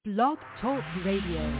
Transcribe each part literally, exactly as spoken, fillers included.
Blog Talk Radio.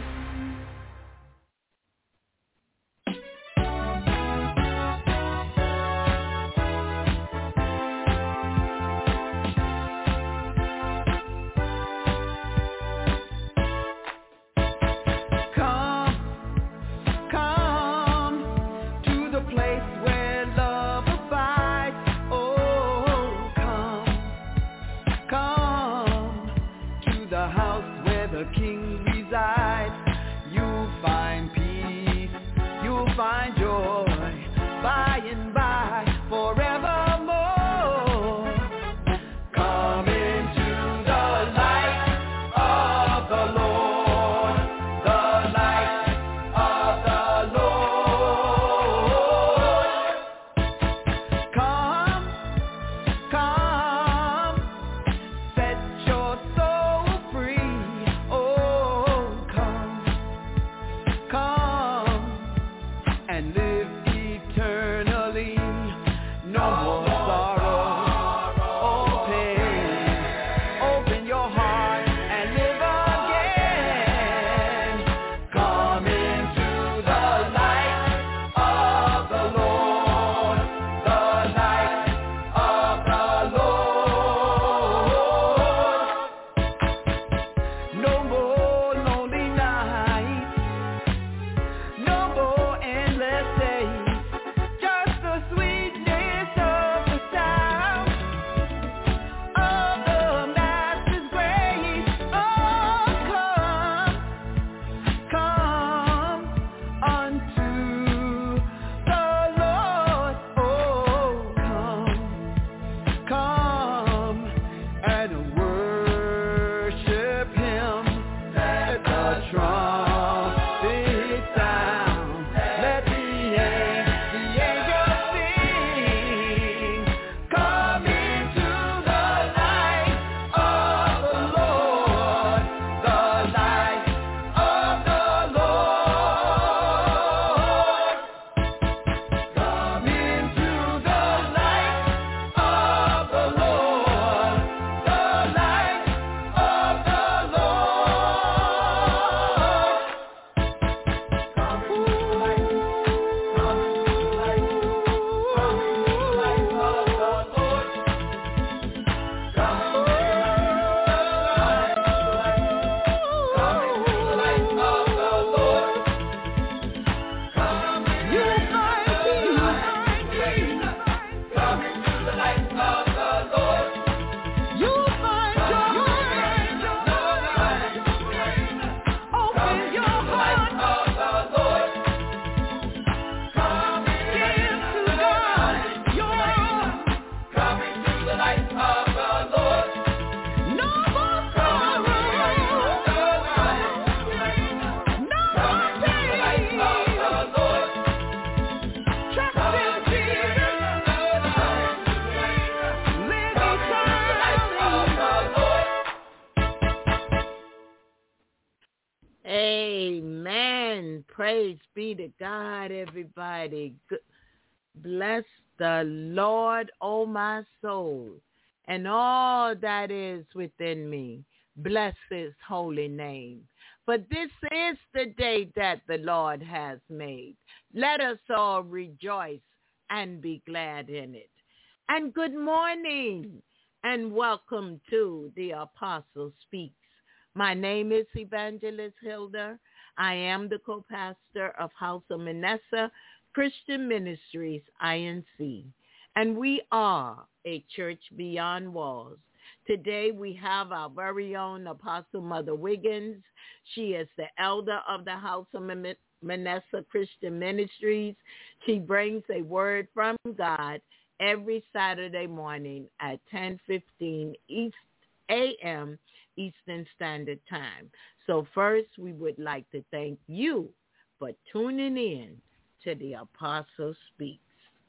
Amen. Praise be to God, everybody. Good. Bless the Lord, O my soul, and all that is within me. Bless his holy name. For this is the day that the Lord has made. Let us all rejoice and be glad in it. And good morning, and welcome to the Apostle Speaks. My name is Evangelist Hilda. I am the co-pastor of House of Manasseh Christian Ministries, I N C, and we are a church beyond walls. Today we have our very own Apostle Mother Wiggins. She is the elder of the House of Manasseh Christian Ministries. She brings a word from God every Saturday morning at ten fifteen a.m. Eastern Standard Time. So first, we would like to thank you for tuning in to the Apostle Speaks.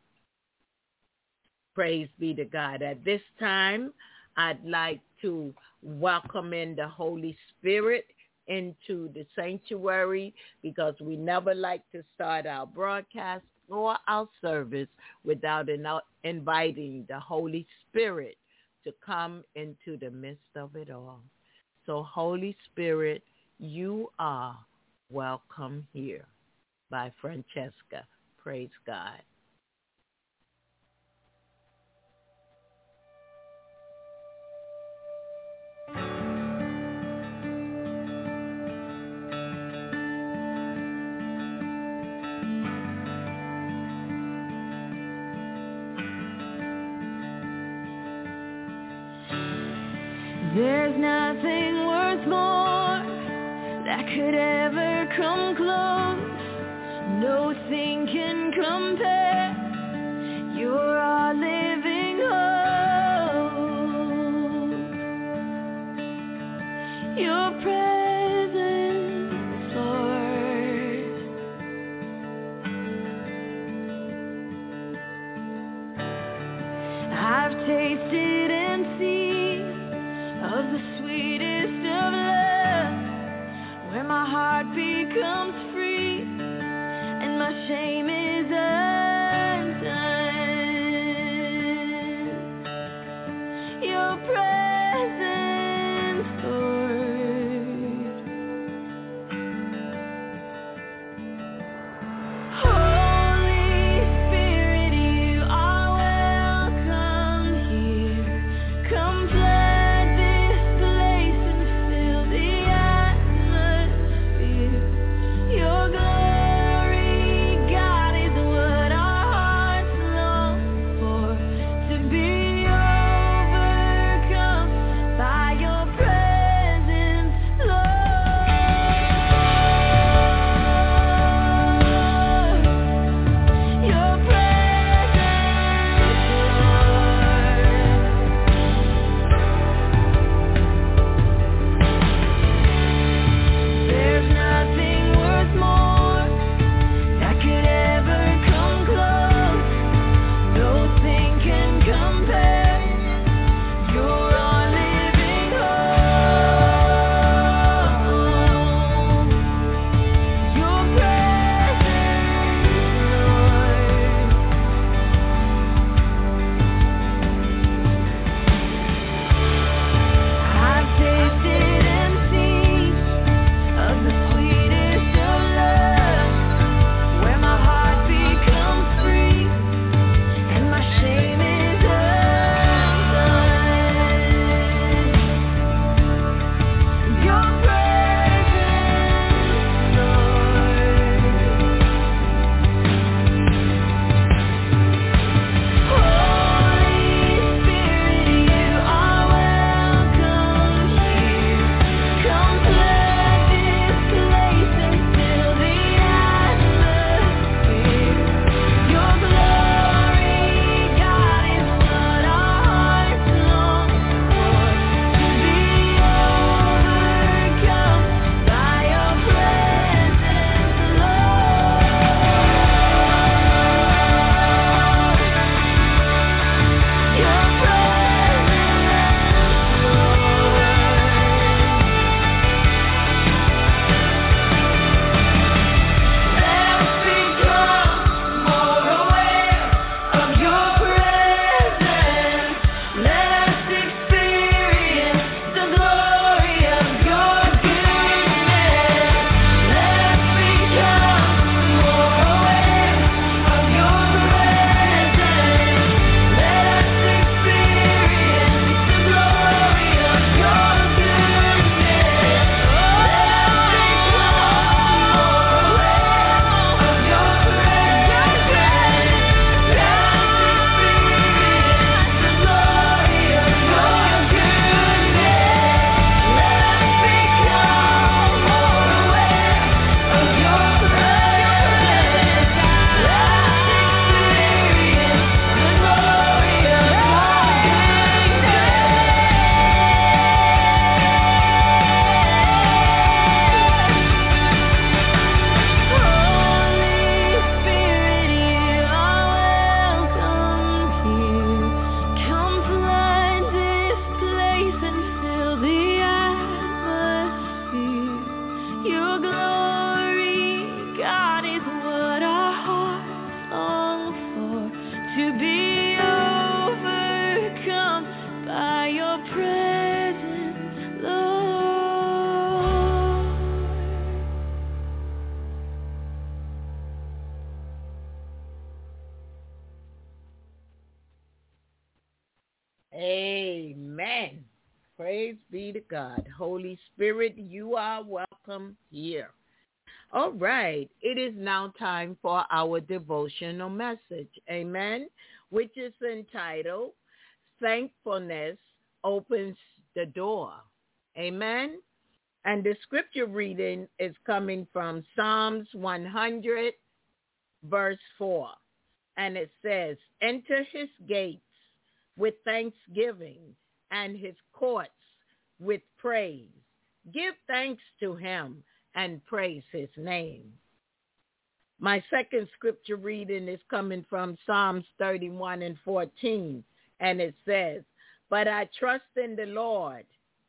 Praise be to God. At this time, I'd like to welcome in the Holy Spirit into the sanctuary, because we never like to start our broadcast or our service without inviting the Holy Spirit to come into the midst of it all. So Holy Spirit, you are welcome here. By Francesca. Praise God. There's nothing worth more that could ever come close. Nothing can compare. You're our living hope. Your presence, Lord. I've tasted and seen of the sweetest of love, where my heart becomes free and my shame is undone. Your presence, Lord. Holy Spirit, you are welcome here. Come flood this place and fill the atmosphere. Your glory, God. Praise be to God. Holy Spirit, you are welcome here. All right. It is now time for our devotional message. Amen. Which is entitled, Thankfulness Opens the Door. Amen. And the scripture reading is coming from Psalms one hundred, verse four. And it says, enter his gates with thanksgiving and his courts with praise. Give thanks to him and praise his name. My second scripture reading is coming from Psalms thirty-one and fourteen. And it says, but I trust in the Lord.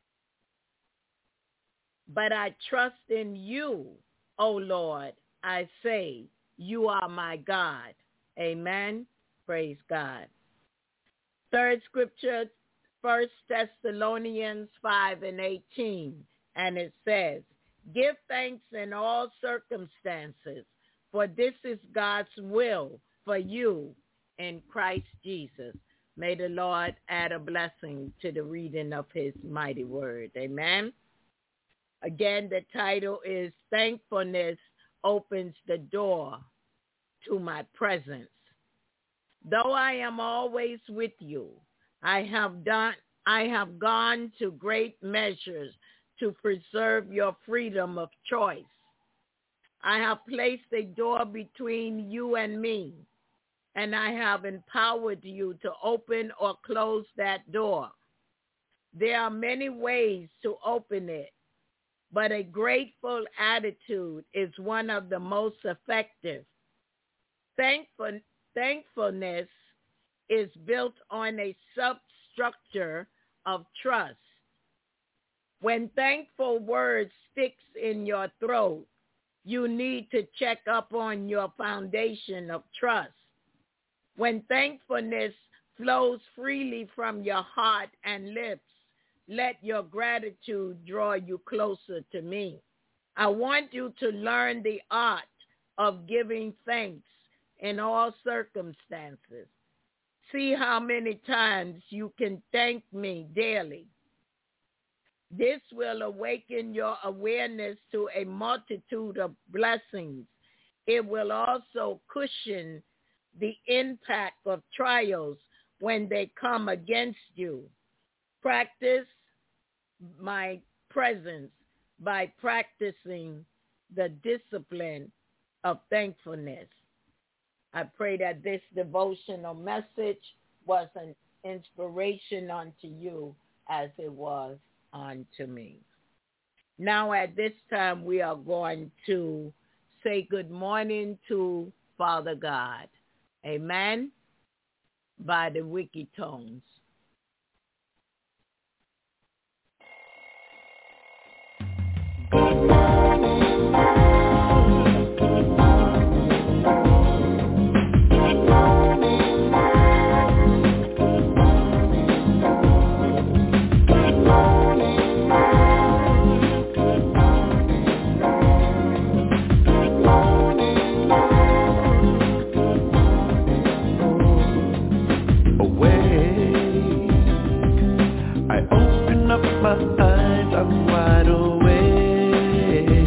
But I trust in you, O Lord. I say, you are my God. Amen. Praise God. Third scripture, First Thessalonians five and eighteen. And it says, give thanks in all circumstances, for this is God's will for you in Christ Jesus. May the Lord add a blessing to the reading of his mighty word. Amen. Again, the title is Thankfulness Opens the Door to My Presence. Though I am always with you, I have done I have gone to great measures to preserve your freedom of choice. I have placed a door between you and me, and I have empowered you to open or close that door. There are many ways to open it, but a grateful attitude is one of the most effective. Thankful, thankfulness is built on a substructure of trust. When thankful words sticks in your throat, you need to check up on your foundation of trust. When thankfulness flows freely from your heart and lips, let your gratitude draw you closer to me. I want you to learn the art of giving thanks in all circumstances. See how many times you can thank me daily. This will awaken your awareness to a multitude of blessings. It will also cushion the impact of trials when they come against you. Practice my presence by practicing the discipline of thankfulness. I pray that this devotional message was an inspiration unto you as it was unto me. Now at this time we are going to say good morning to Father God. Amen. By the wiki tones. My eyes, I'm wide awake.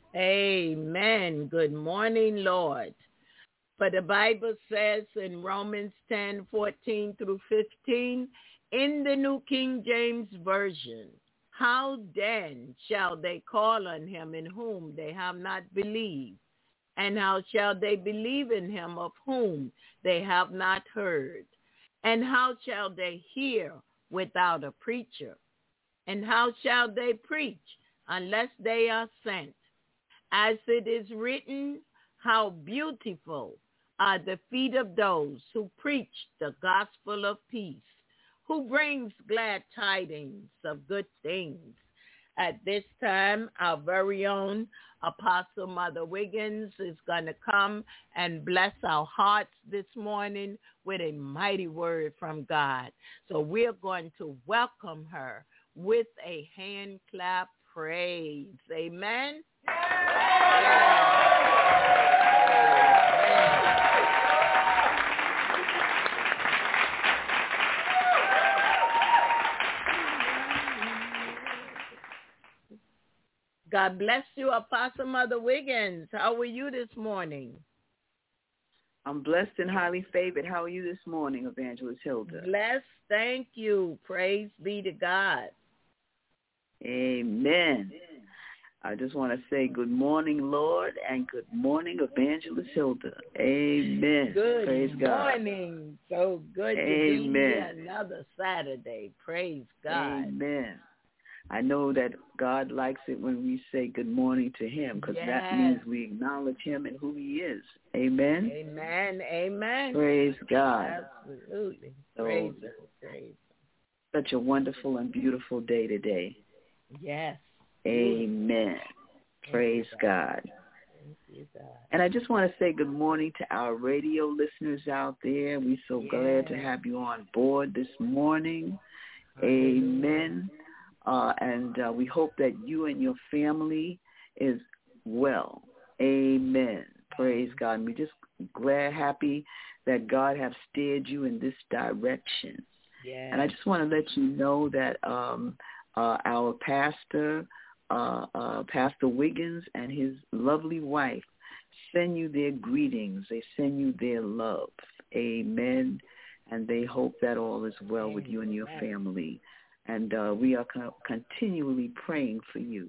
Amen. Good morning, Lord. For the Bible says in Romans ten, fourteen through fifteen, in the New King James Version, how then shall they call on him in whom they have not believed? And how shall they believe in him of whom they have not heard? And how shall they hear without a preacher? And how shall they preach unless they are sent? As it is written, how beautiful are the feet of those who preach the gospel of peace, who brings glad tidings of good things. At this time, our very own Apostle Mother Wiggins is going to come and bless our hearts this morning with a mighty word from God. So we're going to welcome her with a hand clap praise. Amen. God bless you, Apostle Mother Wiggins. How are you this morning? I'm blessed and highly favored. How are you this morning, Evangelist Hilda? Blessed, thank you. Praise be to God. Amen. I just want to say good morning, Lord, and good morning, Evangelist Hilda. Amen. Good Praise morning. God. So good to Amen. be here another Saturday. Praise God. Amen. I know that God likes it when we say good morning to him, because yes. that means we acknowledge him and who he is. Amen. Amen. Amen. Praise God. Absolutely. So, praise him. Praise him. Such a wonderful and beautiful day today. Yes. Amen. Thank Praise you, God. God. Thank you, God. And I just want to say good morning to our radio listeners out there. We're so yes. glad to have you on board this morning. Hallelujah. Amen. Uh, and uh, we hope that you and your family is well. Amen. Praise God. And we're just glad, happy that God has steered you in this direction. Yes. And I just want to let you know that um, uh, our pastor, uh, uh, Pastor Wiggins, and his lovely wife send you their greetings. They send you their love. Amen. And they hope that all is well Amen. With you and your family. And uh, we are co- continually praying for you.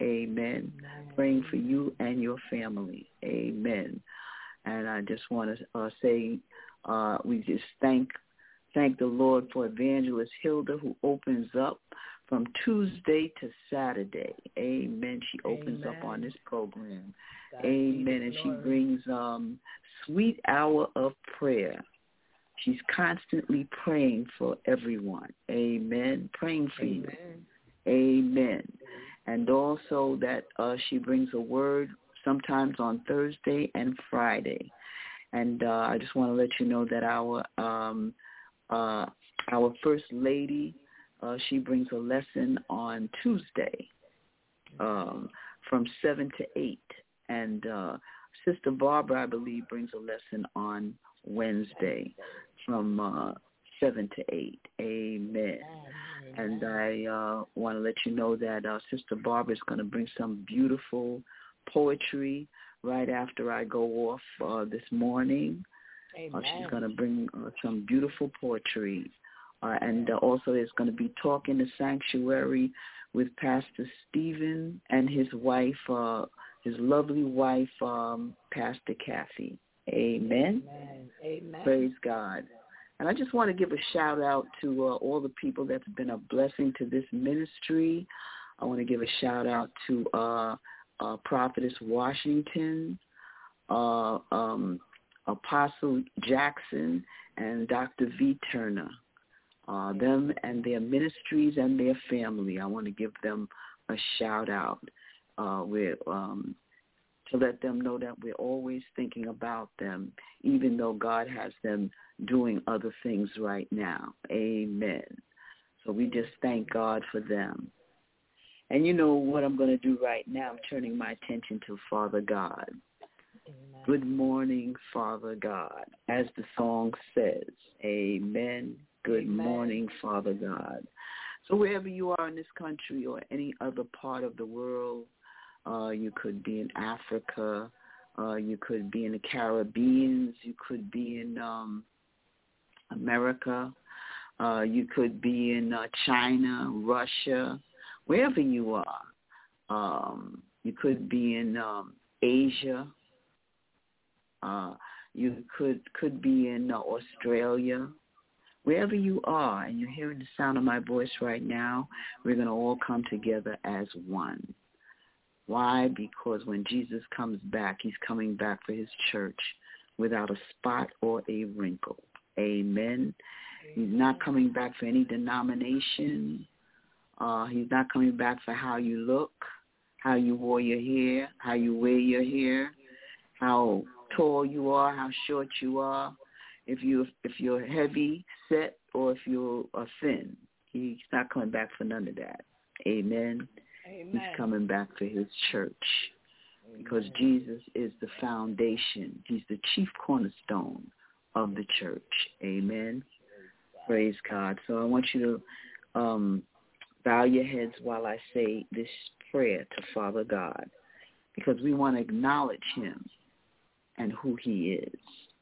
Amen. Amen. Praying for you and your family. Amen. And I just want to uh, say uh, we just thank thank the Lord for Evangelist Hilda, who opens up from Tuesday to Saturday. Amen. She opens Amen. Up on this program. God Amen. And she brings um, sweet hour of prayer. She's constantly praying for everyone. Amen. Praying for Amen. You. Amen. And also that uh, she brings a word sometimes on Thursday and Friday. And uh, I just want to let you know that our um, uh, our First Lady, uh, she brings a lesson on Tuesday um, from seven to eight. And uh, Sister Barbara, I believe, brings a lesson on Wednesday from uh, seven to eight. Amen. Amen. And I uh, want to let you know that uh, Sister Barbara is going to bring some beautiful poetry right after I go off uh, this morning. Uh, she's going to bring uh, some beautiful poetry. Uh, and uh, also there's going to be Talk in the Sanctuary with Pastor Stephen and his wife, uh, his lovely wife, um, Pastor Kathy. Amen. Amen. Amen. Praise God. And I just want to give a shout out to uh, all the people that's been a blessing to this ministry. I want to give a shout out to uh, uh, Prophetess Washington, uh, um, Apostle Jackson, and Doctor V. Turner. Uh, them and their ministries and their family. I want to give them a shout out. Uh, with um, to let them know that we're always thinking about them, even though God has them doing other things right now. Amen. So we just thank God for them. And you know what I'm going to do right now? I'm turning my attention to Father God. Amen. Good morning, Father God, as the song says. Amen. Good Amen. Morning, Father God. So wherever you are in this country or any other part of the world, Uh, you could be in Africa. Uh, you could be in the Caribbean. You could be in um, America. Uh, you could be in uh, China, Russia, wherever you are. Um, you could be in um, Asia. Uh, you could could be in uh, Australia. Wherever you are and you're hearing the sound of my voice right now, we're going to all come together as one. Why? Because when Jesus comes back, he's coming back for his church without a spot or a wrinkle. Amen. He's not coming back for any denomination. Uh, he's not coming back for how you look, how you wore your hair, how you wear your hair, how tall you are, how short you are, if you if you're heavy set or if you're uh, thin. He's not coming back for none of that. Amen. Amen. He's coming back for his church. Amen. Because Jesus is the foundation. He's the chief cornerstone of the church. Amen. Praise God. So I want you to um, bow your heads while I say this prayer to Father God, because we want to acknowledge him and who he is.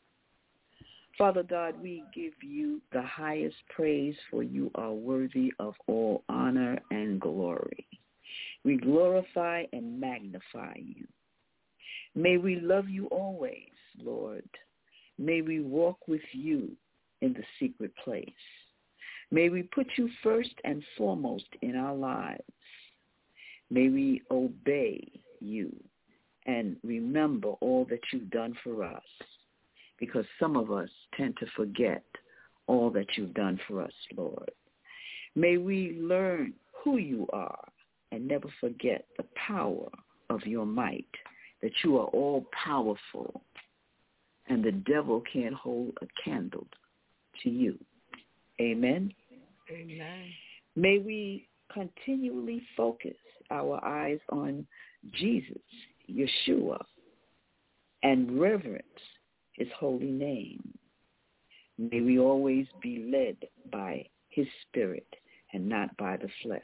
Father God, we give you the highest praise, for you are worthy of all honor and glory. We glorify and magnify you. May we love you always, Lord. May we walk with you in the secret place. May we put you first and foremost in our lives. May we obey you and remember all that you've done for us, because some of us tend to forget all that you've done for us, Lord. May we learn who you are and never forget the power of your might, that you are all powerful and the devil can't hold a candle to you. Amen. Amen. May we continually focus our eyes on Jesus, Yeshua, and reverence his holy name. May we always be led by his spirit and not by the flesh.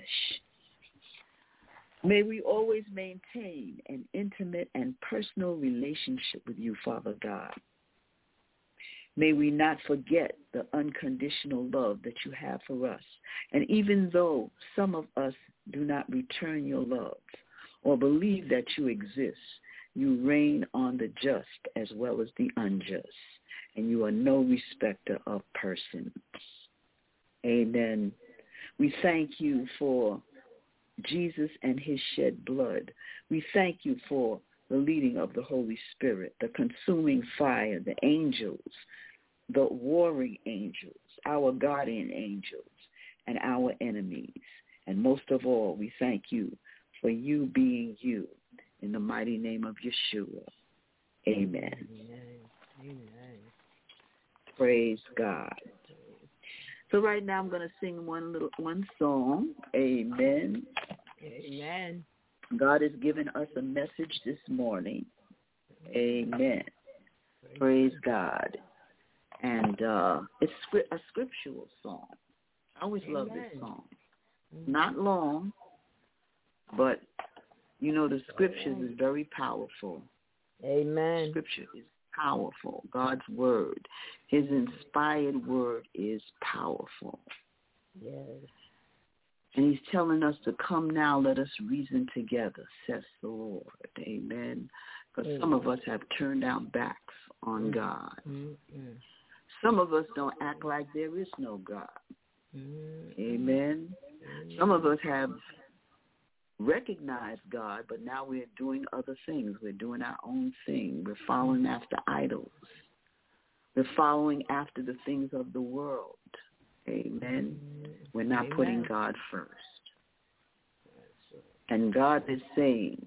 May we always maintain an intimate and personal relationship with you, Father God. May we not forget the unconditional love that you have for us. And even though some of us do not return your love or believe that you exist, you reign on the just as well as the unjust, and you are no respecter of persons. Amen. We thank you for Jesus and his shed blood. We thank you for the leading of the Holy Spirit, the consuming fire, the angels, the warring angels, our guardian angels, and our enemies. And most of all, we thank you for you being you. In the mighty name of Yeshua. Amen. Amen. Amen. Praise God. So right now I'm going to sing one little one song. Amen. Amen. God has given us a message this morning. Amen. Praise God. And uh, it's a scriptural song. I always Amen. Love this song. Mm-hmm. Not long, but you know, the scriptures is very powerful. Amen. Scripture is powerful. God's word, his inspired word is powerful. Yes. And he's telling us to come now, let us reason together, says the Lord. Amen. Because some of us have turned our backs on mm-hmm. God. Mm-hmm. Some of us don't act like there is no God. Mm-hmm. Amen. Mm-hmm. Some of us have recognize God, but now we're doing other things. We're doing our own thing. We're following after idols. We're following after the things of the world. Amen. We're not Amen. Putting God first. And God is saying,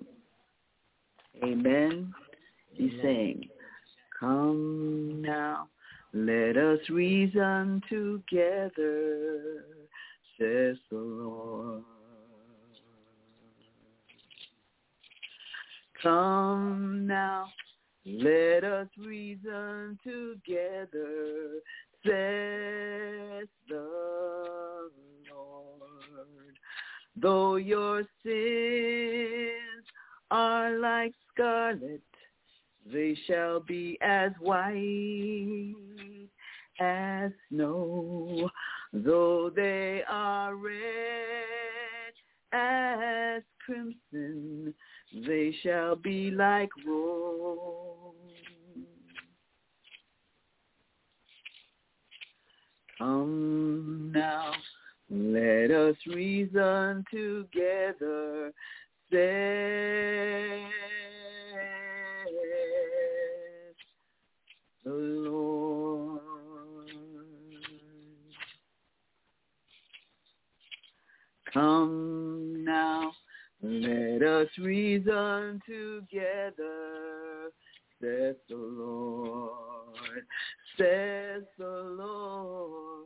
Amen. He's Amen. Saying, come now, let us reason together, says the Lord. Come now, let us reason together, says the Lord. Though your sins are like scarlet. They shall be as white as snow. Though they are red as crimson, they shall be like wool. Come now, let us reason together, says the Lord. Come now, let us reason together, says the Lord, says the Lord.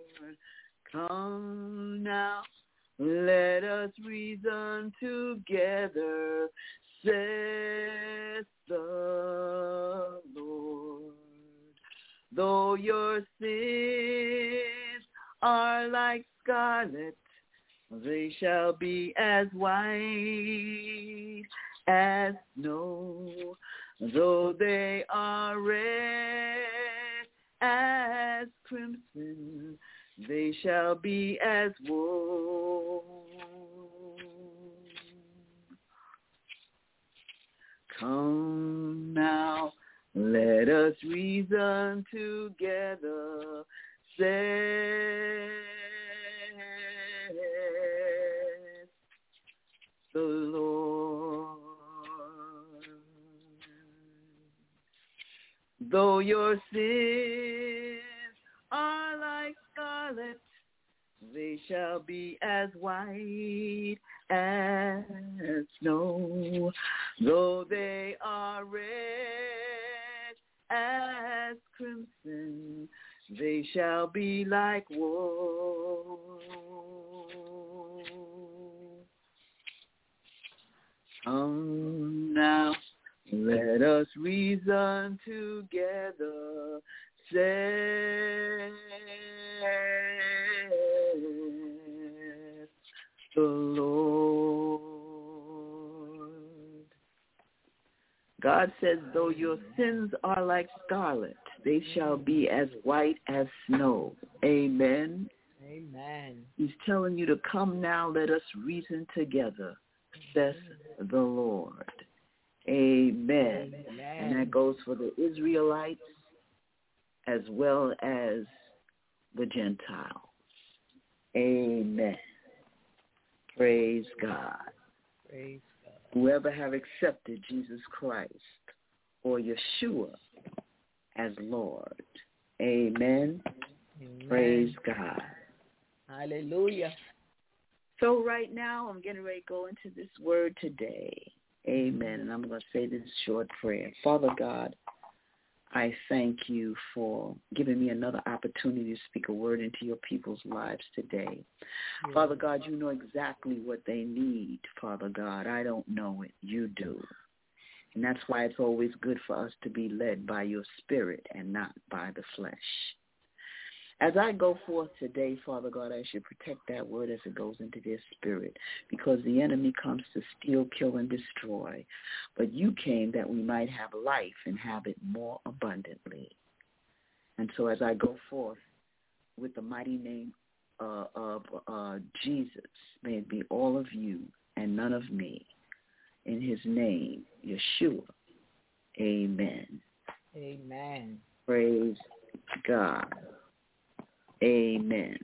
Come now, let us reason together, says the Lord. Though your sins are like scarlet, they shall be as white as snow. Though they are red as crimson, they shall be as wool. Come now, let us reason together, says the Lord. Though your sins are like scarlet, they shall be as white as snow. Though they are red as crimson, they shall be like wool. Come now, let us reason together, says the Lord. God says, though your sins are like scarlet, they shall be as white as snow. Amen. Amen. He's telling you to come now, let us reason together, says the Lord. Amen. Amen. And that goes for the Israelites as well as the Gentiles. Amen. Praise God. Praise God. Whoever have accepted Jesus Christ or Yeshua as Lord. Amen. Amen. Praise God. Hallelujah. So right now I'm getting ready to go into this word today. Amen. And I'm going to say this short prayer. Father God, I thank you for giving me another opportunity to speak a word into your people's lives today. Yes. Father God, you know exactly what they need, Father God. I don't know it. You do. And that's why it's always good for us to be led by your spirit and not by the flesh. As I go forth today, Father God, I should protect that word as it goes into their spirit, because the enemy comes to steal, kill, and destroy. But you came that we might have life and have it more abundantly. And so as I go forth with the mighty name uh, of uh, Jesus, may it be all of you and none of me. In his name, Yeshua. Amen. Amen. Praise God. Amen.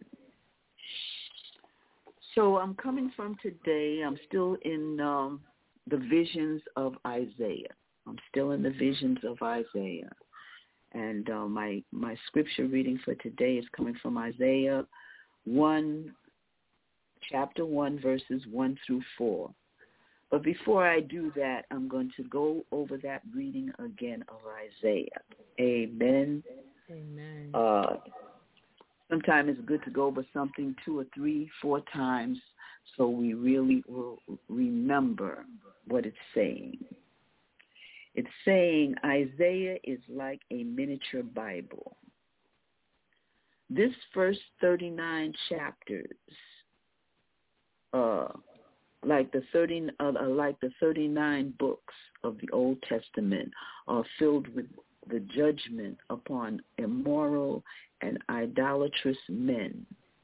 So I'm coming from today, I'm still in um, the visions of Isaiah. I'm still in the visions of Isaiah. And uh, my, my scripture reading for today is coming from Isaiah one, chapter one, verses one through four. But before I do that, I'm going to go over that reading again of Isaiah. Amen. Amen. Uh, sometimes it's good to go over something two or three, four times so we really will remember what it's saying. It's saying Isaiah is like a miniature Bible. This first thirty-nine chapters uh, like the thirty, uh, like the thirty-nine books of the Old Testament, are filled with the judgment upon immoral and idolatrous men.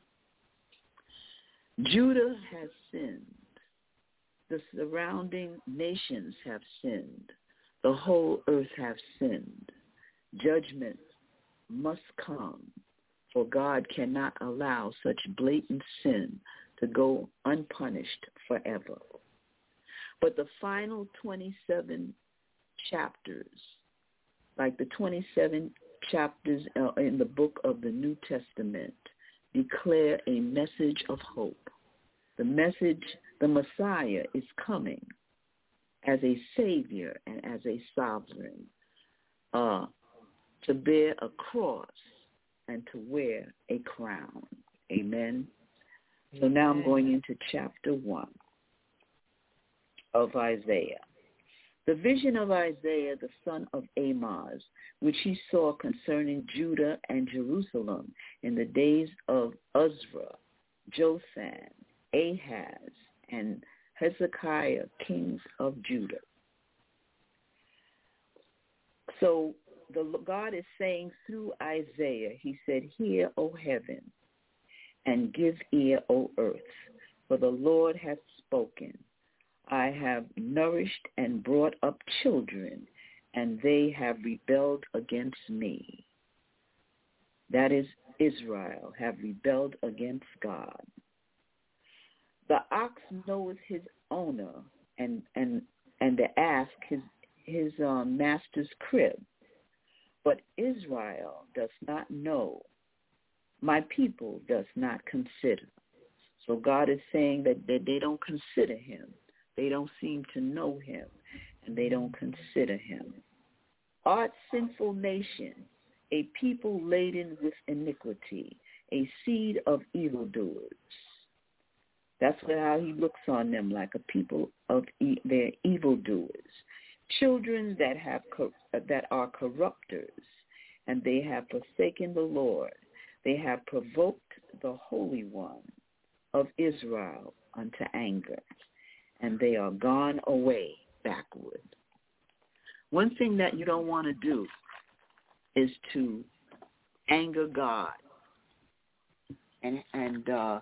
Judah has sinned. The surrounding nations have sinned. The whole earth have sinned. Judgment must come, for God cannot allow such blatant sin to go unpunished forever. But the final twenty-seven chapters, like the twenty-seven chapters uh, in the book of the New Testament, declare a message of hope. The message, the Messiah is coming as a Savior and as a sovereign, uh, to bear a cross and to wear a crown. Amen. So now I'm going into chapter one of Isaiah. The vision of Isaiah, the son of Amoz, which he saw concerning Judah and Jerusalem in the days of Uzziah, Jotham, Ahaz, and Hezekiah, kings of Judah. So the God is saying through Isaiah, he said, "Hear, O heaven, and give ear, O earth, for the Lord hath spoken. I have nourished and brought up children, and they have rebelled against me." That is, Israel have rebelled against God. The ox knoweth his owner, and and and the ass his his uh, master's crib. But Israel does not know. My people does not consider. So God is saying that, that they don't consider him. They don't seem to know him, and they don't consider him. Art sinful nation, a people laden with iniquity, a seed of evildoers. That's what, how he looks on them, like a people of e- their evildoers. Children that have co- that are corrupters, and they have forsaken the Lord. They have provoked the Holy One of Israel unto anger, and they are gone away backward. One thing that you don't want to do is to anger God, and and uh,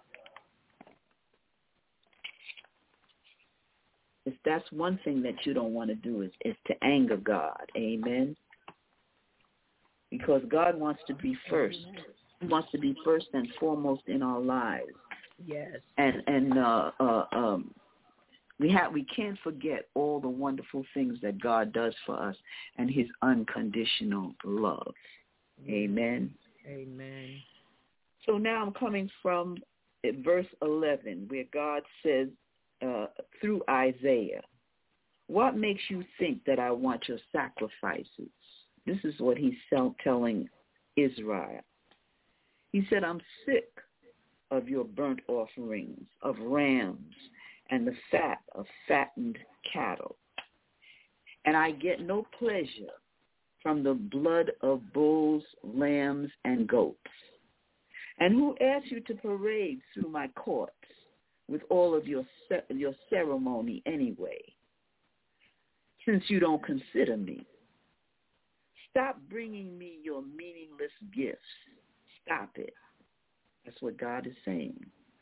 if that's one thing that you don't want to do is, is to anger God. Amen. Because God wants to be first. He wants to be first and foremost in our lives. Yes. And and uh, uh, um, we have we can't forget all the wonderful things that God does for us and his unconditional love. Amen. Amen. So now I'm coming from verse eleven, where God says, Uh, through Isaiah, what makes you think that I want your sacrifices? This is what he's telling Israel. He said, I'm sick of your burnt offerings, of rams, and the fat of fattened cattle. And I get no pleasure from the blood of bulls, lambs, and goats. And who asked you to parade through my courts with all of your your ceremony anyway, since you don't consider me? Stop bringing me your meaningless gifts. Stop it. That's what God is saying.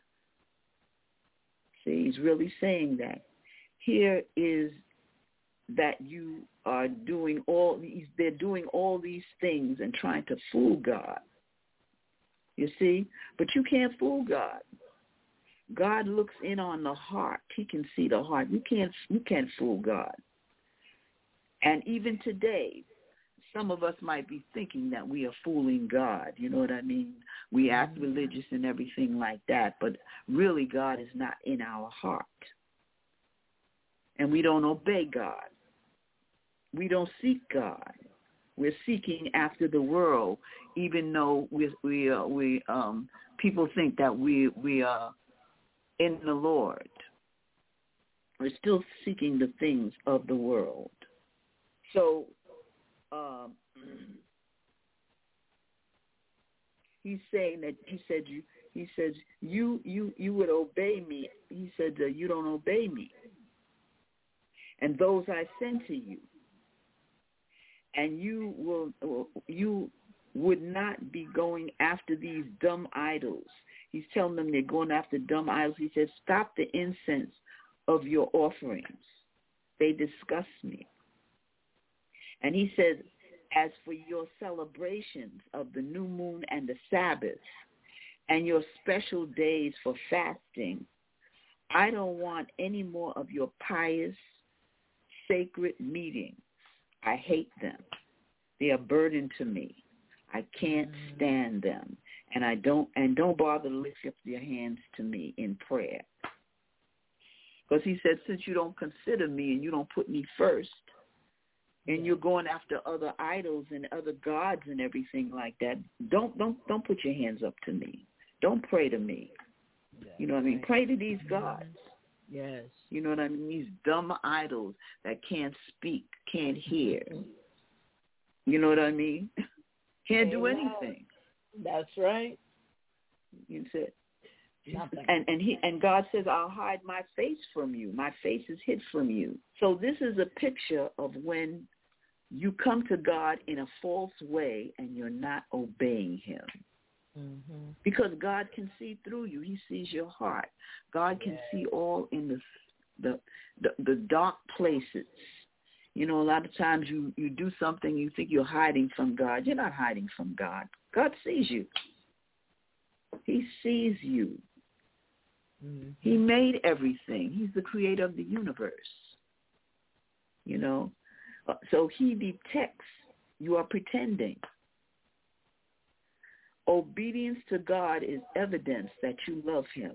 See, he's really saying that. Here is that you are doing all these, they're doing all these things and trying to fool God. You see? But you can't fool God. God looks in on the heart. He can see the heart. You can't you can't fool God. And even today, some of us might be thinking that we are fooling God. You know what I mean? We act religious and everything like that, but really God is not in our heart. And we don't obey God. We don't seek God. We're seeking after the world, even though we we uh, we um people think that we we are in the Lord. We're still seeking the things of the world. So um, he's saying that he said you he says you you you would obey me. He said uh, you don't obey me. And those I send to you. And you will, you would not be going after these dumb idols. He's telling them they're going after dumb idols. He says, stop the incense of your offerings. They disgust me. And he says, as for your celebrations of the new moon and the Sabbath and your special days for fasting, I don't want any more of your pious, sacred meetings. I hate them. They are a burden to me. I can't stand them. And I don't and don't bother to lift up your hands to me in prayer. Because he said, since you don't consider me and you don't put me first, and you're going after other idols and other gods and everything like that, don't don't don't put your hands up to me. Don't pray to me. You know what I mean? Pray to these gods. Yes. You know what I mean? These dumb idols that can't speak, can't hear. You know what I mean? Can't do anything. That's right. You said. Nothing. And and he and God says, I'll hide my face from you. My face is hid from you. So this is a picture of when you come to God in a false way and you're not obeying him. Mm-hmm. Because God can see through you. He sees your heart. God can see all in the, the the the dark places. You know, a lot of times you, you do something, you think you're hiding from God. You're not hiding from God. God sees you. He sees you. Mm-hmm. He made everything. He's the creator of the universe. You know, so he detects you are pretending. Obedience to God is evidence that you love him.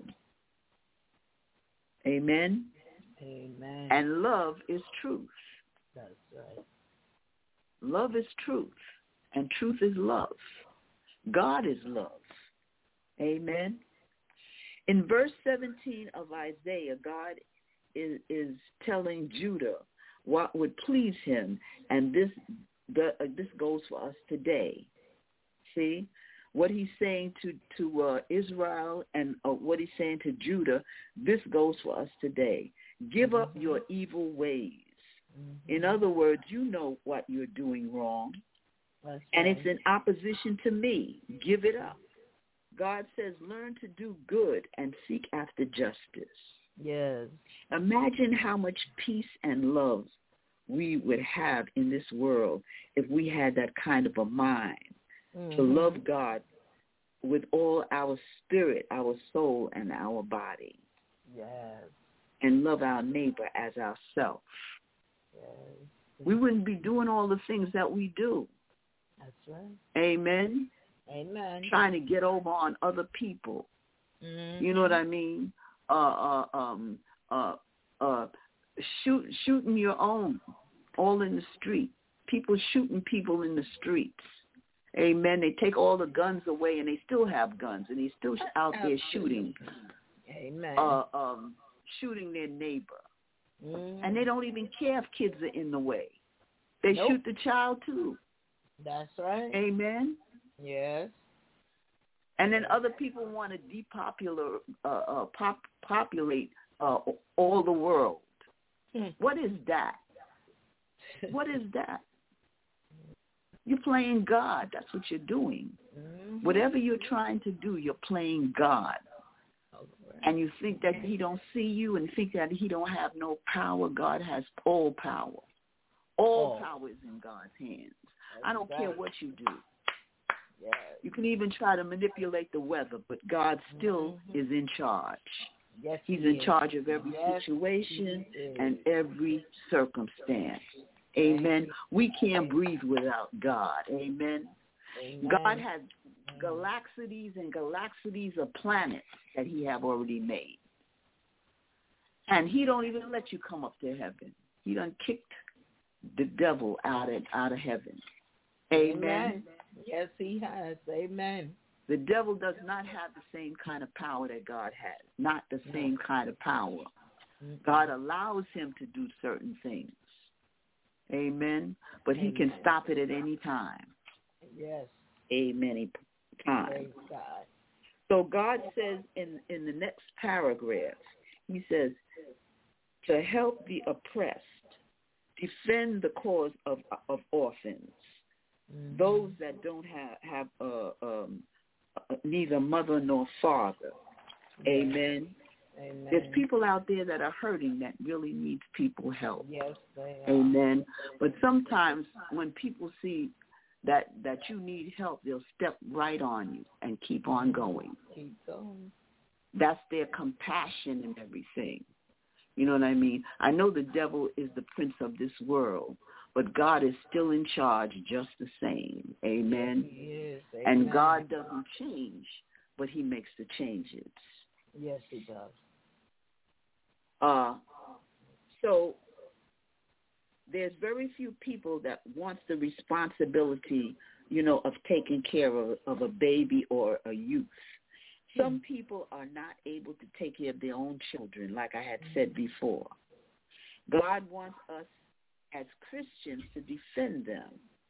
Amen? Amen. And love is truth. That's right. Love is truth, and truth is love. God is love. Amen? In verse seventeen of Isaiah, God is, is telling Judah what would please him, and this the, uh, this goes for us today. See? What he's saying to, to uh, Israel and uh, what he's saying to Judah, this goes for us today. Give up Mm-hmm. your evil ways. Mm-hmm. In other words, you know what you're doing wrong, That's and right. it's in opposition to me. Give it up. God says, learn to do good and seek after justice. Yes. Imagine how much peace and love we would have in this world if we had that kind of a mind. Mm-hmm. To love God with all our spirit, our soul, and our body. Yes. And love our neighbor as ourselves. Yes. We wouldn't be doing all the things that we do. That's right. Amen? Amen. Trying to get over on other people. Mm-hmm. You know what I mean? Uh, uh, um, uh, uh, shoot, shooting your own all in the street. People shooting people in the streets. Amen. They take all the guns away, and they still have guns, and they're still out there shooting. Amen. Uh, um, shooting their neighbor, mm-hmm. and they don't even care if kids are in the way. They Nope. shoot the child too. That's right. Amen. Yes. And then other people want to depopular, uh, uh, pop, populate uh, all the world. Hmm. What is that? What is that? You're playing God. That's what you're doing. Mm-hmm. Whatever you're trying to do, you're playing God. Okay. And you think that he don't see you and think that he don't have no power. God has all power. All oh. power is in God's hands. That's I don't right. care what you do. Yes. You can even try to manipulate the weather, but God still mm-hmm. is in charge. Yes, He's he in is. charge of every yes, situation he is. and every circumstance. Amen. We can't breathe without God. Amen. Amen. God has galaxies and galaxies of planets that he have already made. And he don't even let you come up to heaven. He done kicked the devil out of, out of heaven. Amen. Amen. Yes, he has. Amen. The devil does not have the same kind of power that God has. Not the same kind of power. Mm-hmm. God allows him to do certain things. Amen. But he can stop it at any time. Yes. Amen. Any time. Praise God. So God says in, in the next paragraph, He says, to help the oppressed, defend the cause of of orphans, mm-hmm. those that don't have, have uh, um, uh, neither mother nor father. Yes. Amen. Amen. There's people out there that are hurting that really needs people help. Yes, they are. Amen. But sometimes when people see that that you need help, they'll step right on you and keep on going. Keep going. That's their compassion and everything. You know what I mean? I know the devil is the prince of this world, but God is still in charge just the same. Amen. Yes, he is. Amen. And God doesn't change, but he makes the changes. Yes, he does. Uh, so there's very few people that wants the responsibility, you know, of taking care of, of a baby or a youth. Some people are not able to take care of their own children, like I had said before. God wants us as Christians to defend them.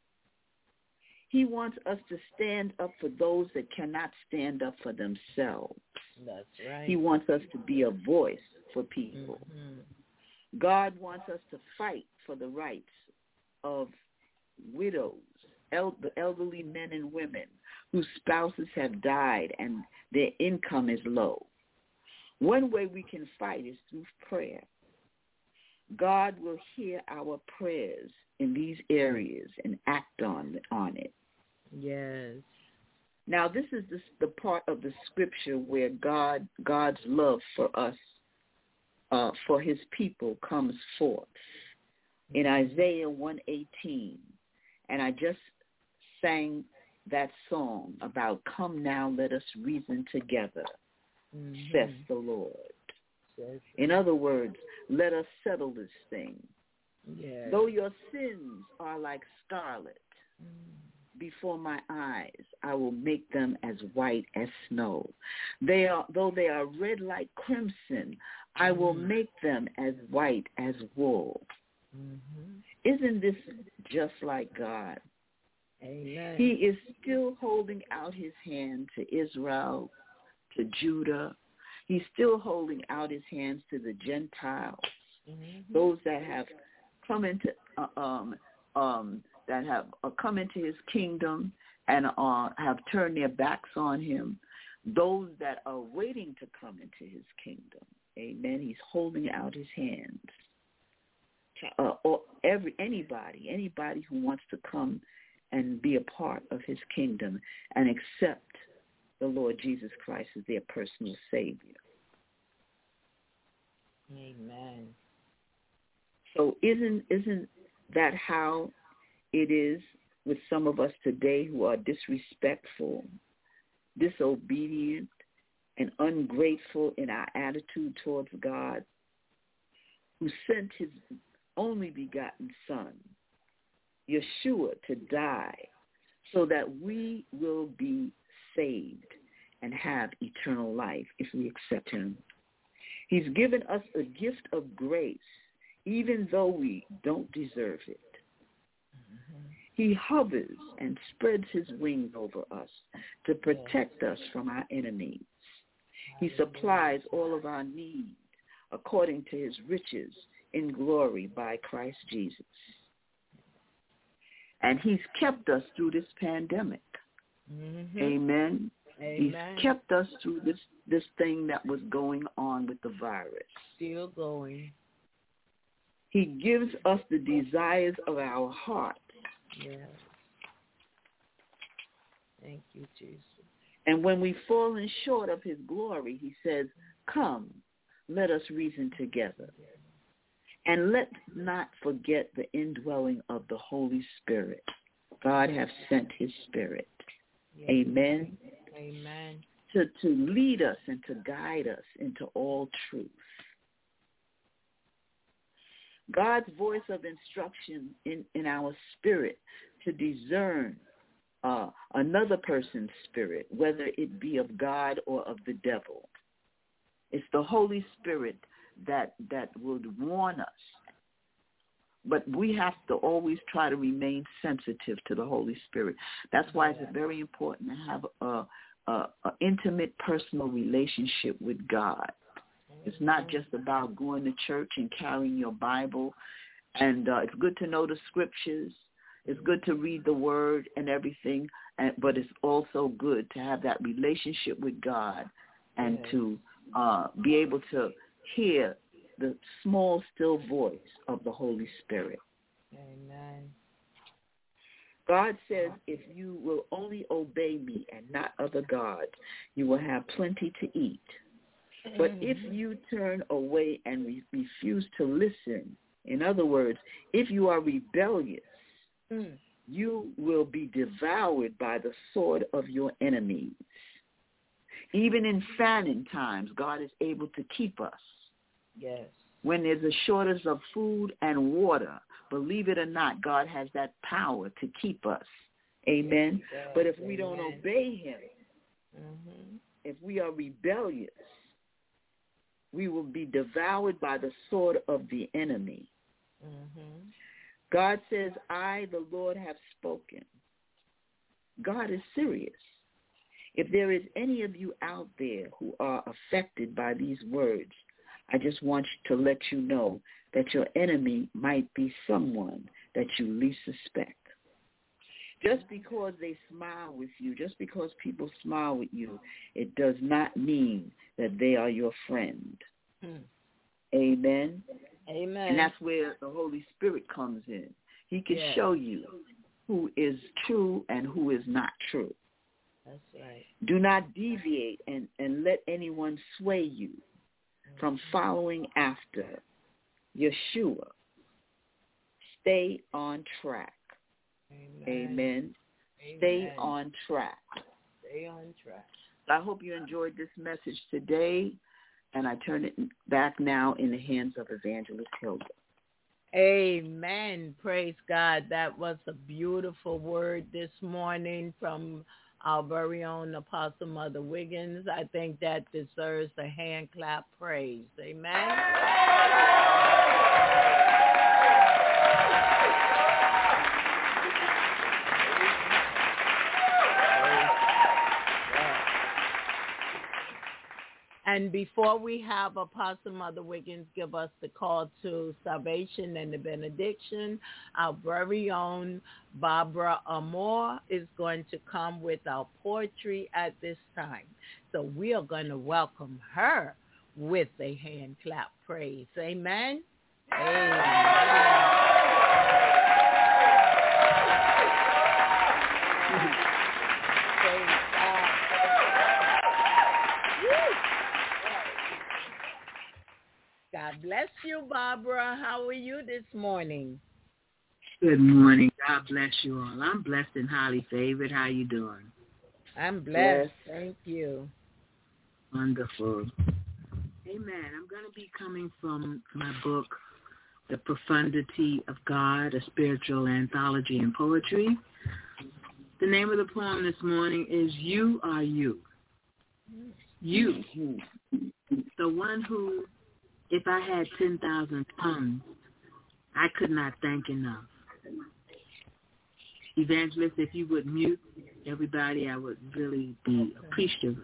He wants us to stand up for those that cannot stand up for themselves. That's right. He wants us to be a voice for people. Mm-hmm. God wants us to fight for the rights of widows, el- the elderly men and women whose spouses have died and their income is low. One way we can fight is through prayer. God will hear our prayers in these areas and act on, on it. Yes. Now, this is the, the part of the scripture where God, God's love for us, uh, for his people comes forth. In Isaiah one eighteen, and I just sang that song about, come now, let us reason together, mm-hmm. says the Lord. Yes. In other words, let us settle this thing. Yes. Though your sins are like scarlet, mm. before my eyes, I will make them as white as snow. They are, though they are red like crimson, I mm. will make them as white as wool. Mm-hmm. Isn't this just like God? Amen. He is still holding out his hand to Israel, to Judah. He's still holding out his hands to the Gentiles, mm-hmm. those that have come into uh, um, um, that have uh, come into his kingdom and uh, have turned their backs on him. Those that are waiting to come into his kingdom. Amen. He's holding out his hands. Uh, or every anybody, anybody who wants to come and be a part of his kingdom and accept the Lord Jesus Christ as their personal Savior. Amen. So isn't isn't that how it is with some of us today who are disrespectful, disobedient, and ungrateful in our attitude towards God, who sent his only begotten Son, Yeshua, to die so that we will be saved and have eternal life if we accept him. He's given us a gift of grace, even though we don't deserve it. Mm-hmm. He hovers and spreads his wings over us to protect us from our enemies. He supplies all of our needs according to his riches in glory by Christ Jesus. And he's kept us through this pandemic. Mm-hmm. Amen. Amen. He's kept us through this, this thing that was going on with the virus. Still going. He gives us the desires of our heart. Yes. Thank you, Jesus. And when we've fallen short of his glory, he says, come, let us reason together. And let's not forget the indwelling of the Holy Spirit. God has sent his Spirit. Yes. Amen. Amen. To, to lead us and to guide us into all truth. God's voice of instruction in, in our spirit to discern uh, another person's spirit, whether it be of God or of the devil. It's the Holy Spirit that that would warn us. But we have to always try to remain sensitive to the Holy Spirit. That's why it's very important to have a, a, a intimate personal relationship with God. It's not just about going to church and carrying your Bible. And uh, it's good to know the scriptures. It's good to read the word and everything. And, but it's also good to have that relationship with God and yes. to uh, be able to hear the small, still voice of the Holy Spirit. Amen. God says, if you will only obey me and not other gods, you will have plenty to eat. But if you turn away and re- refuse to listen, in other words, if you are rebellious, mm. you will be devoured by the sword of your enemies. Even in famine times, God is able to keep us. Yes. When there's a shortage of food and water, believe it or not, God has that power to keep us. Amen. Yes, but if we don't Amen. obey him, mm-hmm. if we are rebellious, we will be devoured by the sword of the enemy. Mm-hmm. God says, I, the Lord, have spoken. God is serious. If there is any of you out there who are affected by these words, I just want to let you know that your enemy might be someone that you least suspect. Just because they smile with you, just because people smile with you, it does not mean that they are your friend. Hmm. Amen? Amen. And that's where the Holy Spirit comes in. He can yes. show you who is true and who is not true. That's right. Do not deviate and, and let anyone sway you from following after Yeshua. Stay on track. Amen. Amen. Amen. Stay on track. Stay on track. I hope you enjoyed this message today, and I turn it back now in the hands of Evangelist Hilda. Amen. Praise God. That was a beautiful word this morning from our very own Apostle Mother Wiggins. I think that deserves a hand clap praise. Amen. And before we have Apostle Mother Wiggins give us the call to salvation and the benediction, our very own Barbara Amore is going to come with our poetry at this time. So we are going to welcome her with a hand clap praise. Amen. Amen. God bless you, Barbara. How are you this morning? Good morning. God bless you all. I'm blessed and highly favored. How you doing? I'm blessed. Bless. Thank you. Wonderful. Amen. I'm going to be coming from my book, The Profundity of God, a Spiritual Anthology in Poetry. The name of the poem this morning is You Are You. You, the one who, if I had ten thousand tongues, I could not thank enough. Evangelist, if you would mute everybody, I would really be appreciative.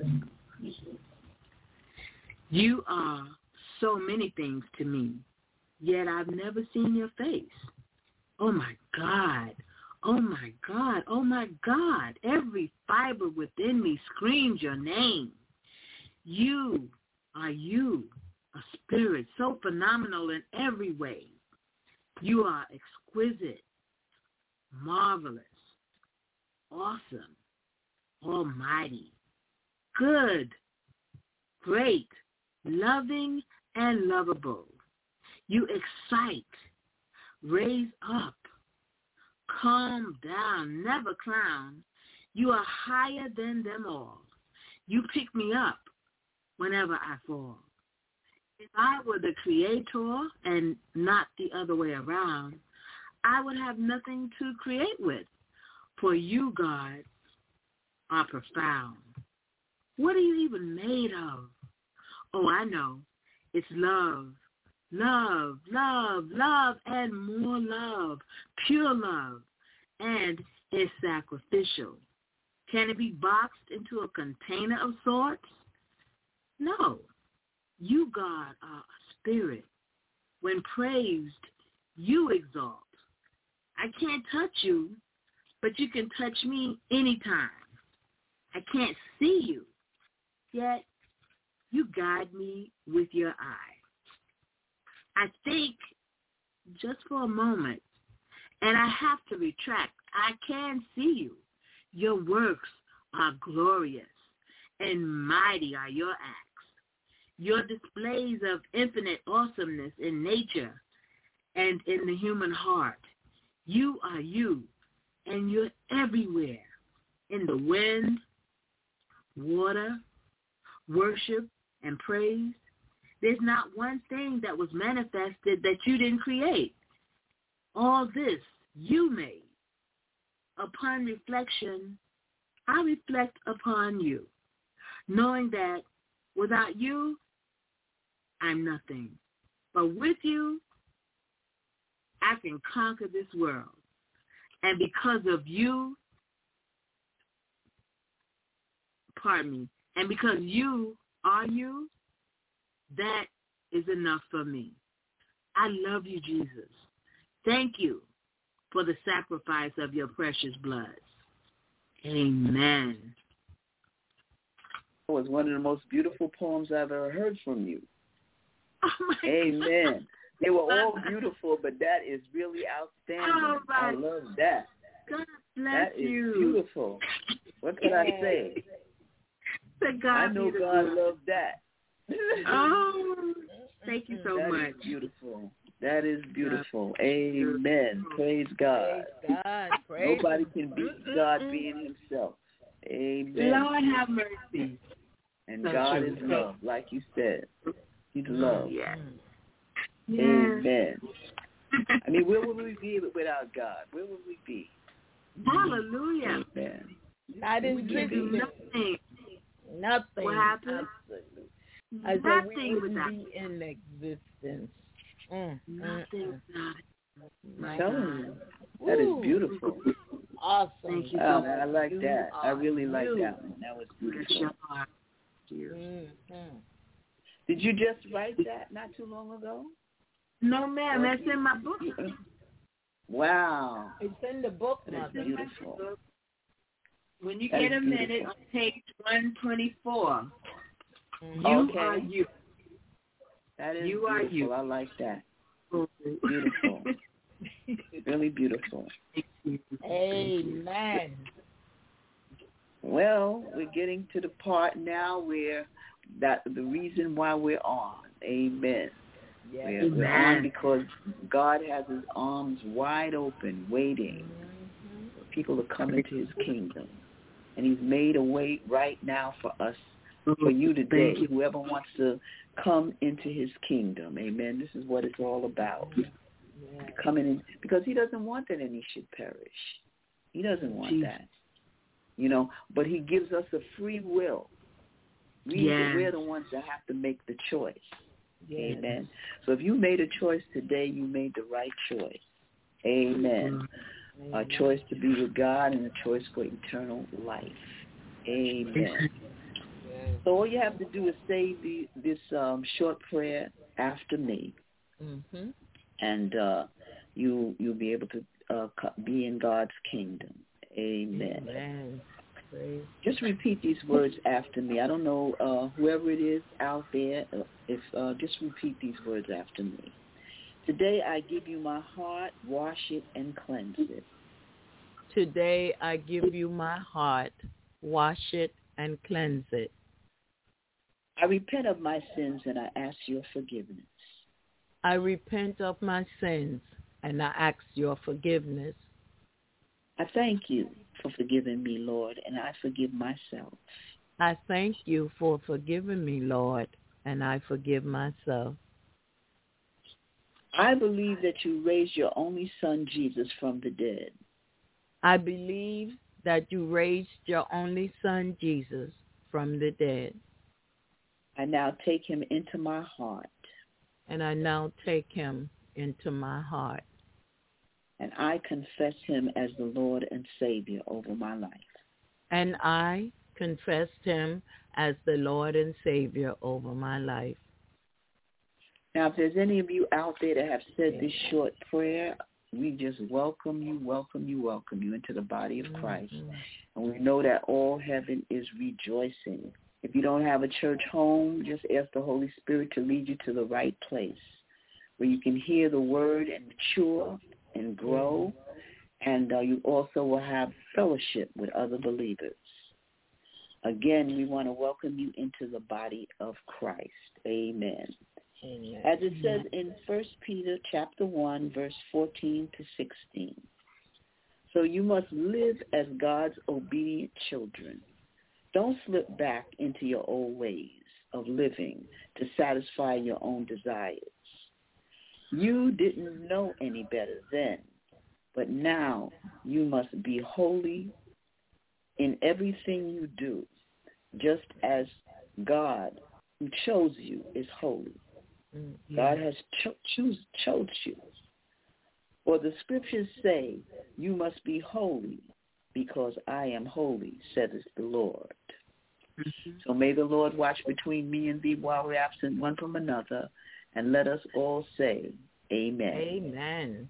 You are so many things to me, yet I've never seen your face. Oh, my God. Oh, my God. Oh, my God. Every fiber within me screams your name. You are you. A spirit so phenomenal in every way. You are exquisite, marvelous, awesome, almighty, good, great, loving, and lovable. You excite, raise up, calm down, never clown. You are higher than them all. You pick me up whenever I fall. If I were the creator and not the other way around, I would have nothing to create with. For you, God, are profound. What are you even made of? Oh, I know. It's love. Love, love, love, and more love. Pure love. And it's sacrificial. Can it be boxed into a container of sorts? No. You, God, are a spirit. When praised, you exalt. I can't touch you, but you can touch me anytime. I can't see you, yet you guide me with your eye. I think just for a moment, and I have to retract. I can see you. Your works are glorious, and mighty are your acts. Your displays of infinite awesomeness in nature and in the human heart. You are you, and you're everywhere, in the wind, water, worship, and praise. There's not one thing that was manifested that you didn't create. All this you made. Upon reflection, I reflect upon you, knowing that without you, I'm nothing. But with you, I can conquer this world. And because of you, pardon me, and because you are you, that is enough for me. I love you, Jesus. Thank you for the sacrifice of your precious blood. Amen. It was one of the most beautiful poems I've ever heard from you. Oh my Amen. God. They were all beautiful, but that is really outstanding. Oh I love that. God bless That is you. beautiful. What can I say? To God I know be the God glory. loved that. Oh, thank you so that much. That is beautiful. That is beautiful. Amen. Praise God. Praise God. Praise Nobody can beat God being himself. Amen. Lord have mercy. And So God true. is love, like you said. He's love. Yeah. Amen. I mean, where would we be without God? Where would we be? Hallelujah. Amen. Not in We can do nothing. Nothing. What happened? Absolutely. I said Nothing we wouldn't without be in existence. Mm, Nothing without it. I'm telling you, that is beautiful. Awesome. Thank you. Oh, man, I like You that. I really are like you. that one. That was Bless beautiful. your heart. Mm-hmm. Did you just write that not too long ago? No, ma'am. That's in my book. Wow. It's in the book, That's Mother. beautiful. When you That get is a minute, beautiful. on page one twenty-four, Mm-hmm. you Okay. are you. That is You are beautiful. you. I like that. Beautiful. Really beautiful. Amen. Well, we're getting to the part now where that the reason why we're on. Amen. Yes. We're, we're on because God has his arms wide open, waiting Mm-hmm. for people to come into his kingdom. And he's made a way right now for us, for you today, Thank you. whoever wants to come into his kingdom. Amen. This is what it's all about. Yes. Coming in, because he doesn't want that any should perish. He doesn't want Jesus. that. You know, but he gives us a free will. We, Yes. We're the ones that have to make the choice. Yes. Amen. So if you made a choice today, you made the right choice. Amen. A choice to be with God and a choice for eternal life. Amen. So all you have to do is say the, this um, short prayer after me, Mm-hmm. and uh, you you'll be able to uh, be in God's kingdom. Amen. Amen. Praise. Just repeat these words after me. I don't know uh, whoever it is out there. uh, If uh, just repeat these words after me. Today I give you my heart. Wash it and cleanse it. Today I give you my heart. Wash it and cleanse it. I repent of my sins and I ask your forgiveness. I repent of my sins and I ask your forgiveness. I thank you for forgiving me, Lord, and I forgive myself. I thank you for forgiving me, Lord, and I forgive myself. I believe that you raised your only son, Jesus, from the dead. I believe that you raised your only son, Jesus, from the dead. I now take him into my heart. And I now take him into my heart. And I confess him as the Lord and Savior over my life. And I confessed him as the Lord and Savior over my life. Now, if there's any of you out there that have said this short prayer, we just welcome you, welcome you, welcome you into the body of Christ. Mm-hmm. And we know that all heaven is rejoicing. If you don't have a church home, just ask the Holy Spirit to lead you to the right place where you can hear the word and mature and grow. Mm-hmm. And uh, you also will have fellowship with other believers. Again, we want to welcome you into the body of Christ. Amen. Amen. As it says in First Peter chapter one, verse fourteen to sixteen. So you must live as God's obedient children. Don't slip back into your old ways of living to satisfy your own desires. You didn't know any better then, but now you must be holy in everything you do, just as God who chose you is holy. Mm-hmm. God has cho- choose, chose you. For the scriptures say, you must be holy because I am holy, says the Lord. Mm-hmm. So may the Lord watch between me and thee while we're absent one from another, and let us all say, amen. Amen.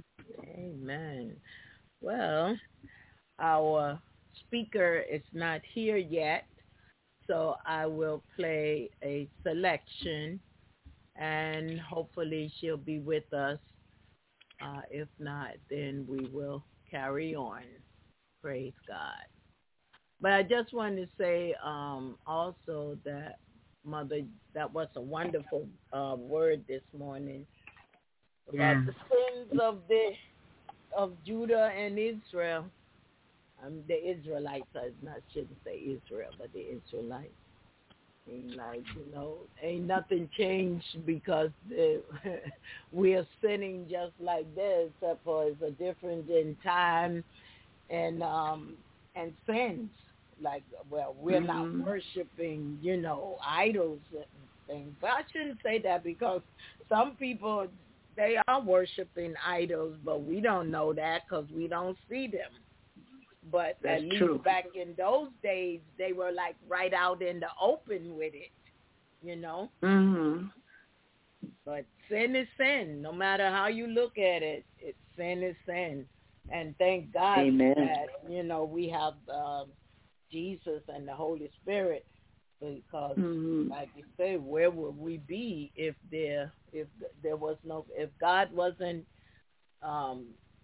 Amen. Well, our speaker is not here yet, so I will play a selection, and hopefully she'll be with us. Uh, if not, then we will carry on. Praise God. But I just wanted to say um, also that, Mother, that was a wonderful uh, word this morning about yeah. the sins of the of Judah and Israel. Um, the Israelites, I not shouldn't say Israel, but the Israelites. And like, you know, ain't nothing changed because the, we are sinning just like this, except for it's a difference in time and um and sins. Like, well, we're mm-hmm. not worshiping, you know, idols and things. But I shouldn't say that because some people, they are worshiping idols, but we don't know that because we don't see them. But That's at least true. Back in those days, they were like right out in the open with it, you know. Mm-hmm. But sin is sin. No matter how you look at it, it's sin is sin. And thank God Amen. that, you know, we have uh, Jesus and the Holy Spirit, because, mm-hmm. like you say, where would we be if there if there was no if God wasn't um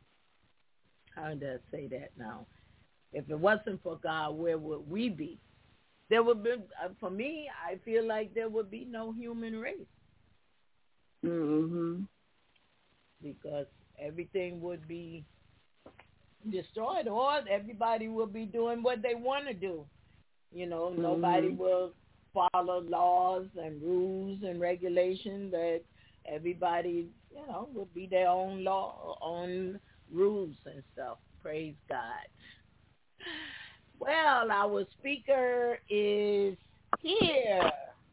how do I say that now? If it wasn't for God, where would we be? There would be, uh, for me, I feel like there would be no human race. Mm-hmm. Because everything would be destroyed, or everybody will be doing what they want to do. You know, mm-hmm. nobody will follow laws and rules and regulations. That everybody, you know, will be their own law, own rules and stuff. Praise God. Well, our speaker is here.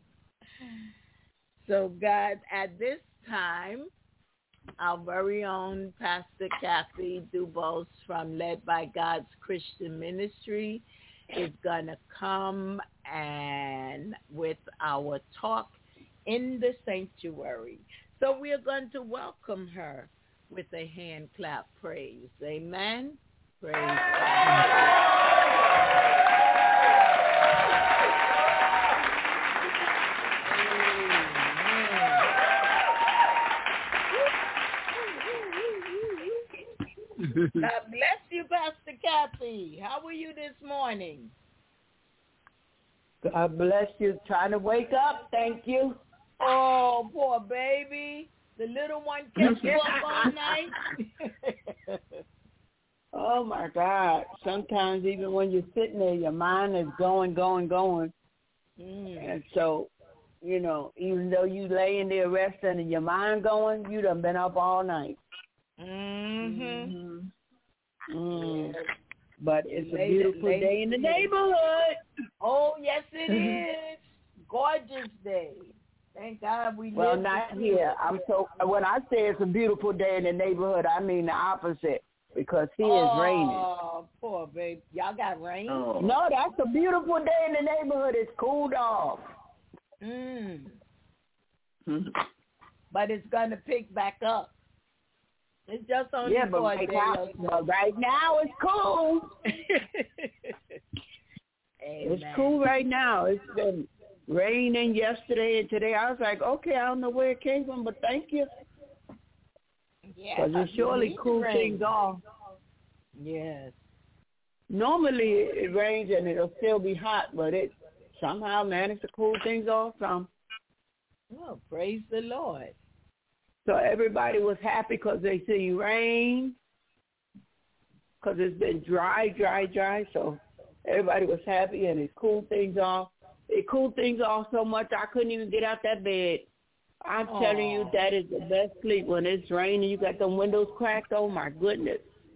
So, God, at this time, our very own Pastor Kathy Dubose from Led by God's Christian Ministry is going to come and with our talk in the sanctuary. So we are going to welcome her with a hand clap praise. Amen. Praise God. God bless you, Pastor Kathy. How are you this morning? God bless you. Trying to wake up. Thank you. Oh, poor baby. The little one kept you up all night. Oh, my God. Sometimes even when you're sitting there, your mind is going, going, going. Mm. And so, you know, even though you laying there resting and your mind going, you done been up all night. Mm-hmm. Mm. But it's a beautiful late, day in the neighborhood. Oh, yes, it is. Gorgeous day. Thank God we well, live. Well, not here. I'm so. When I say it's a beautiful day in the neighborhood, I mean the opposite, because here oh, it's raining. Oh, poor baby. Y'all got rain? Oh. No, that's a beautiful day in the neighborhood. It's cooled off. Mm. but it's going to pick back up. It's just only yeah, but for right a day now, or so. but right now it's cool. It's cool right now. It's been raining yesterday and today. I was like, okay, I don't know where it came from, but thank you. Yeah, because it surely cools things off. Yes. Normally it rains and it'll still be hot, but it somehow managed to cool things off some. Oh, praise the Lord. So everybody was happy because they see rain, because it's been dry, dry, dry. So everybody was happy, and it cooled things off. It cooled things off so much I couldn't even get out that bed. I'm Aww. telling you, that is the best sleep when it's raining. You got them windows cracked. Oh, my goodness.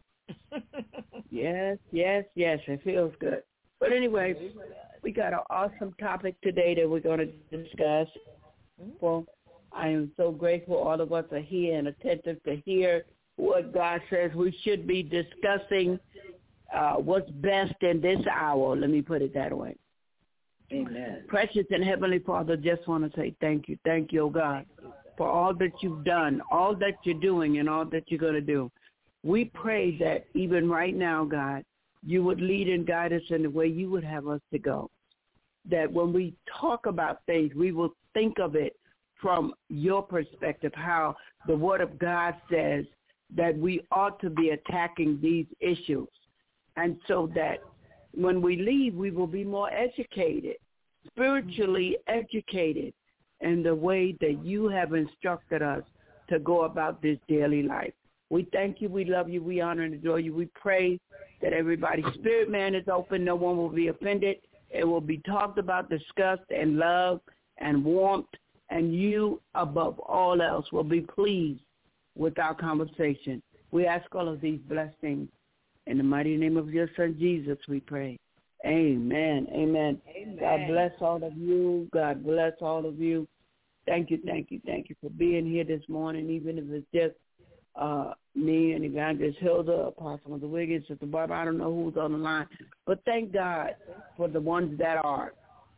Yes, yes, yes. It feels good. But anyway, we got an awesome topic today that we're going to discuss. Well, I am so grateful all of us are here and attentive to hear what God says we should be discussing, uh, what's best in this hour. Let me put it that way. Amen. Precious and Heavenly Father, just want to say thank you. Thank you, oh God, for all that you've done, all that you're doing, and all that you're going to do. We pray that even right now, God, you would lead and guide us in the way you would have us to go. That when we talk about things, we will think of it from your perspective, how the Word of God says that we ought to be attacking these issues. And so that when we leave, we will be more educated, spiritually educated in the way that you have instructed us to go about this daily life. We thank you, we love you, we honor and adore you. We pray that everybody's spirit man is open, no one will be offended. It will be talked about, discussed, and loved and warmth, and you, above all else, will be pleased with our conversation. We ask all of these blessings. In the mighty name of your Son, Jesus, we pray. Amen. Amen. Amen. God bless all of you. God bless all of you. Thank you, thank you, thank you for being here this morning, even if it's just uh, me and Evangelist Hilda, Apostle of the Wiggins, Sister Barbara. I don't know who's on the line, but thank God for the ones that are.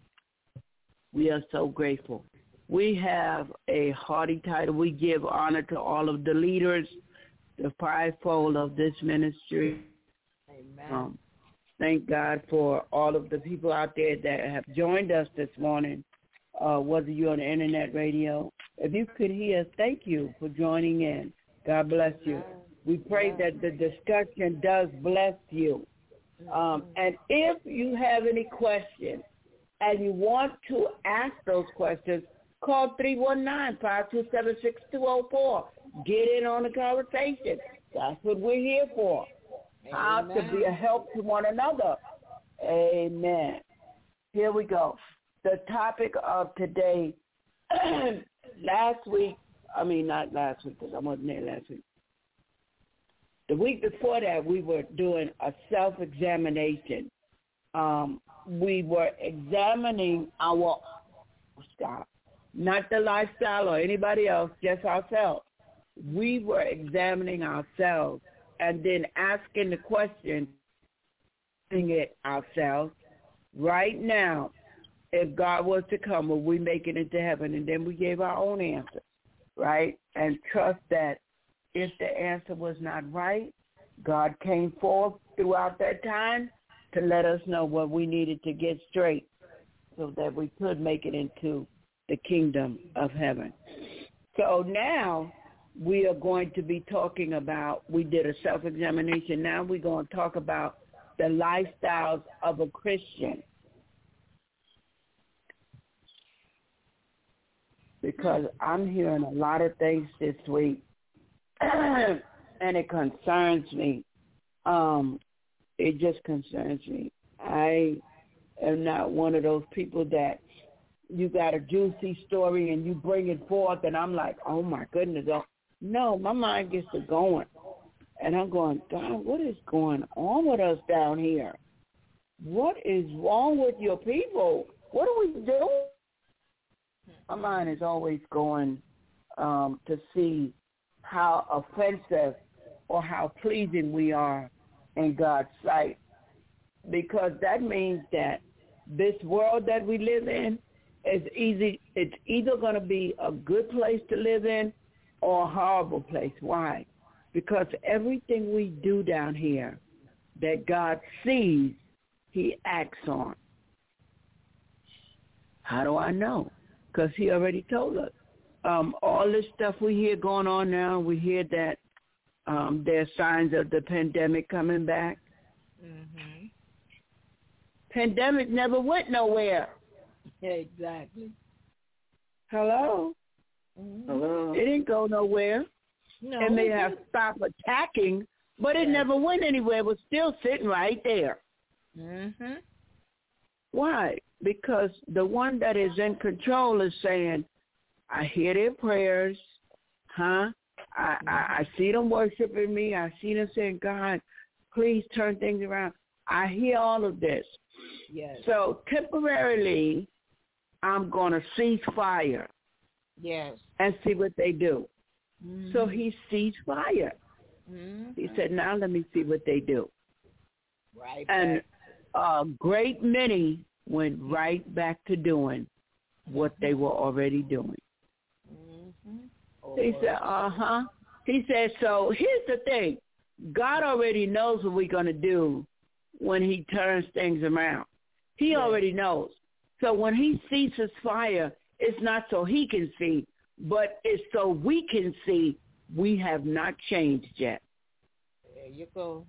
We are so grateful. We have a hearty title. We give honor to all of the leaders, the fivefold of this ministry. Amen. Um, thank God for all of the people out there that have joined us this morning, uh, whether you're on the internet radio. If you could hear us, thank you for joining in. God bless you. We pray that the discussion does bless you. Um, and if you have any questions and you want to ask those questions, call three one nine, five two seven, six two zero four. Get in on the conversation. That's what we're here for. How to be a help to one another. Amen. Here we go. The topic of today, last week, I mean, not last week because I wasn't there last week. The week before that, we were doing a self-examination. Um, we were examining our, stop, not the lifestyle or anybody else, just ourselves. We were examining ourselves and then asking the question, asking it ourselves, right now, if God was to come, will we make it into heaven? And then we gave our own answer, right? And trust that if the answer was not right, God came forth throughout that time to let us know what we needed to get straight so that we could make it into the kingdom of heaven. So now we are going to be talking about, we did a self-examination. Now we're going to talk about the lifestyles of a Christian. Because I'm hearing a lot of things this week, and it concerns me. Um, it just concerns me. I am not one of those people that you got a juicy story and you bring it forth, and I'm like, oh, my goodness. Oh. No, my mind gets to going, and I'm going, God, what is going on with us down here? What is wrong with your people? What are we doing? My mind is always going um, to see how offensive or how pleasing we are in God's sight, because that means that this world that we live in it's easy. It's either going to be a good place to live in or a horrible place. Why? Because everything we do down here that God sees, he acts on. How do I know? Because he already told us. Um, all this stuff we hear going on now, we hear that um, there's signs of the pandemic coming back. Mm-hmm. Pandemic never went nowhere. Exactly. Hello? Mm-hmm. Hello. It didn't go nowhere. No, It may have stopped attacking, but it yes. never went anywhere. It was still sitting right there. Mm-hmm. Why? Because the one that is in control is saying, I hear their prayers, huh? I, I, I see them worshiping me. I see them saying, God, please turn things around. I hear all of this. Yes. So temporarily, I'm going to cease fire. Yes. And see what they do. Mm-hmm. So he ceased fire. Mm-hmm. He said, now let me see what they do. Right. And a great many went right back to doing what they were already doing. Mm-hmm. Oh, He said, uh-huh. He said, so here's the thing. God already knows what we're going to do when he turns things around. He yes. already knows. So when he ceases fire, it's not so he can see, but it's so we can see we have not changed yet. There you go.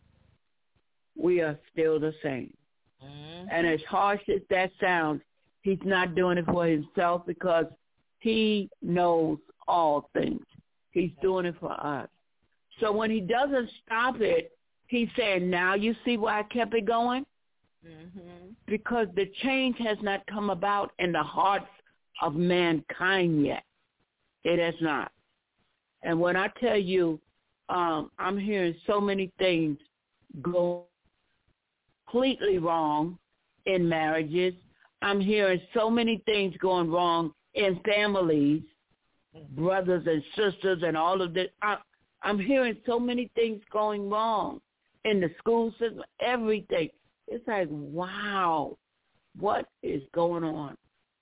We are still the same. Mm-hmm. And as harsh as that sounds, he's not doing it for himself because he knows all things. He's doing it for us. So when he doesn't stop it, he's saying, now you see why I kept it going? Mm-hmm. Because the change has not come about in the hearts of mankind yet. It has not. And when I tell you, um, I'm hearing so many things go completely wrong in marriages. I'm hearing so many things going wrong in families, brothers and sisters and all of this. I, I'm hearing so many things going wrong in the school system, everything. It's like, wow, what is going on?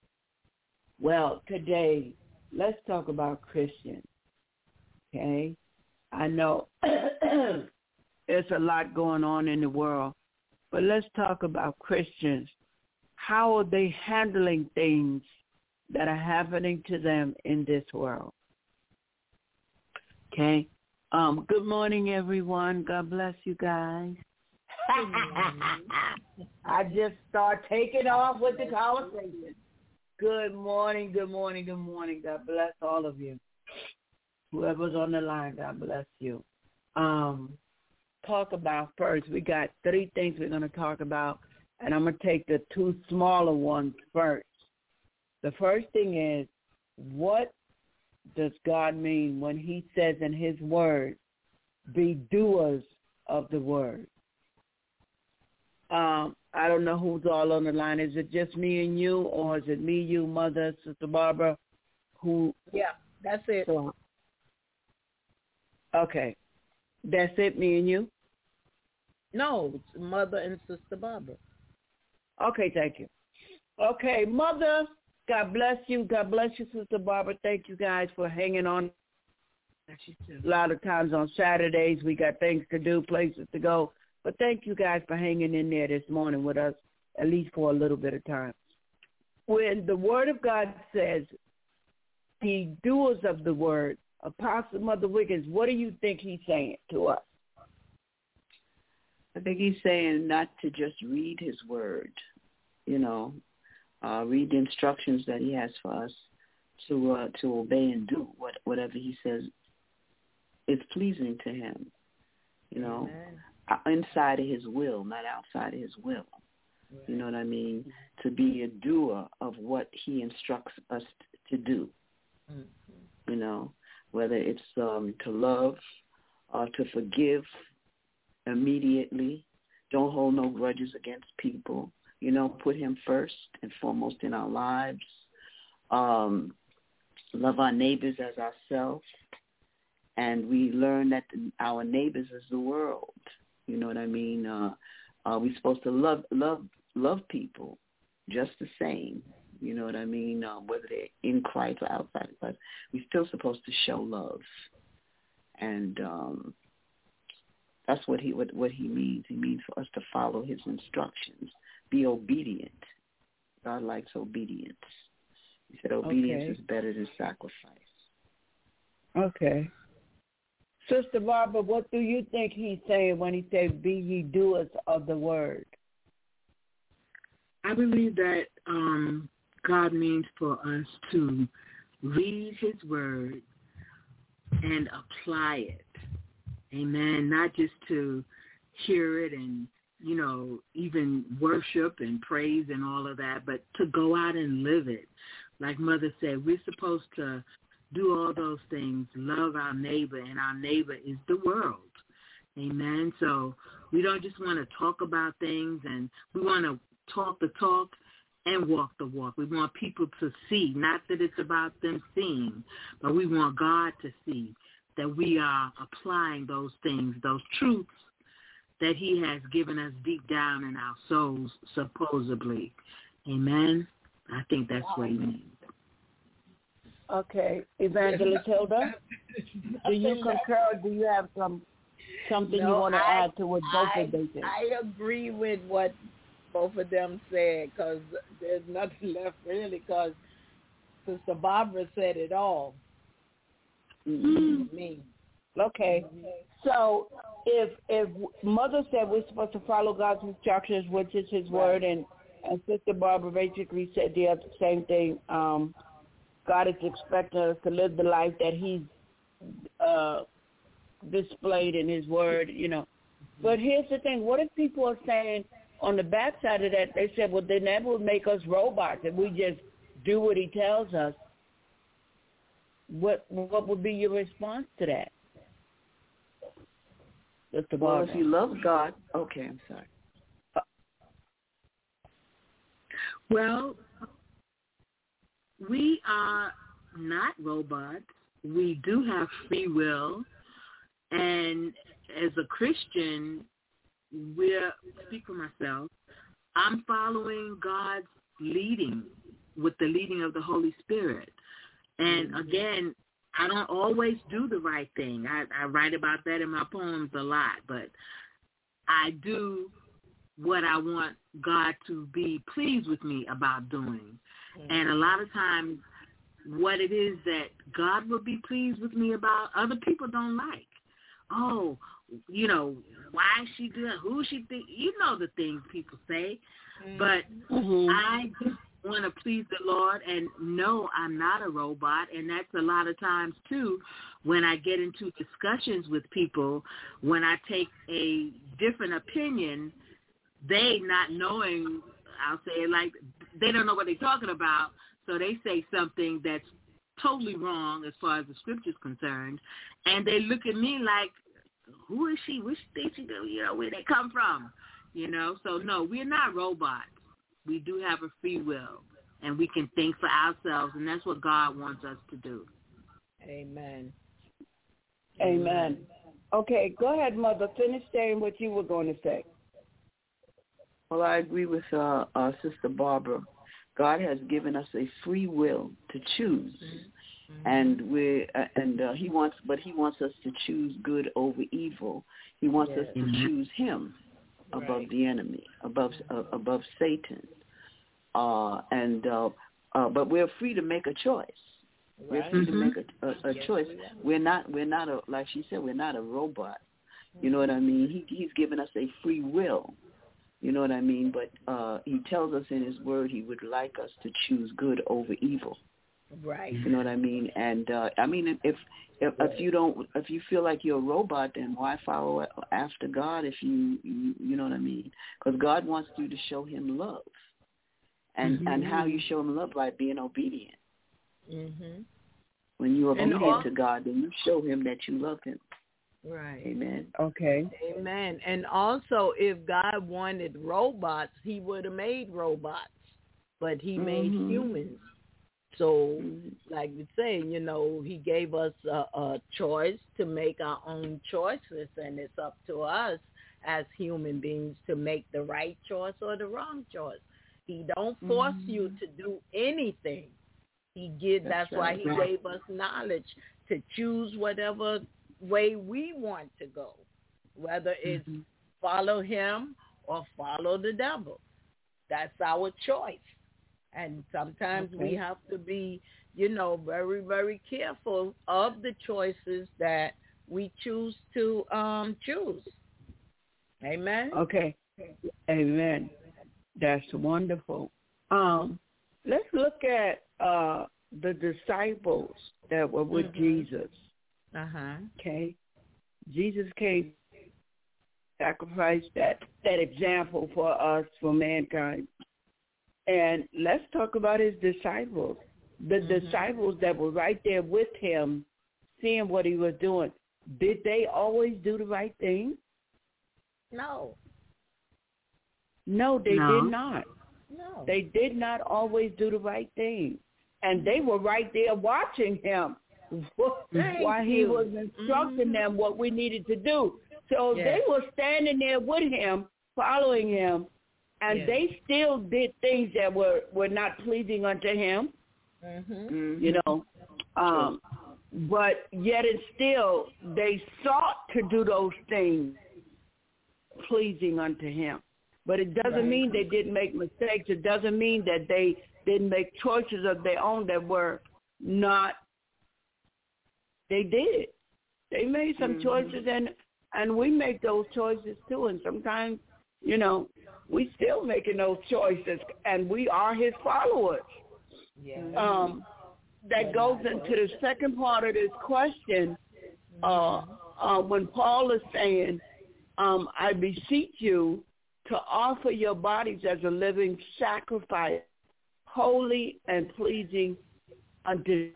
Well, today, let's talk about Christians, okay? I know there's a lot going on in the world, but let's talk about Christians. How are they handling things that are happening to them in this world? Okay? Um, good morning, everyone. God bless you guys. I just start taking off with the conversation. Good morning, good morning, good morning. God bless all of you. Whoever's on the line, God bless you. Um, talk about first. We got three things we're going to talk about, and I'm going to take the two smaller ones first. The first thing is, what does God mean when he says in his word, be doers of the word? Um, I don't know who's all on the line. Is it just me and you, or is it me, you, Mother, Sister Barbara? Who? Yeah, that's it. So, okay. That's it, me and you? No, it's Mother and Sister Barbara. Okay, thank you. Okay, Mother, God bless you. God bless you, Sister Barbara. Thank you guys for hanging on. A lot of times on Saturdays we got things to do, places to go. But thank you guys for hanging in there this morning with us, at least for a little bit of time. When the Word of God says, be doers of the word, Apostle Mother Wiggins, what do you think he's saying to us? I think he's saying not to just read his word, you know, uh, read the instructions that he has for us to uh, to obey and do what, whatever he says is pleasing to him, you know. Amen. Inside of his will, not outside of his will. Right. You know what I mean? To be a doer of what he instructs us to do. Mm-hmm. You know, whether it's um, to love or to forgive immediately. Don't hold no grudges against people. You know, put him first and foremost in our lives. Um, love our neighbors as ourselves. And we learn that the, our neighbors is the world. You know what I mean? Uh, uh, we're supposed to love love love people just the same. You know what I mean? Um, whether they're in Christ or outside of Christ, we're still supposed to show love. And um, that's what he what, what he means. He means for us to follow his instructions, be obedient. God likes obedience. He said obedience Okay. is better than sacrifice. Okay. Sister Barbara, what do you think he's saying when he says, be ye doers of the word? I believe that um, God means for us to read his word and apply it. Amen. Not just to hear it and, you know, even worship and praise and all of that, but to go out and live it. Like Mother said, we're supposed to do all those things, love our neighbor, and our neighbor is the world. Amen. So we don't just want to talk about things, and we want to talk the talk and walk the walk. We want people to see, not that it's about them seeing, but we want God to see that we are applying those things, those truths that he has given us deep down in our souls, supposedly. Amen. I think that's what he means. Okay. Evangelist Hilda, do you concur? Do you have some something No, you want to I, add to what both I, of them said? I agree with what both of them said, because there's nothing left really, because Sister Barbara said it all. Mm-hmm. Me. Okay. So if if Mother said we're supposed to follow God's instructions, which is his word, and, and Sister Barbara basically said the other same thing, um, God is expecting us to live the life that he's uh, displayed in his word, you know. But here's the thing. What if people are saying on the backside of that, they said, well, then that would make us robots if we just do what he tells us. What what would be your response to that? Sister Well, Barbara. if you love God, okay, I'm sorry. Well, we are not robots. We do have free will. And as a Christian, we're, speak for myself, I'm following God's leading with the leading of the Holy Spirit. And again, I don't always do the right thing. I, I write about that in my poems a lot, but I do what I want God to be pleased with me about doing. Mm-hmm. And a lot of times what it is that God will be pleased with me about, other people don't like. Oh, you know, why is she doing, who she think, you know the things people say. Mm-hmm. But mm-hmm. I just want to please the Lord, and no, I'm not a robot. And that's a lot of times too when I get into discussions with people, when I take a different opinion, they not knowing, I'll say it like, they don't know what they're talking about, so they say something that's totally wrong as far as the scripture's concerned, and they look at me like, who is she? Which thing she do? You know, where they come from? You know, so no, we're not robots. We do have a free will, and we can think for ourselves, and that's what God wants us to do. Amen. Amen. Okay, go ahead, Mother. Finish saying what you were going to say. Well, I agree with uh, uh, Sister Barbara. God has given us a free will to choose, mm-hmm. and we uh, and uh, He wants, but He wants us to choose good over evil. He wants yes. us to mm-hmm. choose Him above right. the enemy, above uh, above Satan, uh, and uh, uh, but we're free to make a choice. Right. We're free mm-hmm. to make a, a, a yes, choice. We we're not we're not a like she said we're not a robot. Mm-hmm. You know what I mean? He He's given us a free will. You know what I mean? But uh, he tells us in his word he would like us to choose good over evil. Right. You know what I mean? And uh, I mean, if if, right. if you don't, if you feel like you're a robot, then why follow after God? If you, you, you know what I mean? Because God wants you to show Him love, and mm-hmm. and how you show Him love by being obedient. Mm-hmm. When you're obedient all- to God, then you show Him that you love Him. Right. Amen. Okay. Amen. And also, if God wanted robots, He would have made robots, but He mm-hmm. made humans. So, mm-hmm. like we say, you know, He gave us a, a choice to make our own choices, and it's up to us as human beings to make the right choice or the wrong choice. He don't force Mm-hmm. you to do anything. He give. That's, That's why right. he gave us knowledge to choose whatever way we want to go, whether it's Mhm. follow him or follow the devil. That's our choice. And sometimes we Okay. have to be, you know, very, very careful of the choices that we choose to um, choose. Amen. Okay. Amen. That's wonderful. Um, let's look at uh, the disciples that were with Mhm. Jesus. Uh-huh. Okay. Jesus came, sacrificed that, that example for us, for mankind. And let's talk about his disciples. The Mhm. disciples that were right there with him, seeing what he was doing. Did they always do the right thing? No. No, they No. did not. No. They did not always do the right thing. And they were right there watching him Thank while he you. was instructing Mhm. them what we needed to do. So Yes. they were standing there with him, following him, and Yes. they still did things that were, were not pleasing unto him, Mhm. Mm-hmm. you know. Um, but yet and still, they sought to do those things pleasing unto him. But it doesn't Right. mean they didn't make mistakes. It doesn't mean that they didn't make choices of their own that were not. They did. They made some Mhm. choices, and and we make those choices too. And sometimes, you know, we still making those choices, and we are his followers. Yeah. Um, that goes into the second part of this question. Uh, uh, when Paul is saying, um, "I beseech you to offer your bodies as a living sacrifice, holy and pleasing unto."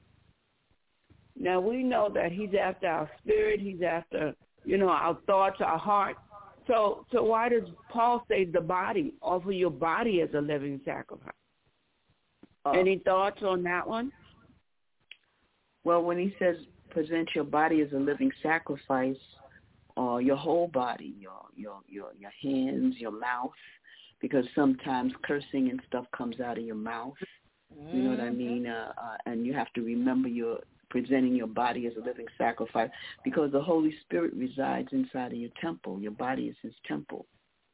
Now we know that he's after our spirit. He's after, you know, our thoughts, our heart. So, so why does Paul say the body? Offer your body as a living sacrifice. Uh, Any thoughts on that one? Well, when he says present your body as a living sacrifice, uh, your whole body, your your your your hands, your mouth, because sometimes cursing and stuff comes out of your mouth. You know what I mean? Uh, uh, and you have to remember you're presenting your body as a living sacrifice, because the Holy Spirit resides inside of your temple. Your body is his temple.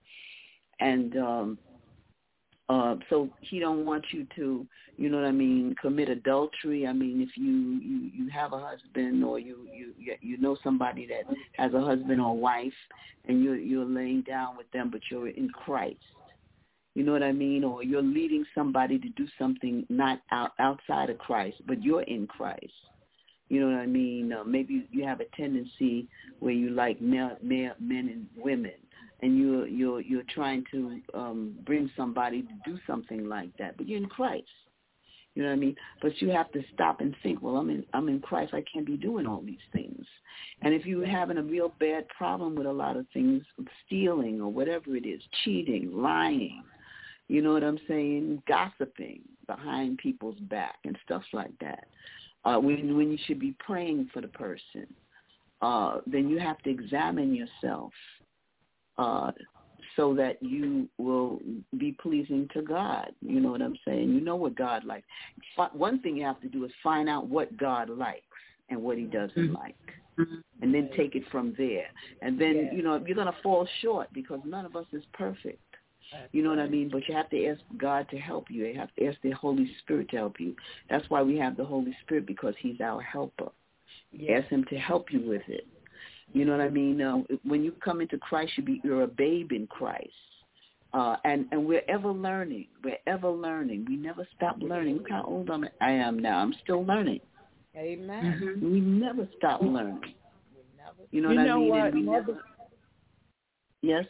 And um, uh, so he don't want you to, you know what I mean, commit adultery. I mean, if you, you, you have a husband, or you, you you know somebody that has a husband or wife, and you're, you're laying down with them, but you're in Christ. You know what I mean? Or you're leading somebody to do something not out, outside of Christ, but you're in Christ. You know what I mean? Uh, maybe you have a tendency where you like male, male, men and women, and you're you're you're trying to um, bring somebody to do something like that, but you're in Christ. You know what I mean? But you have to stop and think, well, I'm in I'm in Christ. I can't be doing all these things. And if you're having a real bad problem with a lot of things, stealing or whatever it is, cheating, lying, you know what I'm saying, gossiping behind people's back and stuff like that, uh, when when you should be praying for the person, uh, then you have to examine yourself uh, so that you will be pleasing to God. You know what I'm saying? You know what God likes. One thing you have to do is find out what God likes and what he doesn't Mm-hmm. like, and then take it from there. And then, Yeah. you know, you're going to fall short because none of us is perfect. You know what I mean? But you have to ask God to help you. You have to ask the Holy Spirit to help you. That's why we have the Holy Spirit, because he's our helper. Yeah. Ask him to help you with it. You know what I mean? Uh, when you come into Christ, you be, you're a babe in Christ. Uh, and, and we're ever learning. We're ever learning. We never stop learning. Look how old I'm, I am now. I'm still learning. Amen. Mm-hmm. We never stop learning. You know You what know I mean? what, And we Mother- never, yes?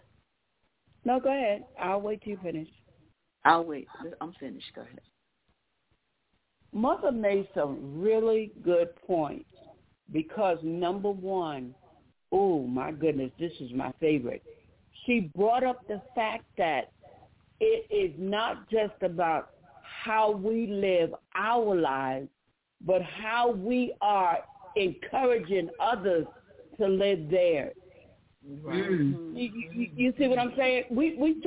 No, go ahead. I'll wait till you finish. I'll wait. I'm finished. Go ahead. Mother made some really good points because, number one, oh, my goodness, this is my favorite. She brought up the fact that it is not just about how we live our lives, but how we are encouraging others to live theirs. Right. Mm. You, you, you see what I'm saying? We we so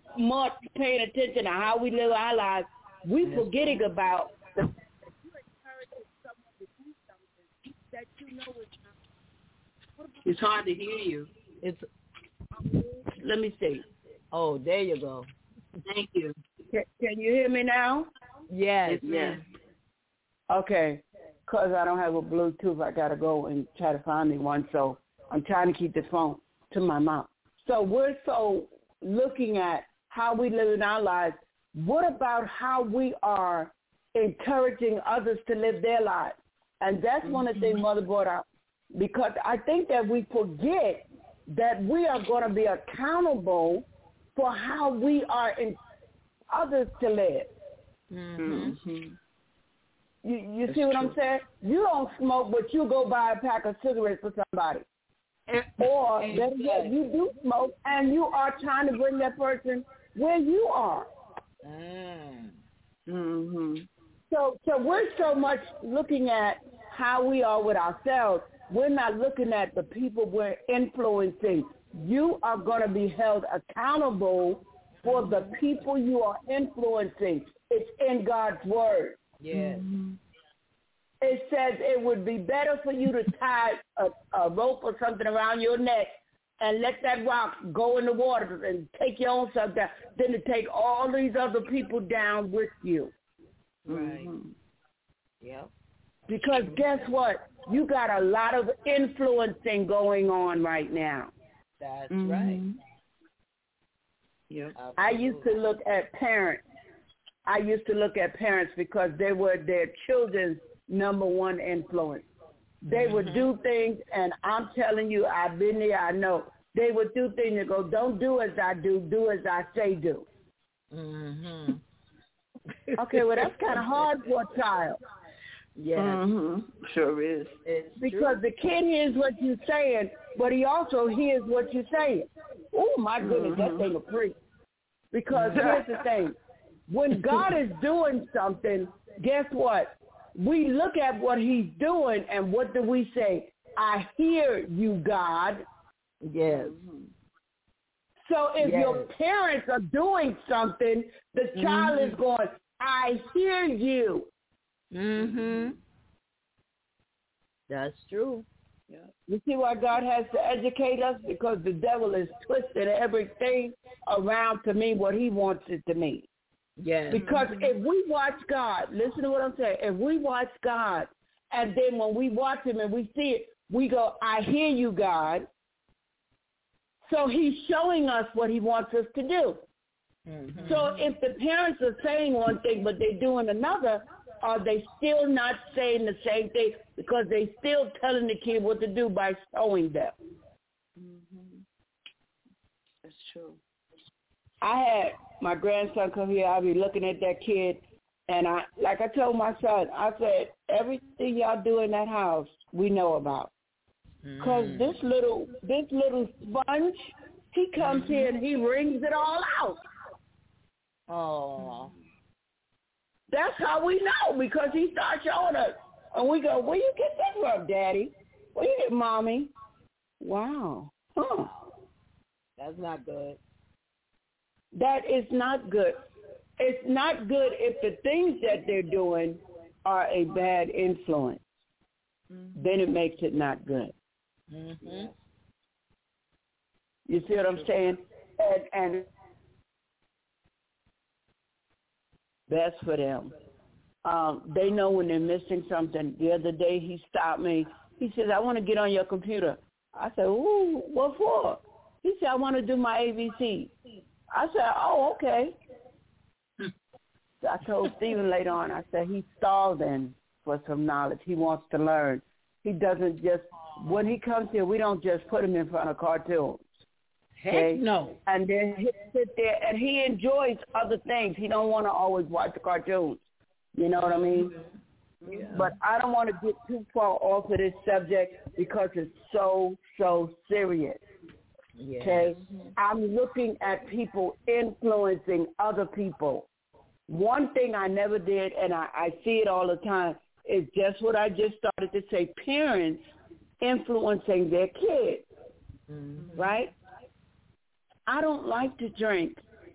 much paying attention to how we live our lives, we yes. forgetting about the that you're encouraging someone to do something that you know is not. It's hard to hear you. It's. Let me see. Oh, there you go. Thank you. Can, can you hear me now? Yes. Yes. Okay. Because I don't have a Bluetooth, I got to go and try to find me one. So I'm trying to keep the phone to my mouth. So we're so looking at how we live in our lives. What about how we are encouraging others to live their lives? And that's mm-hmm. one of the things Mother brought out. Because I think that we forget that we are going to be accountable for how we are in others to live. Mm-hmm. You, you see what true. I'm saying? You don't smoke, but you go buy a pack of cigarettes for somebody. Or better yet, you do smoke, and you are trying to bring that person where you are. Mm. Mm-hmm. So, so we're so much looking at how we are with ourselves. We're not looking at the people we're influencing. You are going to be held accountable for the people you are influencing. It's in God's word. Yes. Mm-hmm. It says it would be better for you to tie a, a rope or something around your neck and let that rock go in the water and take your own self down than to take all these other people down with you. Right. Mm-hmm. Yep. Because guess what? You got a lot of influencing going on right now. That's mm-hmm. right. Yep. I used to look at parents. I used to look at parents because they were their children's number one influence. They mm-hmm. would do things, and I'm telling you, I've been there, I know. They would do things and go, don't do as I do, do as I say do. Mm-hmm. Okay, well, that's kind of hard for a child. Yes. Mm-hmm. Sure is. It's because true. the kid hears what you're saying, but he also hears what you're saying. Oh, my goodness, mm-hmm. that thing a freak. Because here's the thing. When God is doing something, guess what? We look at what he's doing, and what do we say? I hear you, God. Yes. So if yes. your parents are doing something, the child mm-hmm. is going, I hear you. Mm-hmm. That's true. Yeah. You see why God has to educate us? Because the devil is twisting everything around to mean what he wants it to mean. Yes. Because if we watch God, listen to what I'm saying, if we watch God, and then when we watch him and we see it, we go, I hear you, God. So he's showing us what he wants us to do. Mm-hmm. So if the parents are saying one thing but they're doing another, are they still not saying the same thing because they still telling the kid what to do by showing them? Mm-hmm. That's true. I had my grandson come here. I'll be looking at that kid, and I, like I told my son, I said, everything y'all do in that house, we know about. Because mm. this little this little sponge, he comes mm-hmm. here and he wrings it all out. Oh. That's how we know, because he starts showing us. And we go, where you get that from, Daddy? Where you get, Mommy? Wow. Huh. That's not good. That is not good. It's not good if the things that they're doing are a bad influence. Mm-hmm. Then it makes it not good. Mm-hmm. You see what I'm saying? And, and that's for them. Um, they know when they're missing something. The other day he stopped me. He says, I want to get on your computer. I said, ooh, what for? He said, I want to do my A B C. I said, oh, okay. So I told Stephen later on, I said, he's starving for some knowledge. He wants to learn. He doesn't just, when he comes here, we don't just put him in front of cartoons. Okay? Heck no. And then he sit there, and he enjoys other things. He don't want to always watch the cartoons. You know what I mean? Yeah. But I don't want to get too far off of this subject because it's so, so serious. Yes. Okay? I'm looking at people influencing other people. One thing I never did, and I, I see it all the time, is just what I just started to say, parents influencing their kids, mm-hmm. right? I don't like to drink.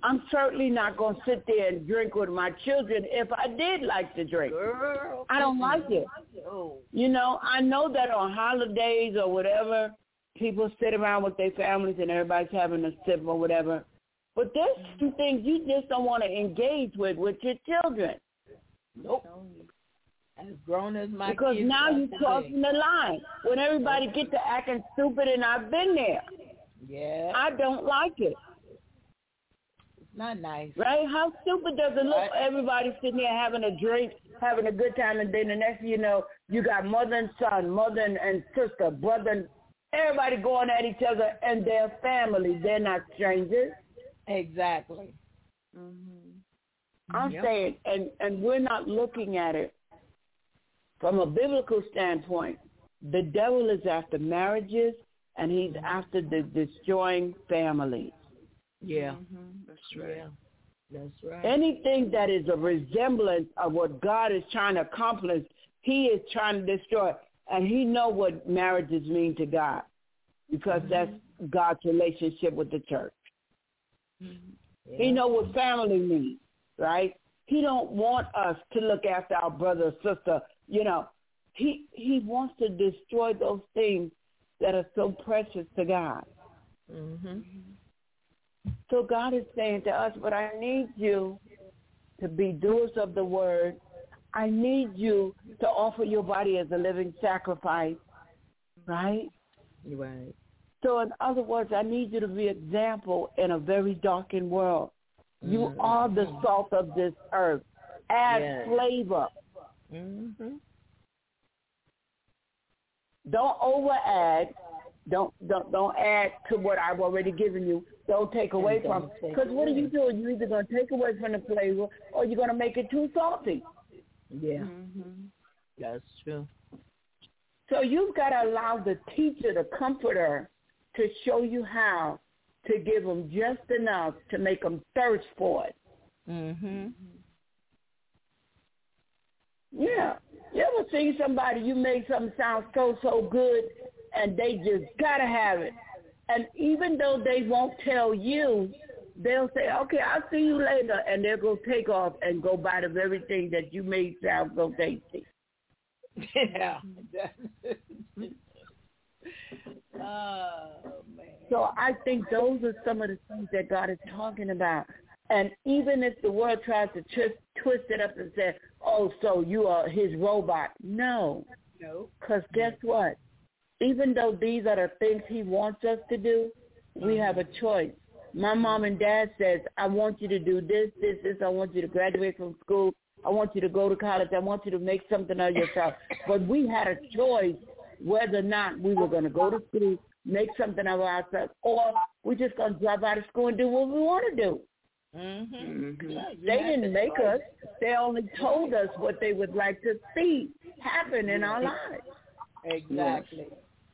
I'm certainly not going to sit there and drink with my children if I did like to drink. Girl. I don't like it. Oh. You know, I know that on holidays or whatever, people sit around with their families and everybody's having a sip or whatever. But there's some things you just don't want to engage with with your children. Nope. As grown as my because kids now are you're today. crossing the line. When everybody get to acting stupid, and I've been there. Yeah. I don't like it. It's not nice. Right? How stupid does it look? Right. Everybody sitting there having a drink, having a good time, and then the next thing you know, you got mother and son, mother and, and sister, brother, and everybody going at each other and their families. They're not strangers. Exactly. Mm-hmm. I'm yep. saying, and, and we're not looking at it from a biblical standpoint. The devil is after marriages, and he's after the destroying families. Yeah. Mm-hmm. That's right. Yeah. That's right. Anything that is a resemblance of what God is trying to accomplish, he is trying to destroy. And he knows what marriages mean to God, because mm-hmm. that's God's relationship with the church. Mm-hmm. Yeah. He knows what family means, right? He don't want us to look after our brother or sister. You know, he he wants to destroy those things that are so precious to God. Mm-hmm. So God is saying to us, but I need you to be doers of the word. I need you to offer your body as a living sacrifice, right? Right. So in other words, I need you to be an example in a very darkened world. You mm-hmm. are the salt of this earth. Add yes. flavor. Mm-hmm. Don't over add. Don't don't don't add to what I've already given you. Don't take away and from. Because what are you doing? You're either going to take away from the flavor, or you're going to make it too salty. Yeah, mm-hmm. That's true. So you've got to allow the teacher, the comforter, to show you how to give them just enough to make them thirst for it. Mm-hmm. Yeah. You ever see somebody, you make something sound so, so good, and they just got to have it. And even though they won't tell you, they'll say, okay, I'll see you later, and they'll go take off and go buy the very thing that you made sound so tasty. Yeah. Oh, man. So I think those are some of the things that God is talking about. And even if the world tries to twist, twist it up and say, oh, so you are his robot. No. No. Because guess what? Even though these are the things he wants us to do, we have a choice. My mom and dad says, I want you to do this, this, this. I want you to graduate from school. I want you to go to college. I want you to make something of yourself. But we had a choice whether or not we were going to go to school, make something of ourselves, or we're just going to drop out of school and do what we want to do. Mm-hmm. Mm-hmm. They didn't make us. They only told us what they would like to see happen in our lives. Exactly.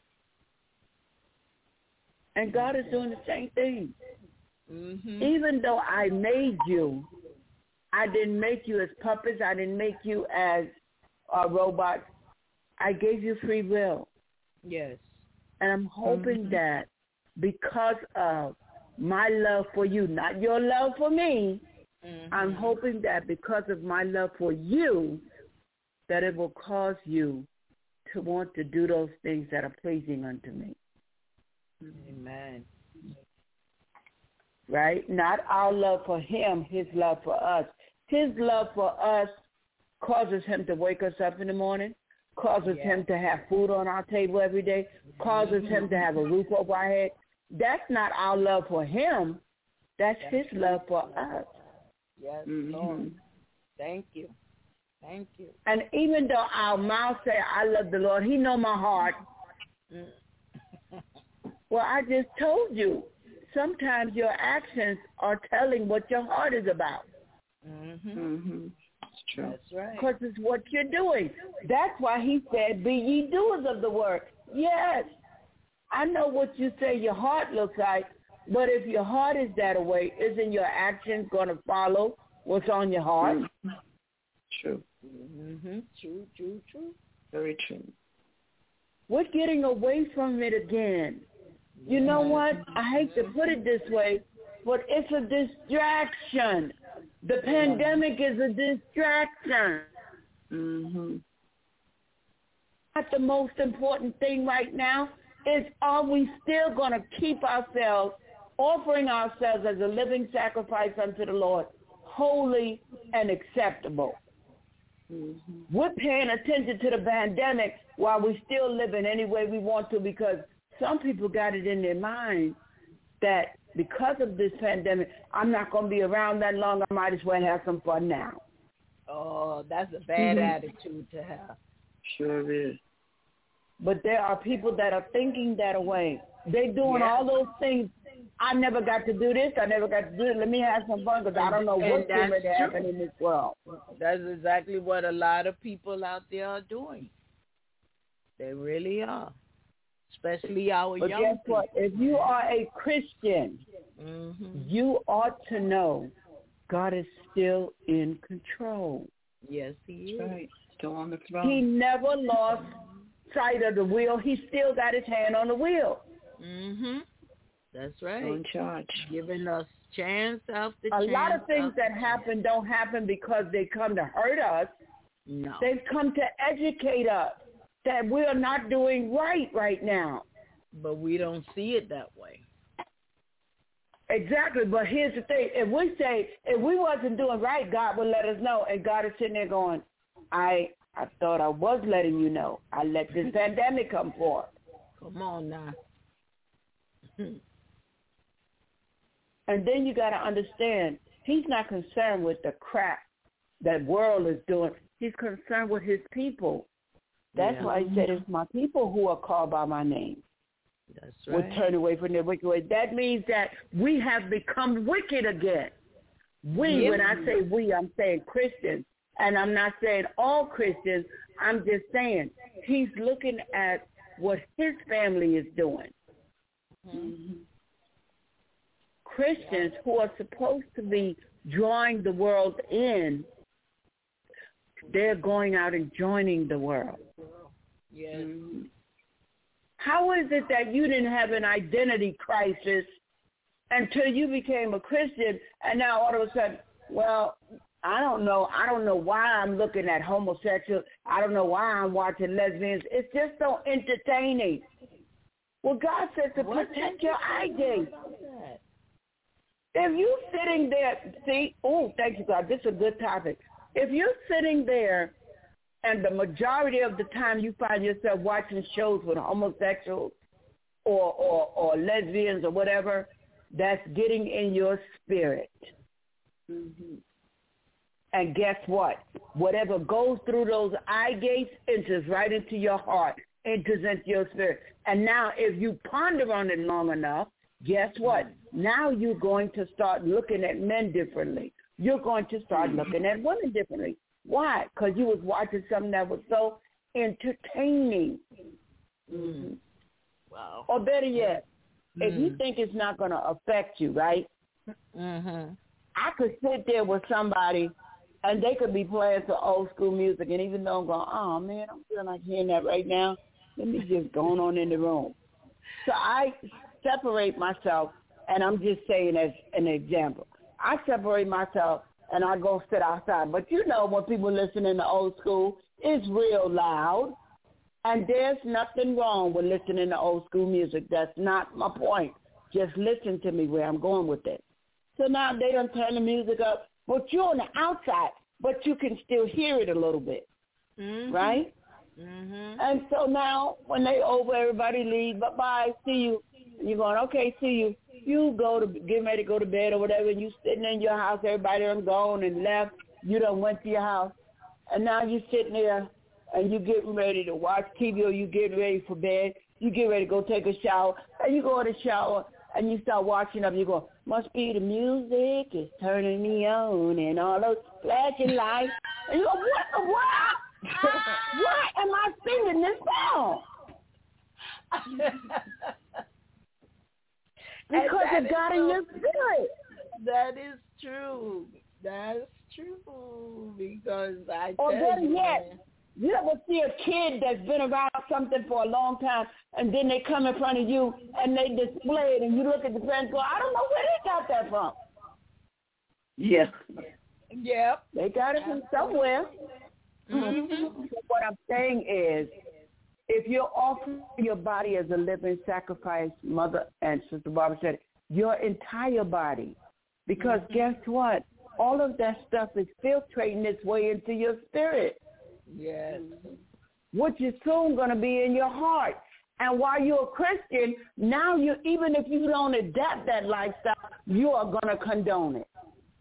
And God is doing the same thing. Mm-hmm. Even though I made you, I didn't make you as puppets. I didn't make you as a robot. I gave you free will. Yes. And I'm hoping mm-hmm. that because of my love for you, not your love for me, mm-hmm. I'm hoping that because of my love for you, that it will cause you to want to do those things that are pleasing unto me. Amen. Right? Not our love for him, his love for us. His love for us causes him to wake us up in the morning, causes yeah. him to have food on our table every day, causes mm-hmm. him to have a roof over our head. That's not our love for him. That's, That's his true. love for us. Yes, mm-hmm. Lord. Thank you. Thank you. And even though our mouth say, I love the Lord, he know my heart. Well, I just told you, sometimes your actions are telling what your heart is about. Mm-hmm. Mm-hmm. That's true. That's right. Because it's what you're doing. That's why he said, be ye doers of the word. Yes, I know what you say your heart looks like, but if your heart is that way, isn't your actions going to follow what's on your heart? Mm-hmm. True. Mm-hmm. True, true, true. Very true. We're getting away from it again. You know what? I hate to put it this way, but it's a distraction. The pandemic is a distraction. Mm-hmm. Not the most important thing right now is, are we still going to keep ourselves, offering ourselves as a living sacrifice unto the Lord, holy and acceptable? Mm-hmm. We're paying attention to the pandemic while we still living any way we want to, because some people got it in their mind that because of this pandemic, I'm not going to be around that long. I might as well have some fun now. Oh, that's a bad mm-hmm. attitude to have. Sure is. But there are people that are thinking that way. They're doing yeah. all those things. I never got to do this. I never got to do it. Let me have some fun, because I don't know what's going to happen in this world. That's exactly what a lot of people out there are doing. They really are, especially our but young guess people. What? If you are a Christian, mm-hmm. you ought to know God is still in control. Yes, he is. That's right. Still on the throne. He never lost sight of the wheel. He still got his hand on the wheel. Mhm. That's right. In charge. Giving us chance after a chance. A lot of things that happen don't happen because they come to hurt us. No. They've come to educate us that we are not doing right right now. But we don't see it that way. Exactly. But here's the thing. If we say, if we wasn't doing right, God would let us know. And God is sitting there going, I I thought I was letting you know. I let this pandemic come forth. Come on now. And then you got to understand, he's not concerned with the crap that world is doing. He's concerned with his people. That's yeah. why he said, it's my people who are called by my name. That's right. Will turn away from their wicked ways. That means that we have become wicked again. We, yeah. when I say we, I'm saying Christians. And I'm not saying all Christians. I'm just saying he's looking at what his family is doing. Mm-hmm. Christians who are supposed to be drawing the world in, they're going out and joining the world. Yes. Mm-hmm. How is it that you didn't have an identity crisis until you became a Christian, and now all of a sudden, well, I don't know. I don't know why I'm looking at homosexuals. I don't know why I'm watching lesbians. It's just so entertaining. Well, God said to what protect your eye gate. If you're sitting there, see, oh, thank you, God. This is a good topic. If you're sitting there and the majority of the time you find yourself watching shows with homosexuals or, or, or lesbians or whatever, that's getting in your spirit. Mm-hmm. And guess what? Whatever goes through those eye gates enters right into your heart, enters into your spirit. And now if you ponder on it long enough, guess what? Now you're going to start looking at men differently. You're going to start looking at women differently. Why? Because you was watching something that was so entertaining. Mm-hmm. Wow. Or better yet, mm-hmm. if you think it's not going to affect you, right? Mm-hmm. I could sit there with somebody and they could be playing some old school music, and even though I'm going, oh, man, I'm feeling like hearing that right now, let me just go on in the room. So I separate myself, and I'm just saying as an example. I separate myself, and I go sit outside. But you know when people listen in the old school, it's real loud, and there's nothing wrong with listening to old school music. That's not my point. Just listen to me where I'm going with it. So now they don't turn the music up, but you're on the outside, but you can still hear it a little bit, mm-hmm. right? Mm-hmm. And so now when they over, everybody leave, bye-bye, see you. You're going, okay, see you. You go to, get ready to go to bed or whatever, and you sitting in your house, everybody done gone and left. You done went to your house, and now you sitting there, and you getting ready to watch T V or you getting ready for bed. You get ready to go take a shower, and you go in the shower, and you start watching up. You go, must be the music is turning me on and all those flashing lights. And you go, what the what? Why am I singing this song? Because it got in your spirit. That is true. That's true. Because I or tell better you, yet, man. You ever see a kid that's been around something for a long time, and then they come in front of you and they display it, and you look at the parents and go, I don't know where they got that from. Yeah. Yep. They got it from somewhere. Mm-hmm. So what I'm saying is, if you're offering your body as a living sacrifice, Mother and Sister Barbara said, your entire body, because mm-hmm. guess what? All of that stuff is filtrating its way into your spirit. Yes. Which is soon going to be in your heart. And while you're a Christian, now you, even if you don't adapt that lifestyle, you are going to condone it.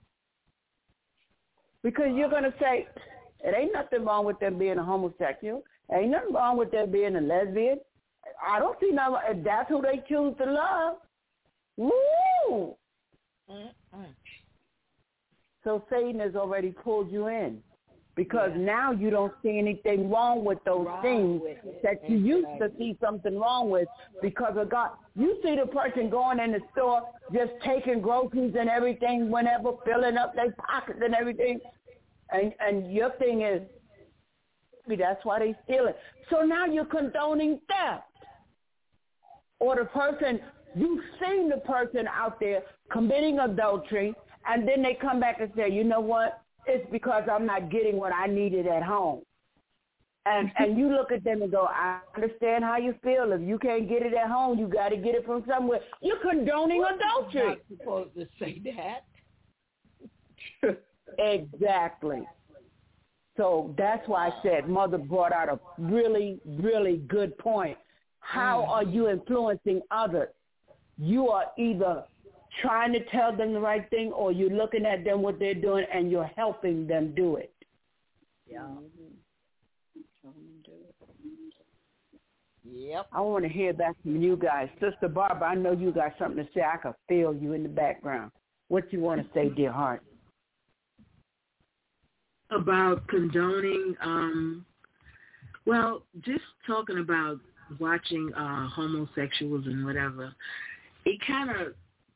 Because you're going to say, it ain't nothing wrong with them being a homosexual. Ain't nothing wrong with them being a lesbian. I don't see nothing. If that's who they choose to love. Woo! Mm-mm. So Satan has already pulled you in. Because yeah. now you don't see anything wrong with those wrong things with that you used to see something wrong with because of God. You see the person going in the store just taking groceries and everything whenever, filling up their pockets and everything. And and your thing is, that's why they steal it. So now you're condoning theft. Or the person, you've seen the person out there committing adultery, and then they come back and say, you know what? It's because I'm not getting what I needed at home. And and you look at them and go, I understand how you feel. If you can't get it at home, you got to get it from somewhere. You're condoning well, adultery. You're not supposed to say that. Exactly. So that's why I said Mother brought out a really, really good point. How are you influencing others? You are either trying to tell them the right thing, or you're looking at them what they're doing and you're helping them do it. Yeah. Yep. I want to hear back from you guys. Sister Barbara, I know you got something to say. I can feel you in the background. What you want to say, dear heart? About condoning, um, well, just talking about watching uh, homosexuals and whatever, it kind of,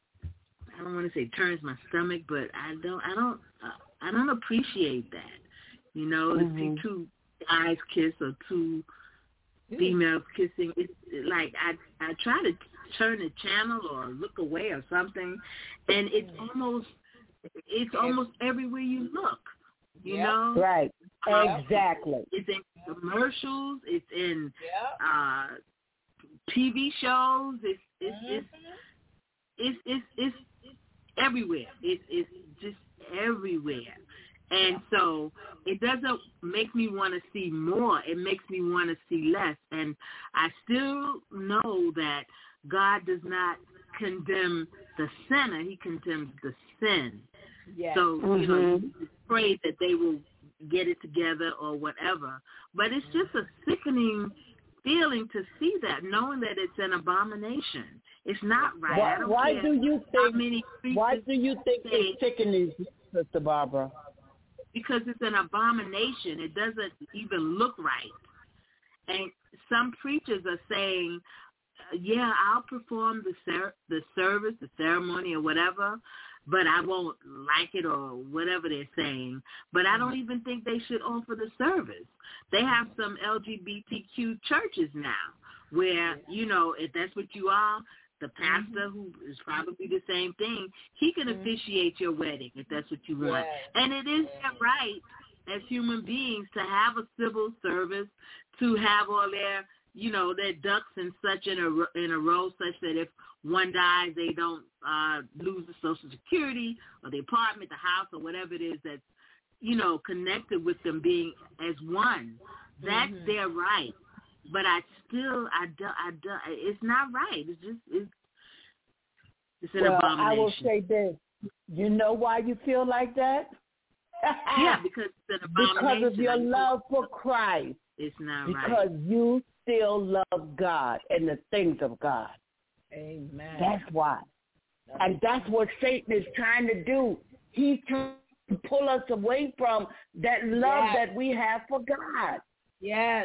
I don't want to say turns my stomach, but I don't, I don't, uh, I don't appreciate that. You know, mm-hmm. to see two guys kiss or two females kissing, it's like I, I try to turn the channel or look away or something, and it's almost, it's almost everywhere you look. You yep. know, right? Exactly. It's in commercials. It's in yep. uh, T V shows. It's it's, mm-hmm. it's it's it's it's it's everywhere. It's it's just everywhere. And so it doesn't make me want to see more. It makes me want to see less. And I still know that God does not condemn the sinner. He condemns the sin. Yes. So, mm-hmm. you know, pray that they will get it together or whatever. But it's just a sickening feeling to see that, knowing that it's an abomination. It's not right. Why, I don't why care do you how think? Many why do you think say, it's sickening, Sister Barbara? Because it's an abomination. It doesn't even look right. And some preachers are saying, yeah, I'll perform the ser- the service, the ceremony or whatever, but I won't like it or whatever they're saying. But I don't even think they should offer the service. They have some L G B T Q churches now where, you know, if that's what you are, the pastor, who is probably the same thing, he can officiate your wedding if that's what you want. Yes. And it is their right as human beings to have a civil service, to have all their, you know, their ducks and such in a, in a row such that if one dies, they don't uh, lose the Social Security or the apartment, the house, or whatever it is that's, you know, connected with them being as one. That's mm-hmm. their right. But I still, I do, I do, it's not right. It's just, it's, it's an well, abomination. I will say this. You know why you feel like that? Yeah, because it's an abomination. Because of your love for Christ. It's not because right. Because you still love God and the things of God. Amen. That's why. And that's what Satan is trying to do. He's trying to pull us away from that love yes. that we have for God. Yes.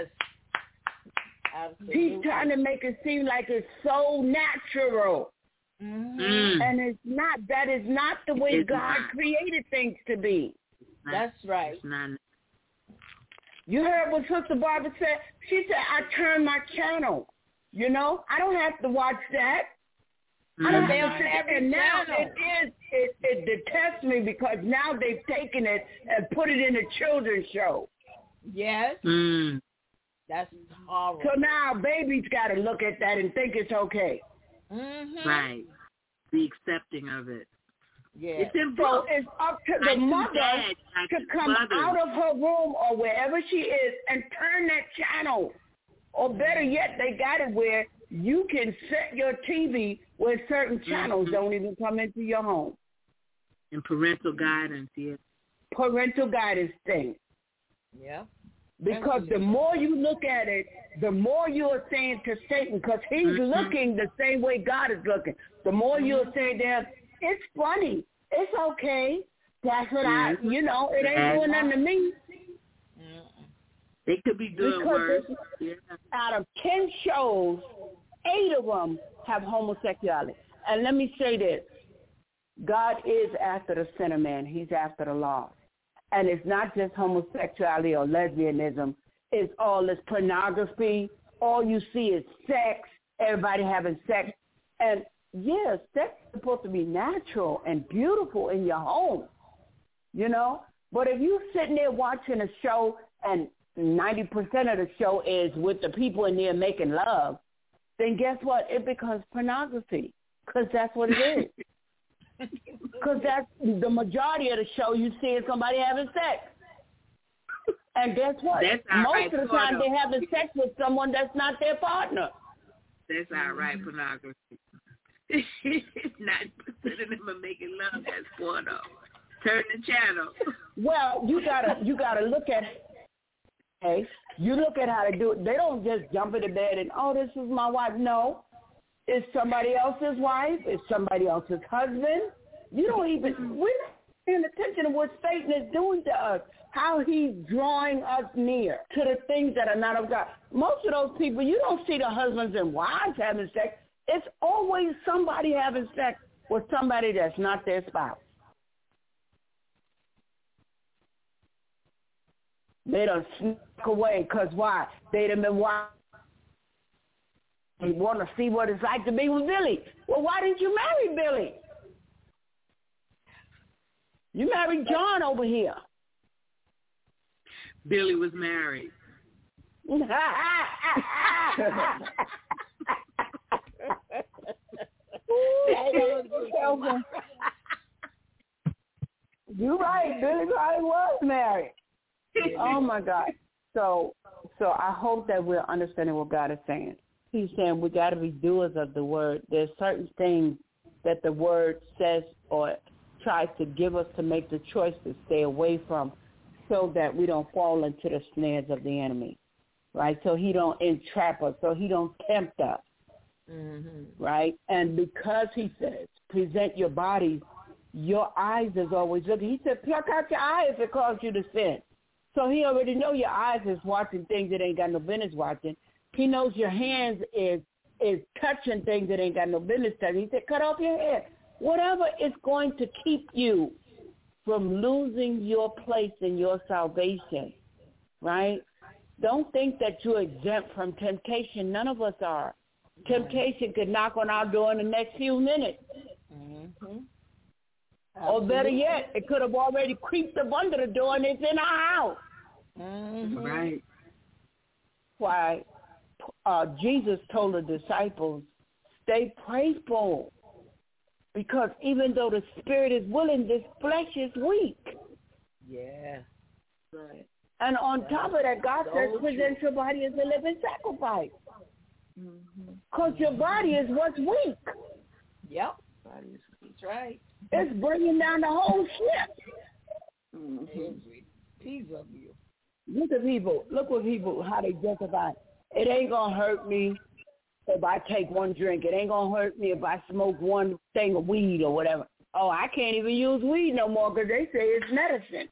Absolutely. He's trying to make it seem like it's so natural. Mm-hmm. And it's not. That is not the way it's God not. created things to be. That's right. It's not. You heard what Sister Barbara said? She said, I turned my channel. You know, I don't have to watch that. I don't They have on to. every And now channel. it is, it, it detests me because now they've taken it and put it in a children's show. Yes. Mm. That's horrible. So now babies got to look at that and think it's okay. Mm-hmm. Right. Be accepting of it. Yeah. It's in So books. it's up to Like the you mother said, like to his come mother. out of her room or wherever she is and turn that channel. Or better yet, they got it where you can set your T V where certain channels Mm-hmm. don't even come into your home. And parental guidance, yes. Parental guidance thing. Yeah. Because the more you look at it, the more you are saying to Satan, because he's Mm-hmm. looking the same way God is looking. The more you're saying to him, it's funny. It's okay. That's what Mm-hmm. I, you know, it ain't doing nothing to me. They could be doing Because worse. it's- Yeah. Out of ten shows, eight of them have homosexuality. And let me say this. God is after the sinner, man. He's after the lost. And it's not just homosexuality or lesbianism. It's all this pornography. All you see is sex, everybody having sex. And, yes, sex is supposed to be natural and beautiful in your home, you know? But if you're sitting there watching a show and ninety percent of the show is with the people in there making love, then guess what? It becomes pornography because that's what it is. Because that's the majority of the show you see is somebody having sex. And guess what? That's all Most right, of the time porno. they're having sex with someone that's not their partner. That's all right, pornography. ninety percent of them are making love as porno. Turn the channel. Well, you gotta you gotta look at okay. You look at how they do it. They don't just jump into bed and, oh, this is my wife. No. It's somebody else's wife. It's somebody else's husband. You don't even we're not paying attention to what Satan is doing to us, how he's drawing us near to the things that are not of God. Most of those people, you don't see the husbands and wives having sex. It's always somebody having sex with somebody that's not their spouse. They don't sneak away because why? They done been watching. They want to see what it's like to be with Billy. Well, why didn't you marry Billy? You married John over here. Billy was married. You're right. Billy probably was married. Oh, my God. So so I hope that we're understanding what God is saying. He's saying we got to be doers of the word. There's certain things that the word says or tries to give us to make the choice to stay away from so that we don't fall into the snares of the enemy, right? So he don't entrap us, so he don't tempt us, mm-hmm. right? And because he says, present your bodies, your eyes is always looking. He said, pluck out your eye if it caused you to sin. So he already know your eyes is watching things that ain't got no business watching. He knows your hands is is touching things that ain't got no business touching. He said, cut off your head. Whatever is going to keep you from losing your place in your salvation, right? Don't think that you're exempt from temptation. None of us are. Temptation could knock on our door in the next few minutes. Mm-hmm. Or better yet, it could have already creeped up under the door and it's in our house. Mm-hmm. Right. Why uh, Jesus told the disciples, stay prayerful. Because even though the spirit is willing, this flesh is weak. Yeah. Right. And on That's top of that, God so says, present your body as a living sacrifice. Because mm-hmm. your body is what's weak. Yep. Body is, that's right. It's bringing down the whole ship. Mm-hmm. Every piece of you. Look at people. Look what people, how they justify. It ain't going to hurt me if I take one drink. It ain't going to hurt me if I smoke one thing of weed or whatever. Oh, I can't even use weed no more because they say it's medicine.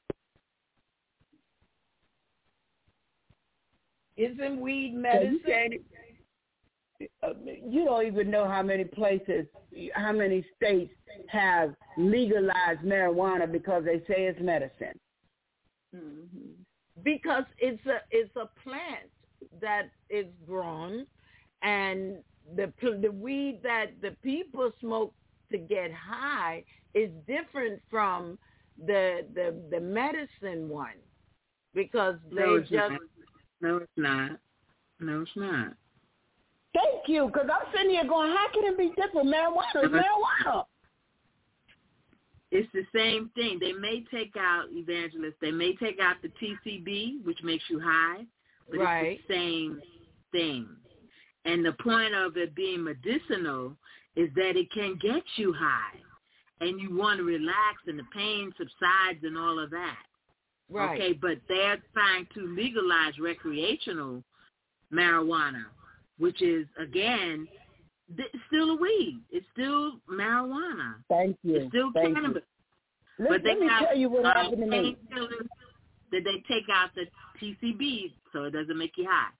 Isn't weed medicine? You don't even know how many places, how many states have legalized marijuana because they say it's medicine. Mm-hmm. because it's a it's a plant that is grown, and the the weed that the people smoke to get high is different from the the, the medicine one, because they no, it's just not. no, it's not. No, it's not. Thank you, because I'm sitting here going, how can it be different? Marijuana is marijuana. It's the same thing. They may take out, evangelists, they may take out the T C B, which makes you high, but right. it's the same thing. And the point of it being medicinal is that it can get you high, and you want to relax, and the pain subsides and all of that. Right. Okay, but they're trying to legalize recreational marijuana, which is, again, th- still a weed. It's still marijuana. Thank you. It's still Thank cannabis. You. Let, but they let me have, tell you what uh, happened to me. That they take out the T C B so it doesn't make you high.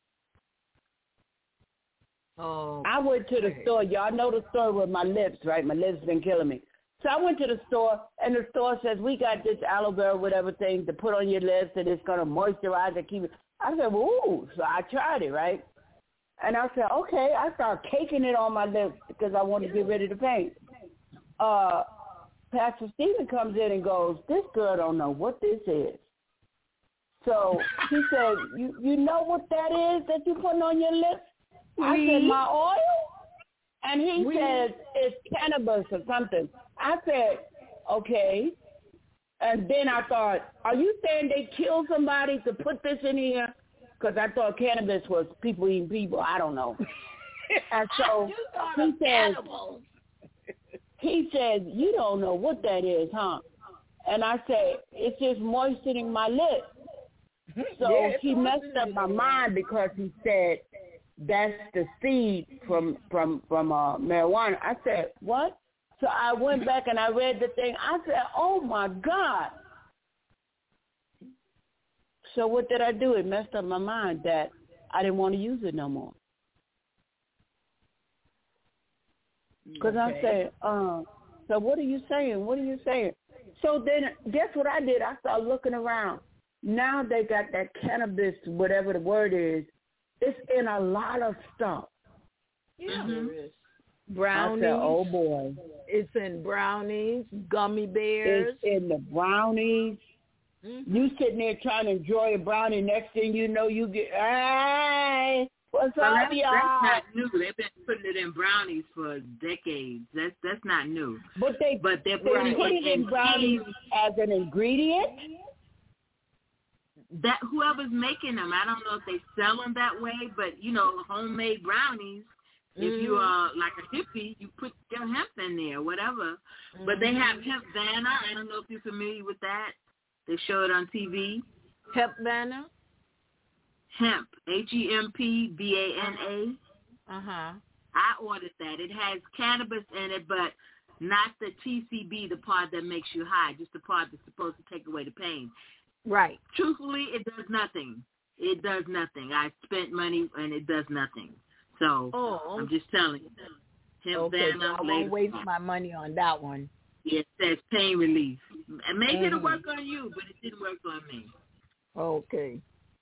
Oh. I went to the store. Y'all know the store with my lips, right? My lips been killing me. So I went to the store, and the store says, we got this aloe vera, whatever thing, to put on your lips, and it's going to moisturize and keep it. I said, well, ooh. So I tried it, right? And I said, okay. I started caking it on my lips because I wanted to get rid of the pain. Uh, Pastor Stephen comes in and goes, this girl don't know what this is. So he said, you, you know what that is that you putting on your lips? I said, my oil? And he we, says, it's cannabis or something. I said, okay. And then I thought, are you saying they killed somebody to put this in here? Because I thought cannabis was people eating people. I don't know. And so he says, he says, you don't know what that is, huh? And I said, it's just moistening my lips. So yeah, he messed up my mind because he said, that's the seed from from from uh, marijuana. I said, what? So I went back and I read the thing. I said, oh, my God. So what did I do? It messed up my mind that I didn't want to use it no more. Because okay. I said, uh, so what are you saying? What are you saying? So then guess what I did? I started looking around. Now they got that cannabis, whatever the word is. It's in a lot of stuff. Yeah, mm-hmm. there is. Brownies. I said, oh, boy. It's in brownies, gummy bears. It's in the brownies. Mm-hmm. You sitting there trying to enjoy a brownie. Next thing you know, you get, hey, what's well, up, that's, y'all? That's not new. They've been putting it in brownies for decades. That's that's not new. But they, but they're they putting put it it in in brownies as an ingredient? That whoever's making them, I don't know if they sell them that way, but, you know, homemade brownies, mm-hmm. if you are like a hippie, you put your hemp in there, whatever. Mm-hmm. But they have hemp banner. I don't know if you're familiar with that. They show it on T V. Hemp banner? Hemp, H E M P B A N A. Uh-huh. I ordered that. It has cannabis in it, but not the T C B, the part that makes you high, just the part that's supposed to take away the pain. Right. Truthfully, it does nothing. It does nothing. I spent money, and it does nothing. So oh. I'm just telling you. Hemp okay, banner, so I won't waste my money on that one. It says pain relief. And maybe mm-hmm. it'll work on you, but it didn't work on me. Okay.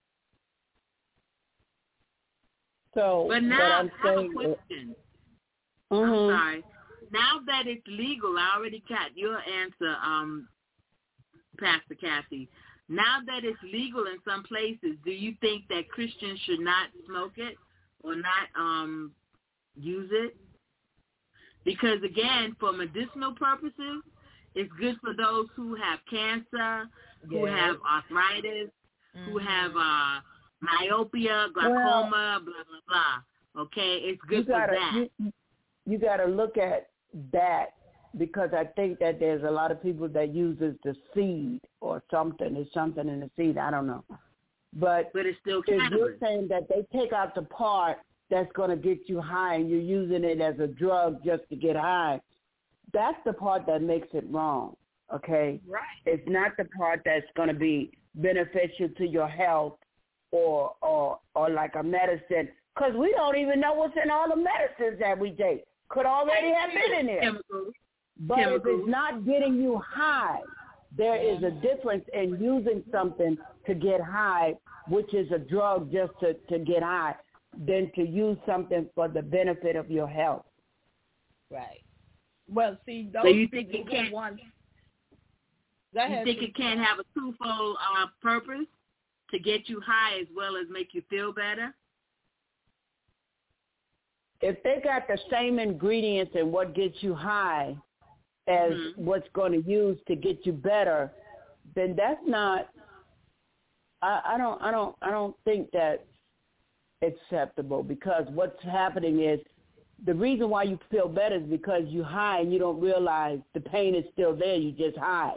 So, but now but I'm I have saying a question. Mm-hmm. I'm sorry. Now that it's legal, I already got your answer, um, Pastor Kathy. Now that it's legal in some places, do you think that Christians should not smoke it or not um, use it? Because, again, for medicinal purposes, it's good for those who have cancer, who yes. have arthritis, mm-hmm. who have uh, myopia, glaucoma, well, blah, blah, blah. Okay? It's good gotta, for that. You, you got to look at that. Because I think that there's a lot of people that uses the seed or something. There's something in the seed. I don't know. But, but it's still if cannabis. You're saying that they take out the part that's going to get you high and you're using it as a drug just to get high, that's the part that makes it wrong, okay? Right. It's not the part that's going to be beneficial to your health or, or, or like a medicine. Because we don't even know what's in all the medicines that we take. Could already have been in there. Chemicals. But Chemicals. If it's not getting you high, There is a difference in using something to get high, which is a drug just to, to get high, than to use something for the benefit of your health. Right. Well, see, those so you think it can't, ones. You think it can't have a twofold uh, purpose to get you high as well as make you feel better? If they got the same ingredients in what gets you high as mm-hmm. what's going to use to get you better, then that's not. I, I don't. I don't. I don't think that's acceptable, because what's happening is the reason why you feel better is because you're high and you don't realize the pain is still there. You just high.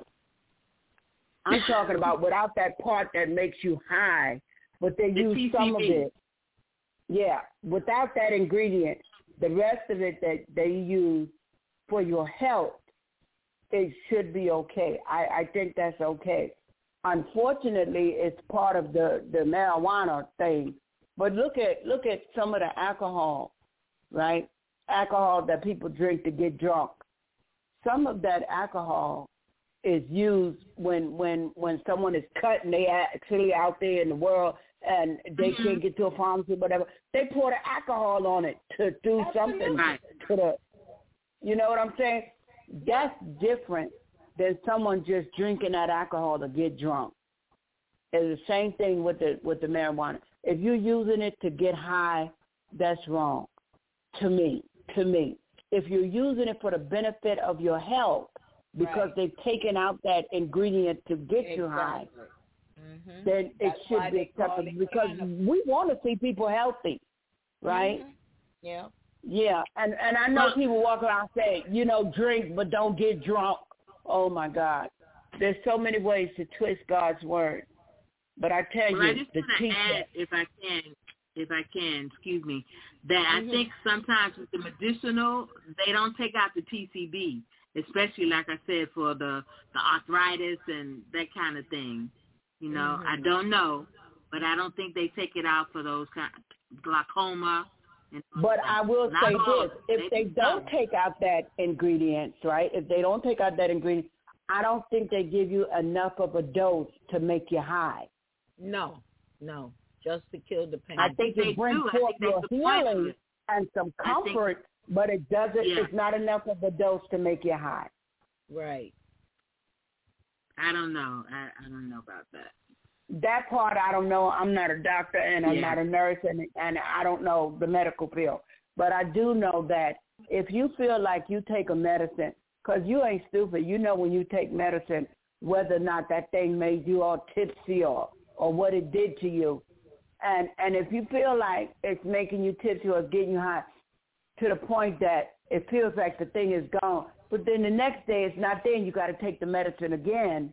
I'm talking about without that part that makes you high, but they the use T C B. some of it. Yeah, without that ingredient, the rest of it that they use for your health, it should be okay. I, I think that's okay. Unfortunately, it's part of the, the marijuana thing. But look at look at some of the alcohol, right? Alcohol that people drink to get drunk. Some of that alcohol is used when when when someone is cut and they actually out there in the world and they mm-hmm. can't get to a pharmacy or whatever. They pour the alcohol on it to do Absolutely. something to the, you know what I'm saying? That's different than someone just drinking that alcohol to get drunk. It's the same thing with the with the marijuana. If you're using it to get high, that's wrong. To me, to me. If you're using it for the benefit of your health, because right. they've taken out that ingredient to get exactly. you high, mm-hmm. then That's it should be acceptable, because we want to see people healthy, right? Mm-hmm. Yeah. Yeah, and, and I know people walk around saying, you know, drink but don't get drunk. Oh, my God. There's so many ways to twist God's word. But I tell well, you, I just the want to add, if I can, if I can, excuse me, that mm-hmm. I think sometimes with the medicinal, they don't take out the T C B. Especially, like I said, for the, the arthritis and that kind of thing. You know, mm-hmm. I don't know, but I don't think they take it out for those kind of glaucoma. And but I will Not say this. If they, they don't some. take out that ingredients, right, if they don't take out that ingredient, I don't think they give you enough of a dose to make you high. No, no, just to kill the pain. I think it brings forth your healing and some comfort, but it doesn't, yeah. it's not enough of a dose to make you high. Right. I don't know. I, I don't know about that. That part I don't know. I'm not a doctor and I'm yeah. not a nurse, and, and I don't know the medical field. But I do know that if you feel like you take a medicine, because you ain't stupid, you know when you take medicine, whether or not that thing made you all tipsy or, or what it did to you. And and if you feel like it's making you tipsy or getting you high, to the point that it feels like the thing is gone, but then the next day it's not there and you got to take the medicine again.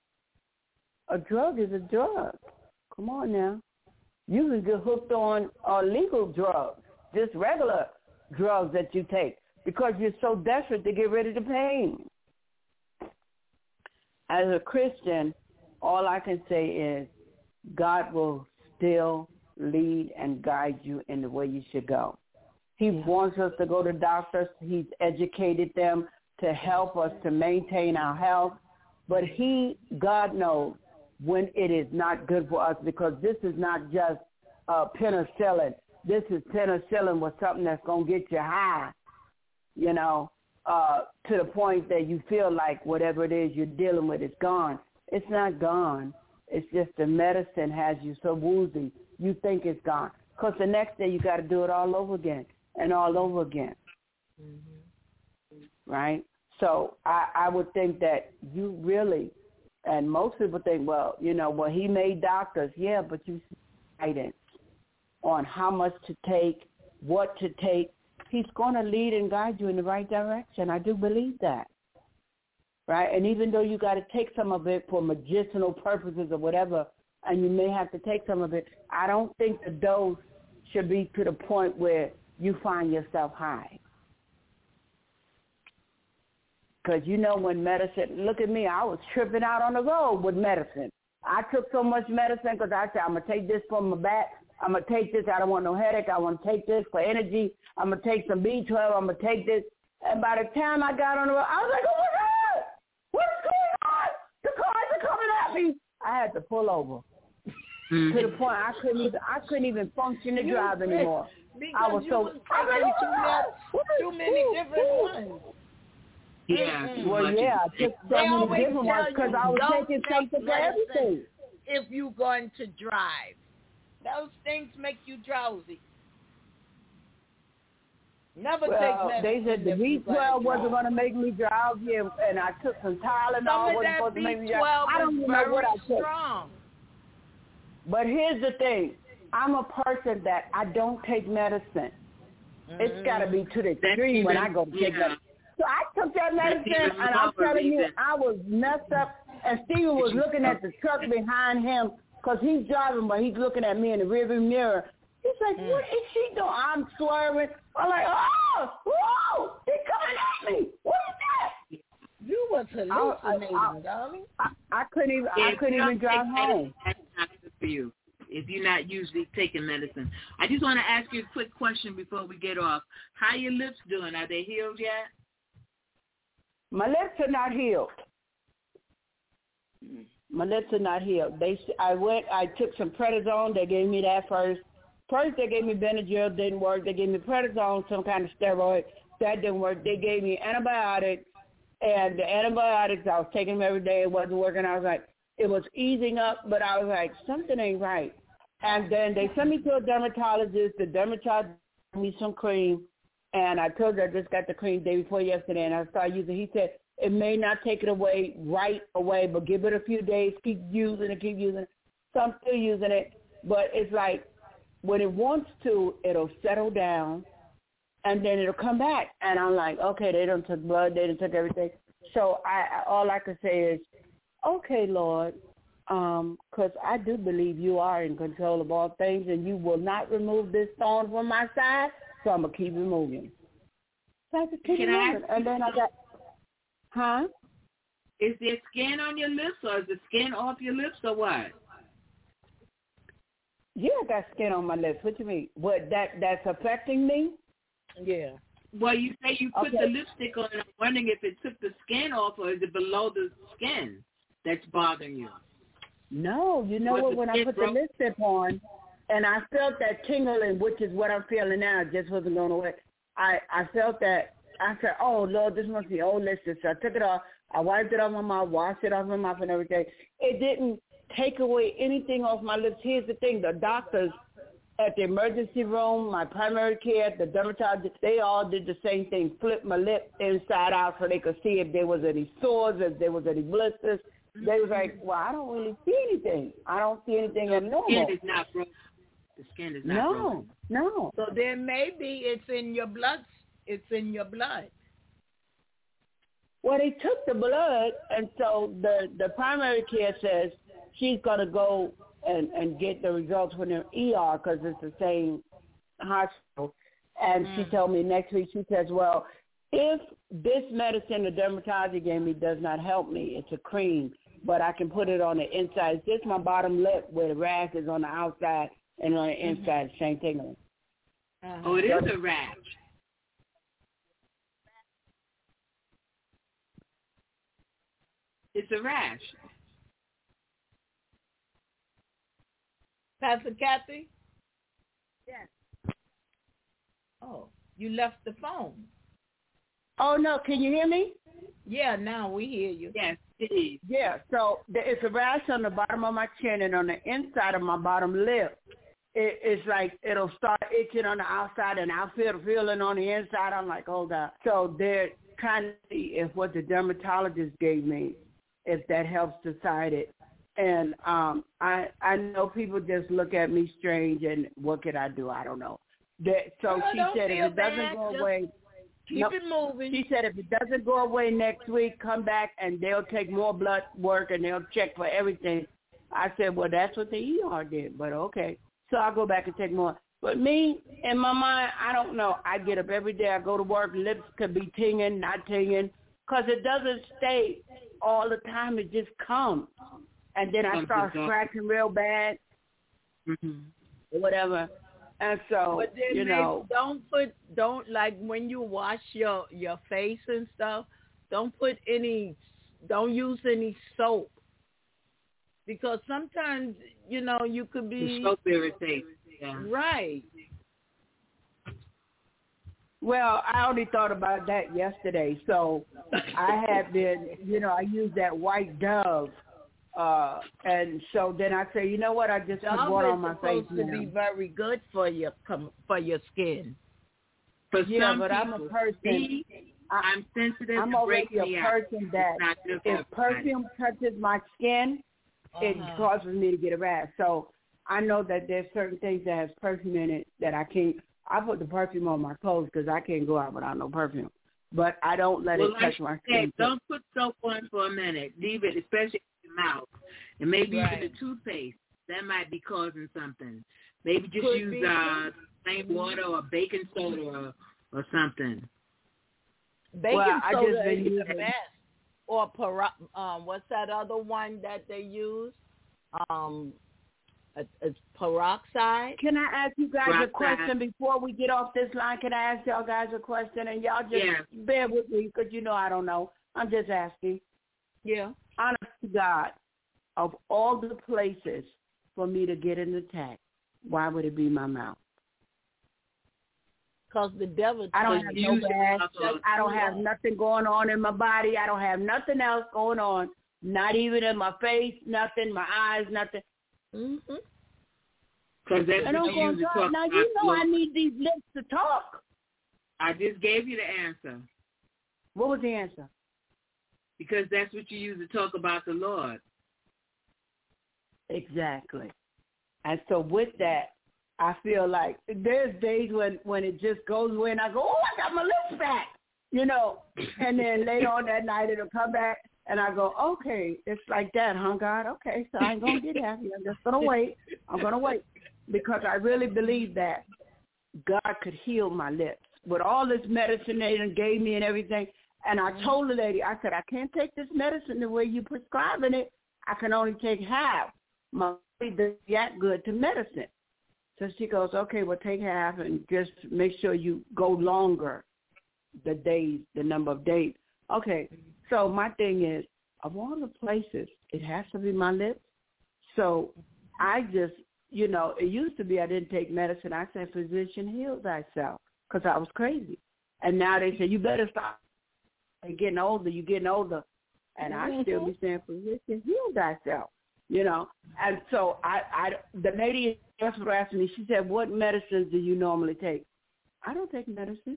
A drug is a drug. Come on now. You can get hooked on uh, legal drugs, just regular drugs that you take, because you're so desperate to get rid of the pain. As a Christian, all I can say is God will still lead and guide you in the way you should go. He wants us to go to doctors. He's educated them to help us to maintain our health. But he, God knows, when it is not good for us, because this is not just uh, penicillin. This is penicillin with something that's going to get you high, you know, uh, to the point that you feel like whatever it is you're dealing with is gone. It's not gone. It's just the medicine has you so woozy, you think it's gone. Because the next day you got to do it all over again. And all over again, mm-hmm. right? So I, I would think that you really, and most people think, well, you know, well, he made doctors. Yeah, but you see guidance on how much to take, what to take. He's going to lead and guide you in the right direction. I do believe that, right? And even though you got to take some of it for medicinal purposes or whatever, and you may have to take some of it, I don't think the dose should be to the point where you find yourself high. Because you know when medicine, look at me, I was tripping out on the road with medicine. I took so much medicine because I said, I'm going to take this for my back. I'm going to take this. I don't want no headache. I want to take this for energy. I'm going to take some B twelve. I'm going to take this. And by the time I got on the road, I was like, oh, my God, what's going on? The I had to pull over mm-hmm. to the point I couldn't even I couldn't even function to drive anymore. Because I was you so was taking too, much, too many different ones. Yeah. Mm-hmm. Well, yeah, I took so many different ones because I was taking something for everything. If you're going to drive, those things make you drowsy. Never well, take they said the B twelve wasn't going to make me drowsy, and I took some Tylenol. Wasn't supposed to make me drowsy. I don't even know what I took. Strong. But here's the thing: I'm a person that I don't take medicine. Mm-hmm. It's got to be to the extreme when I go to take yeah. medicine. So I took that medicine, and I'm telling you, I was messed up. And Steven was looking at the truck behind him because he's driving, but he's looking at me in the rearview mirror. He's like, mm. what is she doing? I'm swerving. I'm like, oh, whoa, he's coming at me. What is that? You was hallucinating, I, I, darling. I, I couldn't even, I couldn't even drive home. That's not good for you if you're not usually taking medicine. I just want to ask you a quick question before we get off. How your lips doing? Are they healed yet? My lips are not healed. My lips are not healed. They, I went, I took some prednisone. They gave me that first. First, they gave me Benadryl, didn't work. They gave me prednisone, some kind of steroid. That didn't work. They gave me antibiotics, and the antibiotics, I was taking them every day. It wasn't working. I was like, it was easing up, but I was like, something ain't right. And then they sent me to a dermatologist. The dermatologist gave me some cream, and I told her I just got the cream day before yesterday, and I started using it. He said, it may not take it away right away, but give it a few days, keep using it, keep using it. So I'm still using it, but it's like, when it wants to, it'll settle down, and then it'll come back. And I'm like, okay, they done took blood, they done took everything. So I, all I can say is, okay, Lord, um, because I do believe you are in control of all things, and you will not remove this thorn from my side, so I'm going to keep removing. So I just keep Can removing. I and then I got, huh? Is there skin on your lips, or is the skin off your lips, or what? Yeah, I got skin on my lips. What you mean? What, that that's affecting me? Yeah. Well, you say you put okay. the lipstick on, and I'm wondering if it took the skin off, or is it below the skin that's bothering you? No, you know what? When I put broke? the lipstick on, and I felt that tingling, which is what I'm feeling now, it just wasn't going away. I, I felt that. I said, oh, Lord, this must be old lipstick. So I took it off. I wiped it off my mouth, washed it off my mouth and everything. It didn't take away anything off my lips. Here's the thing. The doctors at the emergency room, my primary care, the dermatologist, they all did the same thing, flipped my lip inside out so they could see if there was any sores, if there was any blisters. They was like, well, I don't really see anything. I don't see anything abnormal. The skin is not broken. The skin is not no, broken. No, no. So then maybe it's in your blood. It's in your blood. Well, they took the blood, and so the, the primary care says she's going to go and, and get the results from the E R because it's the same hospital. And mm. she told me next week, she says, well, if this medicine the dermatologist gave me does not help me, it's a cream, but I can put it on the inside. It's just my bottom lip where the rash is on the outside and on the mm-hmm. inside, same thing. Uh-huh. Oh, it is a rash. It's a rash. Pastor Kathy? Yes. Oh, you left the phone. Oh, no. Can you hear me? Yeah, now we hear you. Yes, please. Yeah, so it's a rash on the bottom of my chin, and on the inside of my bottom lip, it, it's like it'll start itching on the outside, and I'll feel the feeling on the inside. I'm like, oh, God. So they're trying to see if what the dermatologist gave me, if that helps decide it. And um, I I know people just look at me strange, and what could I do? I don't know. That, so no, she said if it bad. doesn't go just away, keep no, it moving. She said if it doesn't go away next week, come back and they'll take more blood work and they'll check for everything. I said, well, that's what the E R did, but okay. So I'll go back and take more. But me, in my mind, I don't know. I get up every day. I go to work. Lips could be tinging, not tinging, because it doesn't stay all the time. It just comes. And then I start scratching real bad, mm-hmm. whatever. And so, but then you know, don't put, don't like when you wash your, your face and stuff, don't put any, don't use any soap. Because sometimes, you know, you could be... The soap irritates. Yeah. Right. Well, I only thought about that yesterday. So I had been, you know, I used that white Dove. Uh, and so then I say, you know what? I just put Dove water is on my face supposed to now. be very good for your for your skin. For yeah, some but people, I'm a person. me, I, I'm sensitive. I'm to already break a me out. person that It's not good for if everybody. perfume touches my skin, Uh-huh. it causes me to get a rash. So I know that there's certain things that has perfume in it that I can't. I put the perfume on my clothes because I can't go out without no perfume. But I don't let well, it touch like my said, skin. don't put soap on for a minute. Leave it, especially in your mouth. And maybe Right. even the toothpaste. That might be causing something. Maybe just Could use be. uh, plain water or baking soda or, or something. Baking Well, I soda just been is the using- best. Or para, um, what's that other one that they use? Um, it's, it's peroxide. Can I ask you guys Right, a question before we get off this line? Can I ask y'all guys a question? And y'all just Yeah. bear with me because you know I don't know. I'm just asking. Yeah. Honest to God, of all the places for me to get an attack, why would it be my mouth? Because the devil. I don't have no Use bad. alcohol. I don't have nothing going on in my body. I don't have nothing else going on. Not even in my face, nothing, my eyes, nothing. Mm-hmm. Because that's And I'm what you going use to to talk now about. you know Lord. I need these lips to talk. I just gave you the answer. What was the answer? Because that's what you use to talk about the Lord. Exactly. And so with that, I feel like there's days when, when it just goes away and I go, oh, I got my lips back, you know. And then later on that night it'll come back and I go, okay, it's like that, huh, God? Okay, so I ain't going to get happy. I'm just going to wait. I'm going to wait because I really believe that God could heal my lips. With all this medicine they done gave me and everything, and I told the lady, I said, I can't take this medicine the way you're prescribing it. I can only take half. My body doesn't react good to medicine. So she goes, okay, well, take half and just make sure you go longer, the days, the number of days. Okay, so my thing is, of all the places, it has to be my lips. So I just, you know, it used to be I didn't take medicine. I said, physician, heal thyself, because I was crazy. And now they say, you better stop. You're getting older, you're getting older. And I still be saying, physician, heal thyself, you know. And so I, I the lady just asked me, she said, what medicines do you normally take? I don't take medicine.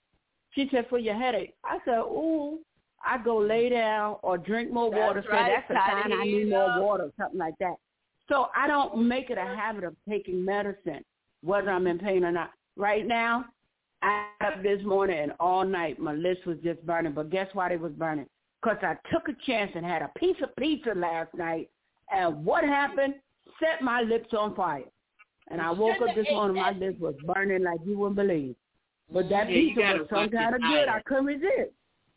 She said, for your headache. I said, ooh, I go lay down or drink more That's water. right. Say, that's the Try to sign I heal need up. more water, something like that. So I don't make it a habit of taking medicine, whether I'm in pain or not. Right now, I got up this morning and all night my lips was just burning. But guess why they was burning? Because I took a chance and had a piece of pizza last night. And what happened? Set my lips on fire. And I woke up this morning, my lips was burning like you wouldn't believe. But that Yeah, you pizza gotta was some watch kind of your good. diet. I couldn't resist.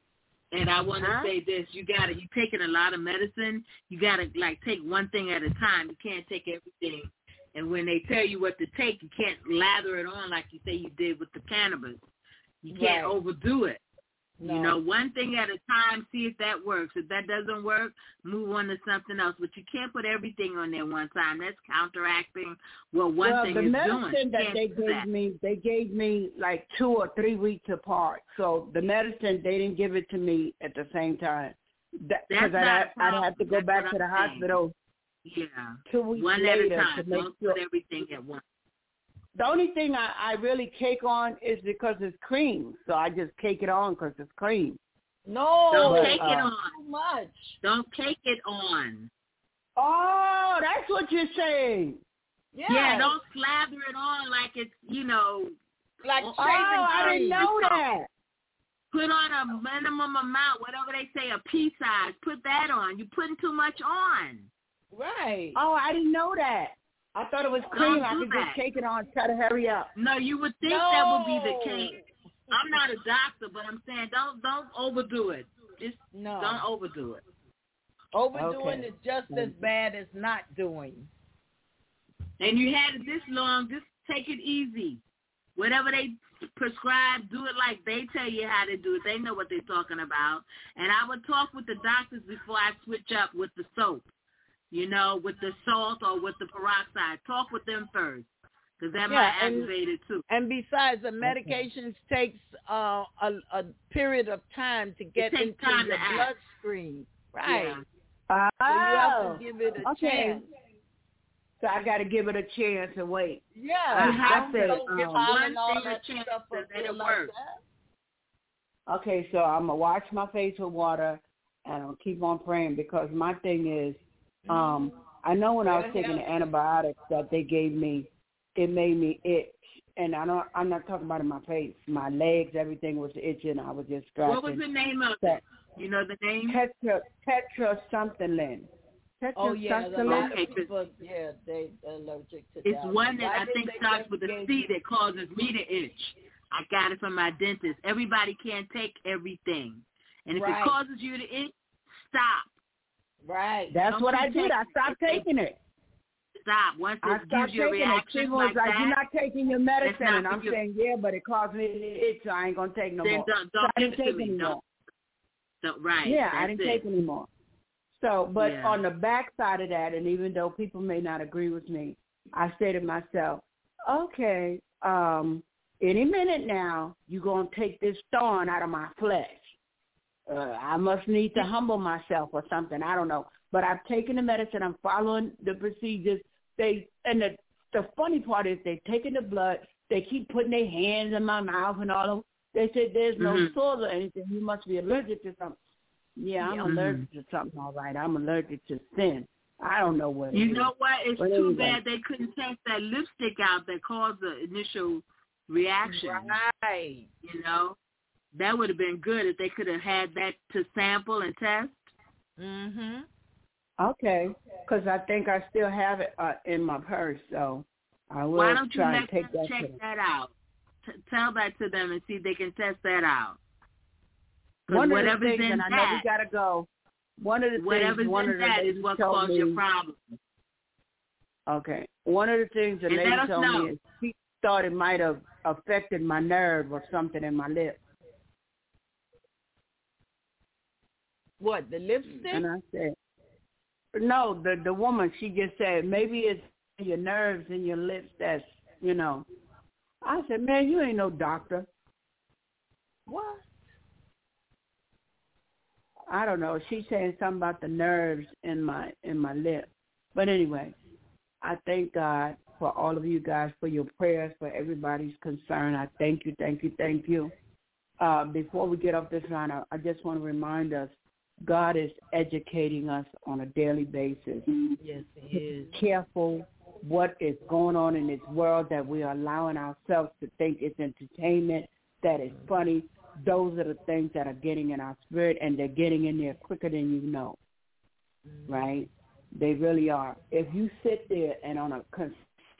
And I want to Huh? say this: you got to you taking a lot of medicine. You got to like take one thing at a time. You can't take everything. And when they tell you what to take, you can't lather it on like you say you did with the cannabis. You can't Right. overdo it. No. You know, one thing at a time, see if that works. If that doesn't work, move on to something else. But you can't put everything on there one time. That's counteracting what one well, thing the is medicine doing. that Can't they do gave that. me, they gave me like two or three weeks apart. So the medicine, they didn't give it to me at the same time. Because That's I'd, not have- a I'd have to go problem. back That's to the what I'm saying. hospital Yeah. two weeks One at later a time. to make Don't sure. put everything at once. The only thing I, I really cake on is because it's cream. So I just cake it on because it's cream. No. Don't But, take uh, it on. Too much. Don't take it on. Oh, that's what you're saying. Yeah. Yeah, don't slather it on like it's, you know, Like Oh, Oh, shaving I didn't cream. know that. put on a minimum amount, whatever they say, a pea size. Put that on. You're putting too much on. Right. Oh, I didn't know that. I thought it was cream. Don't I do could that. just cake it on, try to hurry up. No, you would think no. that would be the case. I'm not a doctor, but I'm saying don't don't overdo it. Just No. don't overdo it. Overdoing Okay. is just as bad as not doing. And you had it this long, just take it easy. Whatever they prescribe, do it like they tell you how to do it. They know what they're talking about. And I would talk with the doctors before I switch up with the soap. you know, with the salt or with the peroxide. Talk with them first, because that Yeah, might and- aggravate it too. And besides, the medications takes uh, a, a period of time to get takes into time your to act. bloodstream. Right. Yeah. Oh, So you have to give it a okay. chance. So I got to give it a chance and wait. Yeah. You have Don't- to, don't um, get one all thing that a chance stuff and up then there it like works. that. Okay, so I'm going to wash my face with water, and I'll keep on praying, because my thing is, um, I know when I was taking the antibiotics that they gave me, it made me itch. And I don't, I'm not talking about in my face. My legs, everything was itching. I was just scratching. What was the name of it? You know the name? Tetra, tetra something, Lynn. Tetra Oh, yeah. something, A lot Okay, of people, yeah, they allergic to It's that. one that Why I did think they starts just with a gave C you- that causes me to itch. I got it from my dentist. Everybody can't take everything. And if Right. it causes you to itch, stop. Right. That's Don't what you I did. take I stopped taking it. Stop. Once I it gives stopped you a taking it. reaction She was like like, that, you're not taking your medicine. not And for I'm you. saying, yeah, but it caused me to itch, so I ain't going to take no then more. don't, So don't I give didn't it to take me. anymore. Don't, don't, right. Yeah, I that's didn't it. take anymore. So, but Yeah. on the back side of that, and even though people may not agree with me, I say to myself, okay, um, any minute now, you're going to take this thorn out of my flesh. Uh, I must need to humble myself or something. I don't know. But I've taken the medicine. I'm following the procedures. They and the the funny part is they're taking the blood. They keep putting their hands in my mouth and all of. They said there's no Mhm. sores or anything. You must be allergic to something. Yeah, I'm Yeah. allergic to something. All right, I'm allergic to sin. I don't know what. You it know is. what? It's But too anyway. bad they couldn't test that lipstick out that caused the initial reaction. Right. You know, that would have been good if they could have had that to sample and test. Mhm. Okay, because I think I still have it uh, in my purse, so I will Why don't you try let and take them that. check to them. that out? T- tell that to them and see if they can test that out. 'Cause One of the whatever's things, in and I know we that, gotta go. One of the whatever's things, one in of the that is ladies what told caused me. your problem. Okay, one of the things the And let lady us told know. me is she thought it might have affected my nerve or something in my lip, What, the lipstick? and I said, no. The the woman, she just said maybe it's your nerves in your lips that's, you know. I said, man, you ain't no doctor. What? I don't know. She's saying something about the nerves in my in my lip. But anyway, I thank God for all of you guys, for your prayers, for everybody's concern. I thank you, thank you, thank you. Uh, before we get off this line, I, I just want to remind us, God is educating us on a daily basis. Yes, he is. Be careful what is going on in this world that we are allowing ourselves to think it's entertainment, that is funny. Those are the things that are getting in our spirit, and they're getting in there quicker than you know, right? They really are. If you sit there and on a consistent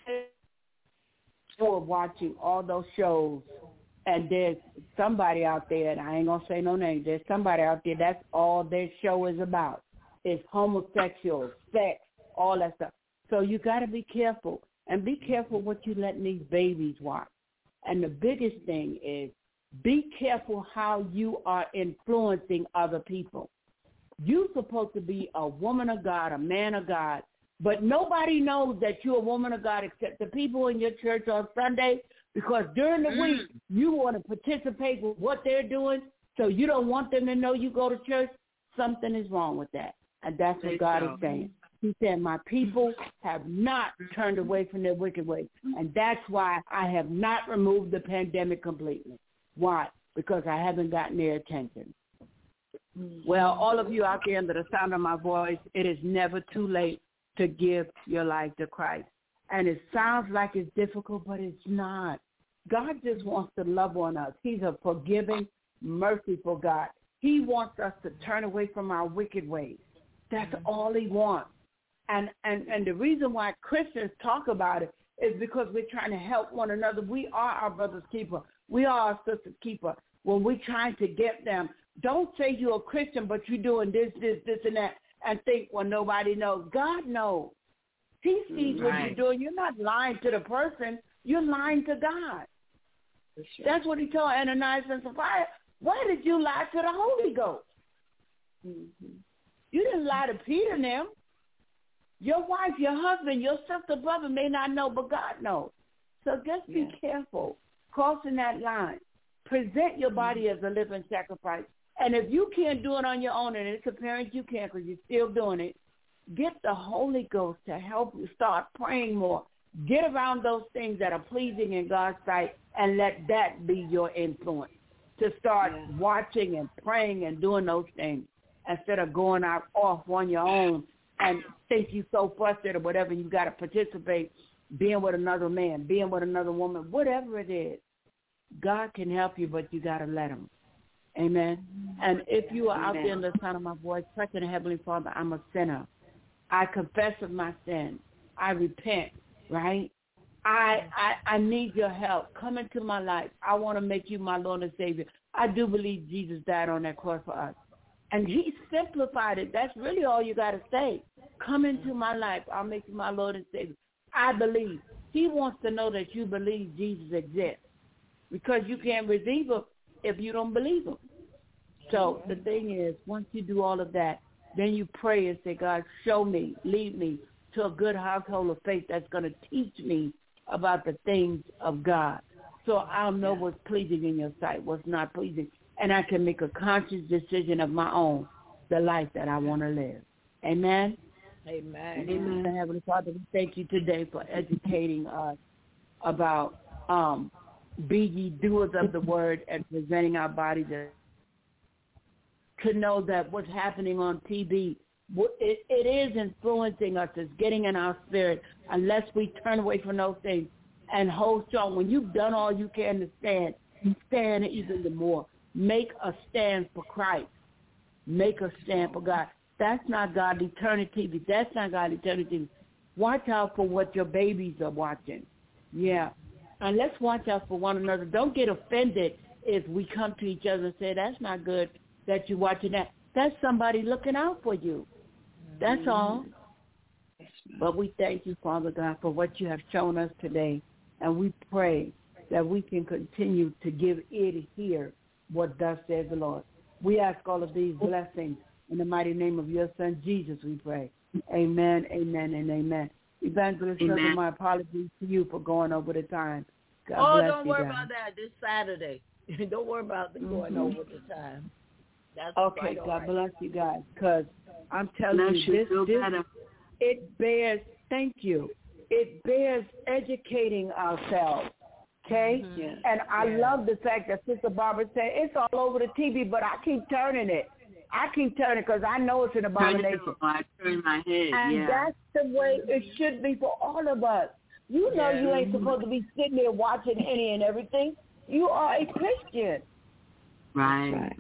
of watching all those shows, and there's somebody out there, and I ain't going to say no names, there's somebody out there, that's all their show is about. It's homosexual, sex, all that stuff. So you got to be careful, and be careful what you let these babies watch. And the biggest thing is, be careful how you are influencing other people. You're supposed to be a woman of God, a man of God, but nobody knows that you're a woman of God except the people in your church on Sunday, because during the Mm. week you want to participate with what they're doing, so you don't want them to know you go to church. Something is wrong with that, and that's what God is saying. He said, my people have not turned away from their wicked ways, and that's why I have not removed the pandemic completely. Why? Because I haven't gotten their attention. Well, all of you out there under the sound of my voice, it is never too late to give your life to Christ. And it sounds like it's difficult, but it's not. God just wants to love on us. He's a forgiving, merciful God. He wants us to turn away from our wicked ways. That's all he wants. And, and, and the reason why Christians talk about it is because we're trying to help one another. We are our brother's keeper. We are our sister's keeper. When we're trying to get them, don't say you're a Christian, but you're doing this, this, this, and that, and think, well, nobody knows. God knows. He sees what Right. you're doing. You're not lying to the person. You're lying to God. Sure. That's what he told Ananias and Sapphira. Why did you lie to the Holy Ghost? Mm-hmm. You didn't lie to Peter and them. Your wife, your husband, your sister, brother may not know, but God knows. So just be Yeah. careful crossing that line. Present your body as a living sacrifice. And if you can't do it on your own, and it's apparent you can't because you're still doing it, get the Holy Ghost to help you start praying more. Get around those things that are pleasing in God's sight and let that be your influence to start Yeah. watching and praying and doing those things instead of going out off on your own and think you're so frustrated or whatever. You got to participate, being with another man, being with another woman, whatever it is. God can help you, but you got to let him. Amen. And if you are out Amen. there in the sound of my voice, pray to the Heavenly Father, I'm a sinner. I confess of my sin. I repent, right? I, I I need your help. Come into my life. I want to make you my Lord and Savior. I do believe Jesus died on that cross for us. And he simplified it. That's really all you got to say. Come into my life. I'll make you my Lord and Savior. I believe. He wants to know that you believe Jesus exists because you can't receive him if you don't believe him. So the thing is, once you do all of that, then you pray and say, God, show me, lead me to a good household of faith that's going to teach me about the things of God. So I'll know what's pleasing in your sight, what's not pleasing, and I can make a conscious decision of my own, the life that I want to live. Amen? Amen. Amen. Heavenly Father, we thank you today for educating us about um, be ye doers of the word and presenting our bodies as, to know that what's happening on T V, it, it is influencing us. It's getting in our spirit unless we turn away from those things and hold strong. When you've done all you can to stand, you stand even the more. Make a stand for Christ. Make a stand for God. That's not godly eternity. That's not godly eternity. Watch out for what your babies are watching. Yeah. And let's watch out for one another. Don't get offended if we come to each other and say, that's not good that you're watching that. That's somebody looking out for you. That's all. But we thank you, Father God, for what you have shown us today. And we pray that we can continue to give ear to hear what thus says the Lord. We ask all of these blessings in the mighty name of your Son, Jesus, we pray. Amen, amen, and amen. Evangelist, Sugar, my apologies to you for going over the time. God oh, bless don't you worry guys. about that. This Saturday. Don't worry about the going Mhm. over the time. That's Okay, quite God all right. bless you guys, because I'm telling Bless you, you. this, Feel this better. it bears, thank you, it bears educating ourselves, okay? Mhm. Yeah. And I Yeah. love the fact that Sister Barbara said, it's all over the T V, but I keep turning it. I keep turning because I know it's an Turn it abomination. over. I turn my head, And yeah. that's the way it should be for all of us. You know Yeah. you ain't supposed to be sitting there watching any and everything. You are a Christian. Right. Right.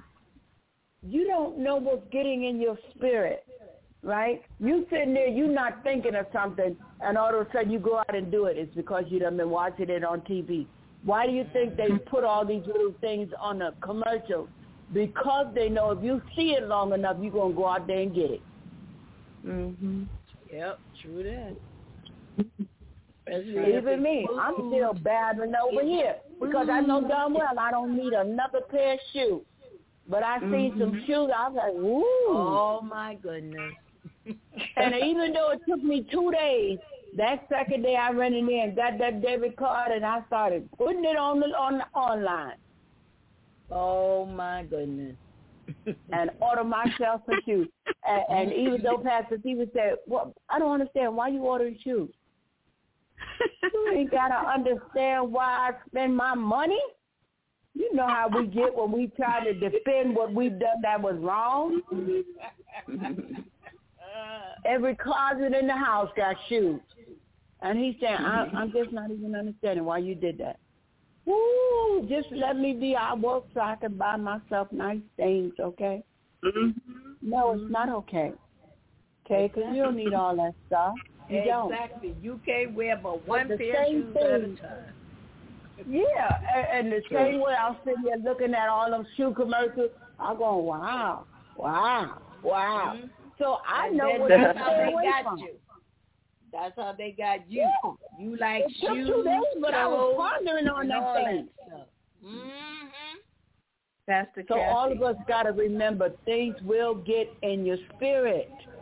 You don't know what's getting in your spirit, right? You sitting there, you not thinking of something, and all of a sudden you go out and do it. It's because you done been watching it on T V. Why do you think they put all these little things on the commercials? Because they know if you see it long enough, you're going to go out there and get it. Mhm. Yep, true that. Especially if Even me, it's I'm food. still battling over here because I know darn well I don't need another pair of shoes. But I seen some shoes, I was like, ooh. Oh, my goodness. And even though it took me two days, that second day I ran in there and got that debit card and I started putting it on the on the online Oh, my goodness. and order myself some shoes. And, and even though Pastor Stephen said, well, I don't understand why you ordering shoes. You ain't got to understand why I spend my money. You know how we get when we try to defend what we've done that was wrong. Every closet in the house got shoes. And he's saying, I, I'm just not even understanding why you did that. Woo, just let me be out work so I can buy myself nice things, okay? Mm-hmm. No, it's not okay. Okay, because you don't need all that stuff. You don't. Exactly. You can't wear but one the pair of same shoes at a thing. time. Yeah, and, and the same way I was sitting there looking at all them shoe commercials, I'm going, wow, wow, wow. Mhm. So I And know then what that's to how stay they away got from. you. That's how they got you. Yeah. You like It took shoes, two days, but I was clothes, pondering on and that all thing. that stuff. Mm-hmm. Pastor So Kathy. all of us got to remember things will get in your spirit.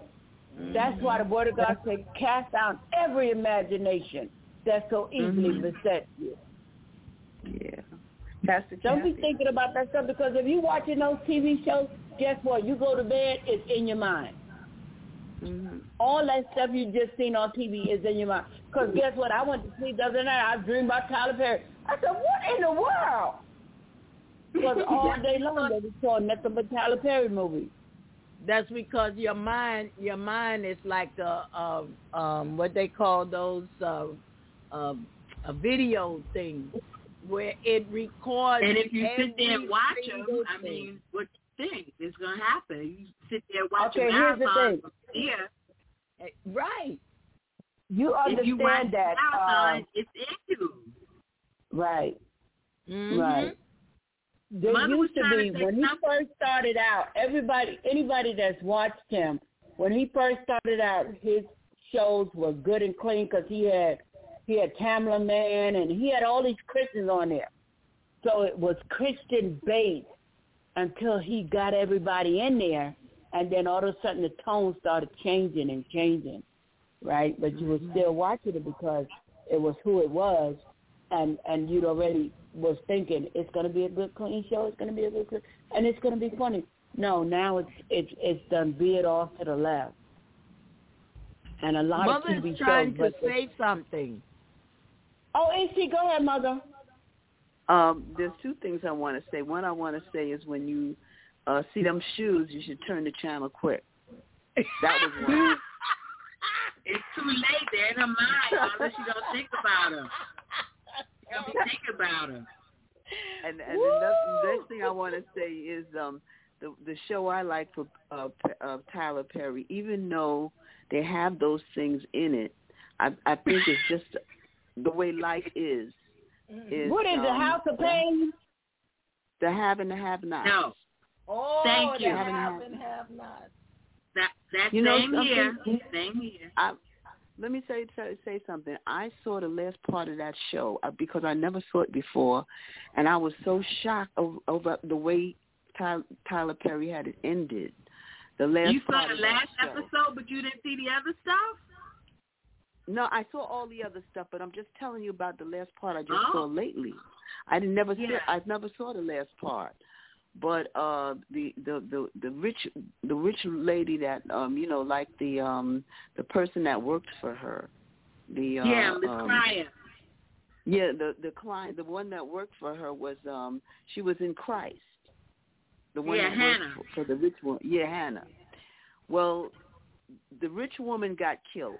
That's why the word of God says, cast down every imagination that so easily mm-hmm. besets you. Yeah. Pastor Don't Kathy. be thinking about that stuff, because if you're watching those T V shows, guess what? You go to bed, it's in your mind. Mm-hmm. All that stuff you just seen on T V is in your mind. Because guess what? I went to sleep the other night. I dreamed about Tyler Perry. I said, what in the world? Because all day long they saw nothing but Tyler Perry movies. That's because your mind, your mind is like a, a um, what they call those uh, uh, a video thing, where it records. And if you sit there and watch them, thing. I mean, what you think is going to happen? You sit there and watch okay, a marathon. Yeah, right. You understand if you watch that? Marathon, uh, it's in you. Right. Mm-hmm. Right. There Mother used to be, to when he something. first started out, everybody, anybody that's watched him, when he first started out, his shows were good and clean because he had, he had Tamla Man and he had all these Christians on there. So it was Christian based until he got everybody in there, and then all of a sudden the tone started changing and changing, right? But you were still watching it because it was who it was, and, and you'd already was thinking it's going to be a good clean show, it's going to be a good clean, and it's going to be funny. No, now it's it's it's done veered off to the left, and a lot Mother's of T V trying shows. to say something. Oh, is she? Go ahead, Mother. Um, there's two things I want to say. One I want to say is when you uh, see them shoes, you should turn the channel quick. That was one. It's too late. They're in her mind unless she don't think about them. Don't be thinking about them. And, and the next thing I want to say is um, the the show I like for uh, uh, Tyler Perry, even though they have those things in it, I, I think it's just the way life is. is What is um, the House of Pain? The have and the have-nots. No. Oh, Thank you. the have and have not. That that's You know same here. something? Same here. I, let me say, say say something. I saw the last part of that show uh, because I never saw it before, and I was so shocked over, over the way Tyler, Tyler Perry had it ended. The last You saw part the of last that show. episode, but you didn't see the other stuff? No, I saw all the other stuff, but I'm just telling you about the last part I just Oh. saw lately. I didn't never see. Yeah. I never saw the last part. But uh, the, the the the rich the rich lady that um you know like the um the person that worked for her, the uh, Yeah, Miss um, Cryer. yeah the the client the one that worked for her was um she was in Christ, the one Yeah, that Hannah. worked for, for the rich woman. Yeah, Hannah. Well, the rich woman got killed.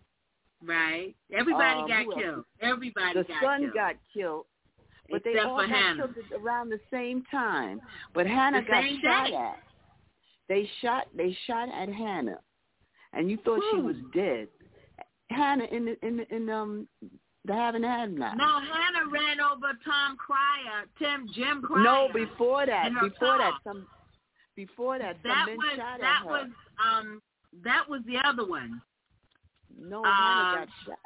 Right. Everybody Um, got who else? killed. Everybody The got son killed. got killed. But they Except all for got Hannah. killed at around the same time. But Hannah The got same shot day. at. They shot. They shot at Hannah, and you thought she Who? was dead. Hannah in the in the, in um the have and have not. No, Hannah ran over Tom Cryer, Tim Jim Cryer. No, before that, in her before car. that, some before that, That some men was shot that at her. was um that was the other one. No, uh, Hannah got shot.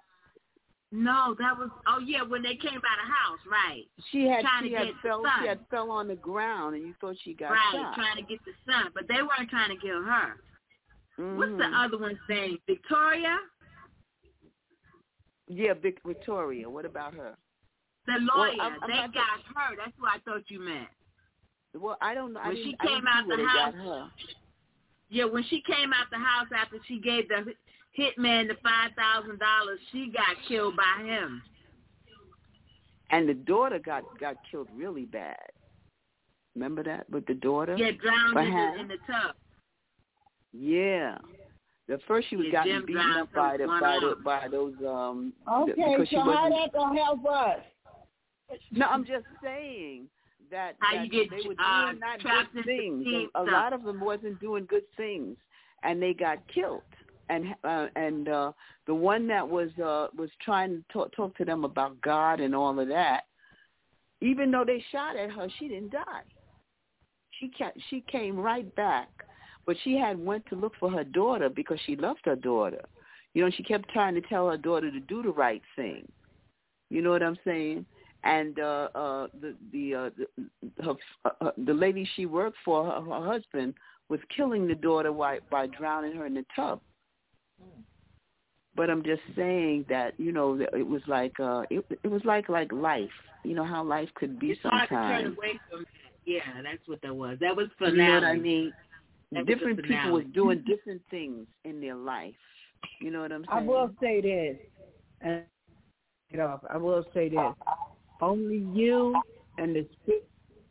No, that was oh yeah when they came by the house, right? She had trying she to had get fell the son. she had fell on the ground, and you thought she got right, shot. trying to get the son, but they weren't trying to kill her. Mm-hmm. What's the other one's name? Victoria? Yeah, Vic, Victoria. What about her? The lawyer. Well, I'm- I'm they not- got her. That's what I thought you meant. Well, I don't know. I When didn't, she I didn't came see out where the they house, got her. yeah, when she came out the house after she gave the hitman the five thousand dollars, she got killed by him. And the daughter got, got killed really bad. Remember that with the daughter? Yeah, drowned in Hannah? the, in the tub. Yeah. The first she was Yeah, gotten Jim beaten drowned up by the one by the arm. by those um Okay, because she so how wasn't. that gonna help us? No, I'm just saying that, How that you get, they were uh, doing not trapped good into things. seeing A, a stuff. lot of them wasn't doing good things, and they got killed. And uh, and uh, the one that was uh, was trying to talk, talk to them about God and all of that, even though they shot at her, she didn't die. She ca- she came right back, but she had went to look for her daughter because she loved her daughter. You know, she kept trying to tell her daughter to do the right thing. You know what I'm saying? And uh, uh, the the, uh, the her, uh, the lady she worked for, her, her husband, was killing the daughter by, by drowning her in the tub. But I'm just saying that, you know, that it was like uh, it, it was like like life. You know how life could be it's hard sometimes. to turn away from that. Yeah, that's what that was. That was finale. You know what I mean? That different was people was doing different things in their life. You know what I'm saying? I will say this, and get off. I will say this. Only you and the Spirit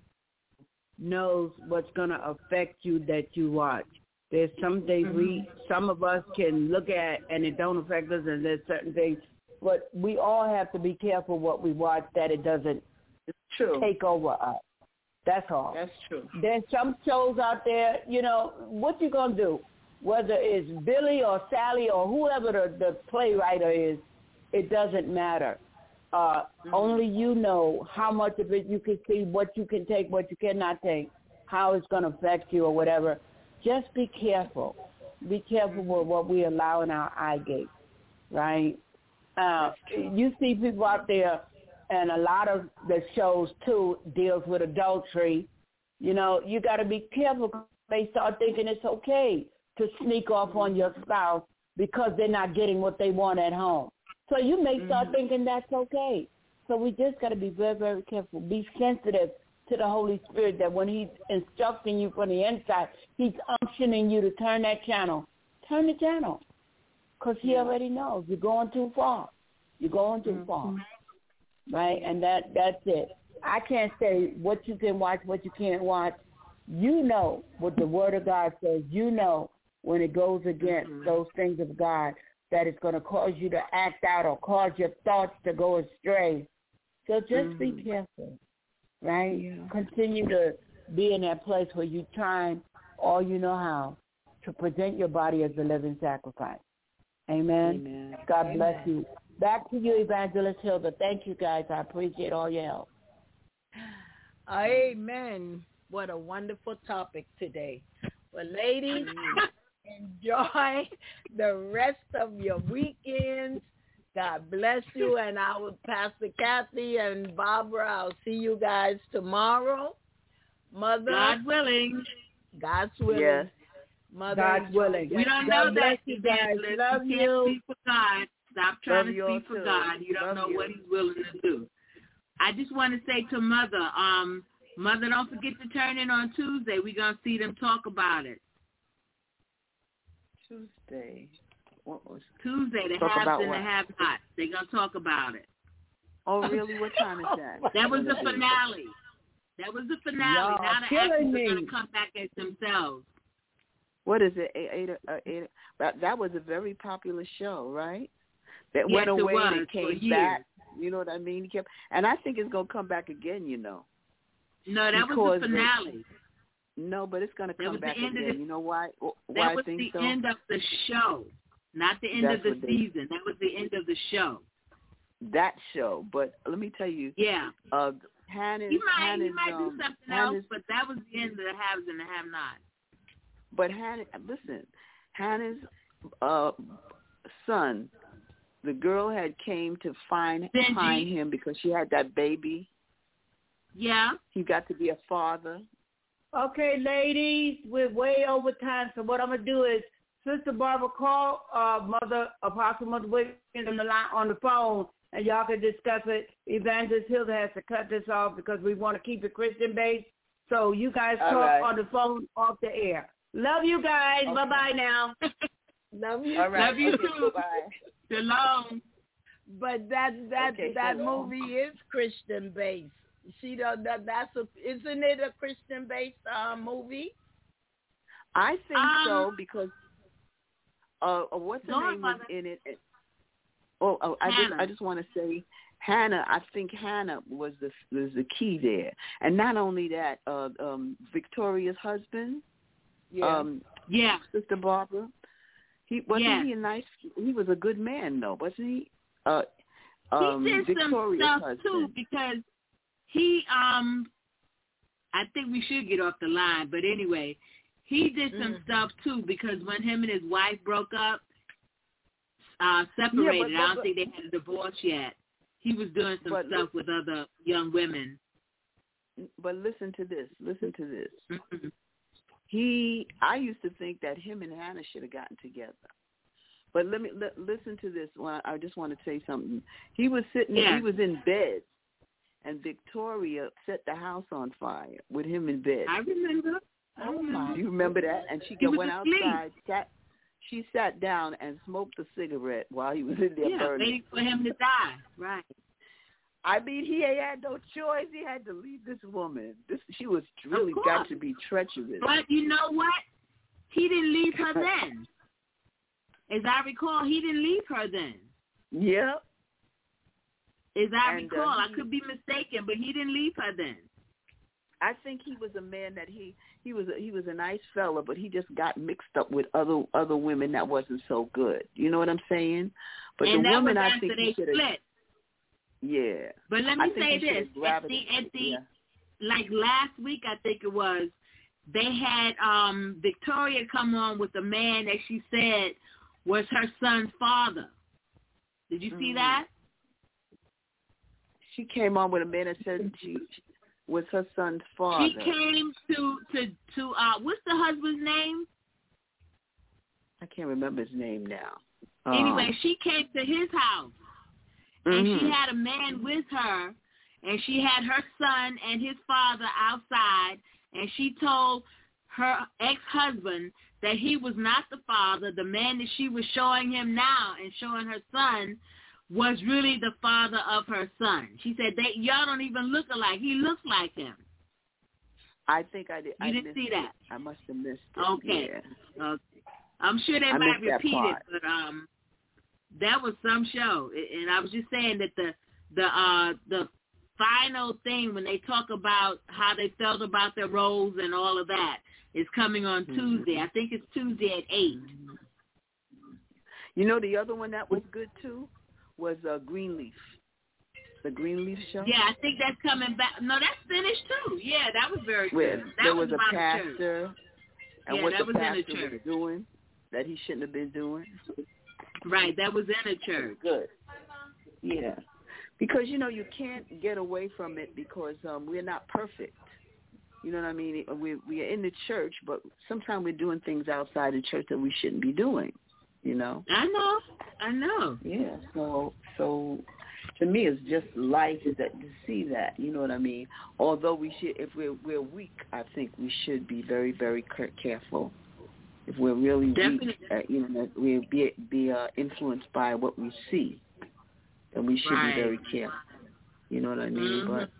knows what's going to affect you that you watch. There's some things mm-hmm. we, some of us can look at and it don't affect us, and there's certain things. But we all have to be careful what we watch, that it doesn't it's true. take over us. That's all. That's true. There's some shows out there, you know, what you going to do? Whether it's Billy or Sally or whoever the, the playwright is, it doesn't matter. Uh, mm-hmm. Only you know how much of it you can see, what you can take, what you cannot take, how it's going to affect you or whatever. Just be careful. Be careful with what we allow in our eye gate, right? Uh, you see people out there, and a lot of the shows, too, deals with adultery. You know, you got to be careful. They start thinking it's okay to sneak off on your spouse because they're not getting what they want at home. So you may start mm-hmm. thinking that's okay. So we just got to be very, very careful. Be sensitive to the Holy Spirit, that when he's instructing you from the inside, he's unctioning you to turn that channel. Turn the channel, because he yeah. already knows you're going too far. You're going too mm-hmm. far, right? And that that's it. I can't say what you can watch, what you can't watch. You know what the Word of God says. You know when it goes against mm-hmm. those things of God, that it's going to cause you to act out or cause your thoughts to go astray. So just mm-hmm. be careful, right? Yeah. Continue to be in that place where you're trying all you know how to present your body as a living sacrifice. Amen. Amen. God Amen. bless you. Back to you, Evangelist Hilda. Thank you, guys. I appreciate all your help. Amen. What a wonderful topic today. Well, ladies, enjoy the rest of your weekends. God bless you. And I will, Pastor Kathy and Barbara, I'll see you guys tomorrow. Mother, God willing. God's willing. Yes. Mother, God's willing. We don't God know that, you guys. Love you. you. Can't speak for God. Stop trying Love to speak for too. God. You don't Love know you. what he's willing to do. I just want to say to Mother, um, Mother, don't forget to turn in on Tuesday. We're going to see them talk about it. Tuesday. What was Tuesday, the talk haves and what? the have-nots. They're going to talk about it. Oh, really? What time is that? That was the finale. That was the finale. Y'all now the actors me. are going to come back as themselves. What is it? Eight, eight, uh, eight, that, that was a very popular show, right? That Yes, went away it was, and it came for back. years. You know what I mean? Kept, and I think it's going to come back again, you know. No, that because was the finale. It, no, but it's going to come back again. The, you know why? Why that I was think the so? end of the show, not the end That's of the what they, season. That was the end of the show. That show. But let me tell you. Yeah. Uh, Hannah's, he might, Hannah's, he might um, do something Hannah's, else, but that was the end of the haves and the have-nots. But Hannah, listen, Hannah's uh, son, the girl had came to find Benji. find him because she had that baby. Yeah. He got to be a father. Okay, ladies, we're way over time, so what I'm going to do is, Sister Barbara, call uh, Mother, Apostle Mother Wiggins on the line, on the phone, and y'all can discuss it. Evangelist Hilda has to cut this off because we want to keep it Christian-based. So you guys All talk right. on the phone off the air. Love you guys. Okay. Bye-bye now. Love you. All right. Love you okay, too. Bye. Shalom. But that that Okay, that shalom. movie is Christian based. She don't, that that's a, isn't it a Christian based uh, movie? I think Um, so because uh, uh, what's her name was in it? Oh, oh I just I just want to say Hannah. I think Hannah was the was the key there, and not only that, uh, um, Victoria's husband, Yeah. um, Yeah. Sister Barbara. He wasn't Yes. he a nice? He was a good man, though, wasn't he? Uh, um, he did Victoria's some stuff husband. too because he um I think we should get off the line, but anyway, he did some Mm. stuff too because when him and his wife broke up, uh separated, Yeah, but- I don't but- think they had a divorce yet. He was doing some But stuff with other young women. But listen to this. Listen to this. Mm-hmm. He, I used to think that him and Hannah should have gotten together But let me let, listen to this. Well, I just want to say something. He was sitting. Yeah. He was in bed, and Victoria set the house on fire with him in bed. I remember. I remember. Do you remember that? And she He went was asleep. outside, sat. She sat down and smoked a cigarette while he was in there Yeah, burning. waiting for him to die. Right. I mean, he had no choice. He had to leave this woman. This she was really course. got to be treacherous. But you know what? He didn't leave her then. As I recall, he didn't leave her then. Yep. As I And, recall, uh, I could be mistaken, but he didn't leave her then. I think he was a man that he he was a, he was a nice fella, but he just got mixed up with other other women that wasn't so good. You know what I'm saying? But and the that woman, was I after think they he should've- split. Yeah. But let I me think say he should've this: at gravitated- the, at the yeah. like last week, I think it was, they had um, Victoria come on with a man that she said was her son's father. Did you see Mhm. that? She came on with a man that said she was her son's father. She came to to to uh, what's the husband's name? I can't remember his name now. Anyway, Um, she came to his house, and she mhm. had a man with her, and she had her son and his father outside, and she told her ex-husband that he was not the father. The man that she was showing him now and showing her son was really the father of her son. She said, "They y'all don't even look alike. He looks like him." I think I did. You I didn't missed see it. that? I must have missed it. Okay. Yeah. Okay. I'm sure they I might missed that repeat it, part. but um, that was some show. And I was just saying that the the uh the final thing when they talk about how they felt about their roles and all of that is coming on Mhm. Tuesday. I think it's Tuesday at eight. You know, the other one that was good too was uh, Greenleaf, the Greenleaf show. Yeah, I think that's coming back. No, that's finished too. Yeah, that was very Where good. That there was, was a about the church. pastor, and Yeah, what that the was in a pastor church. was doing that he shouldn't have been doing. Right, that was in a church. Good. Yeah, because you know you can't get away from it because um, we're not perfect. You know what I mean? We we are in the church, but sometimes we're doing things outside the church that we shouldn't be doing. You know? I know. I know. Yeah. So so to me, it's just life that to see that. You know what I mean? Although we should, if we're we're weak, I think we should be very very careful. If we're really Definitely. weak, uh, you know, that we be be uh, influenced by what we see, then we should Right. be very careful. You know what I mean? Mhm. But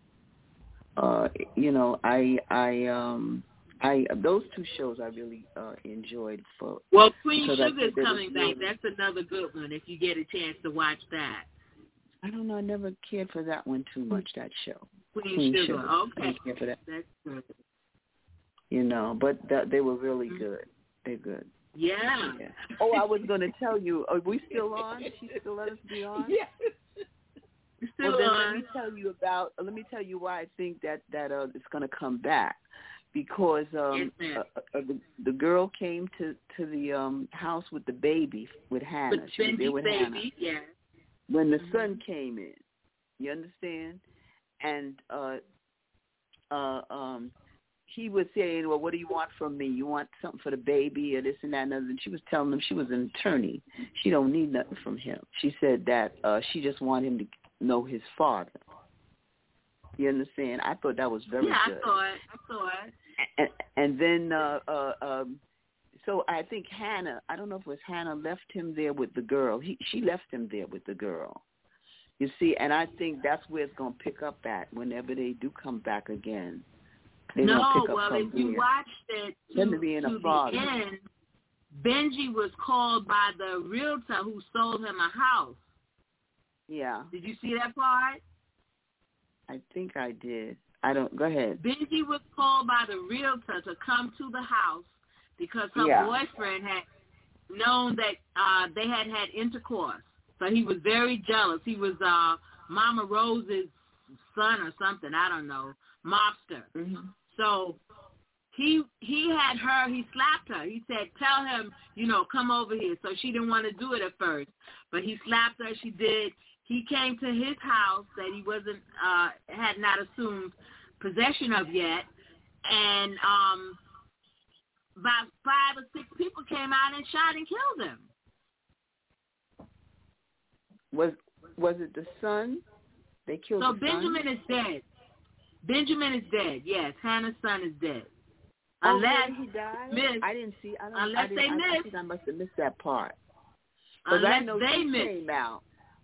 uh, you know, I I um I those two shows I really uh, enjoyed for. Well, Queen because I Sugar is think they was coming back. really- That's another good one if you get a chance to watch that. I don't know. I never cared for that one too much. That show. Queen, Queen Sugar. Sugar. I Okay. didn't care for that. That's good. You know, but that, they were really Mhm. good. They're good. Yeah. Yeah. Oh, I was going to tell you. Are we still on? She still let us be on? Yes. Still Well, then on. let me tell you about. Let me tell you why I think that that uh, it's going to come back, because um, Yes, ma'am. uh, uh, the, the girl came to to the um, house with the baby with Hannah. With She was there Benji with Baby, Hannah yeah. when the Mhm. son came in. You understand? And uh, uh, um, he was saying, "Well, what do you want from me? You want something for the baby or this and that and other?" And she was telling him she was an attorney. She don't need nothing from him. She said that uh, she just wanted him to know his father. You understand? I thought that was very yeah, good. I saw it. I saw it. And, and then, uh, uh, um, so I think Hannah, I don't know if it was Hannah, left him there with the girl. He, she left him there with the girl. You see, and I think that's where it's going to pick up at whenever they do come back again. They're no, going to pick up well, from if you there. watched it to, Him to being a to the father. end, Benji was called by the realtor who sold him a house. Yeah, Did you see that part? I think I did. I don't, go ahead. Benji was called by the realtor to come to the house because her Yeah. boyfriend had known that uh, they had had intercourse. So he was very jealous. He was uh, Mama Rose's son or something, I don't know, mobster. Mm-hmm. So he he had her, he slapped her. He said, tell him, you know, come over here. So she didn't want to do it at first. But he slapped her, she did. He came to his house that he wasn't, uh, had not assumed possession of yet. And um, about five or six people came out and shot and killed him. Was was it the son? They killed so the Benjamin son? is dead. Benjamin is dead. Yes, Hannah's son is dead. Oh, Unless really? He died? Miss, I didn't see. I don't. unless I didn't, they I, miss. I think I must have missed that part. Because Unless I know they she miss. came out.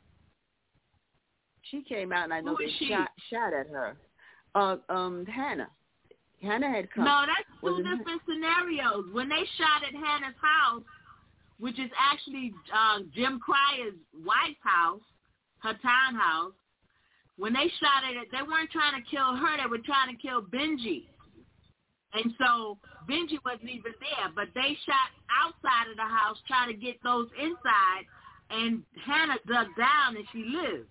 She came out, and I know Who they is she? shot shot at her. Uh, um, Hannah. Hannah had come. No, that's two Was it- different scenarios. When they shot at Hannah's house, which is actually uh, Jim Cryer's wife's house, her townhouse, when they shot at it, they weren't trying to kill her. They were trying to kill Benji. And so Benji wasn't even there, but they shot outside of the house trying to get those inside, and Hannah dug down and she lived.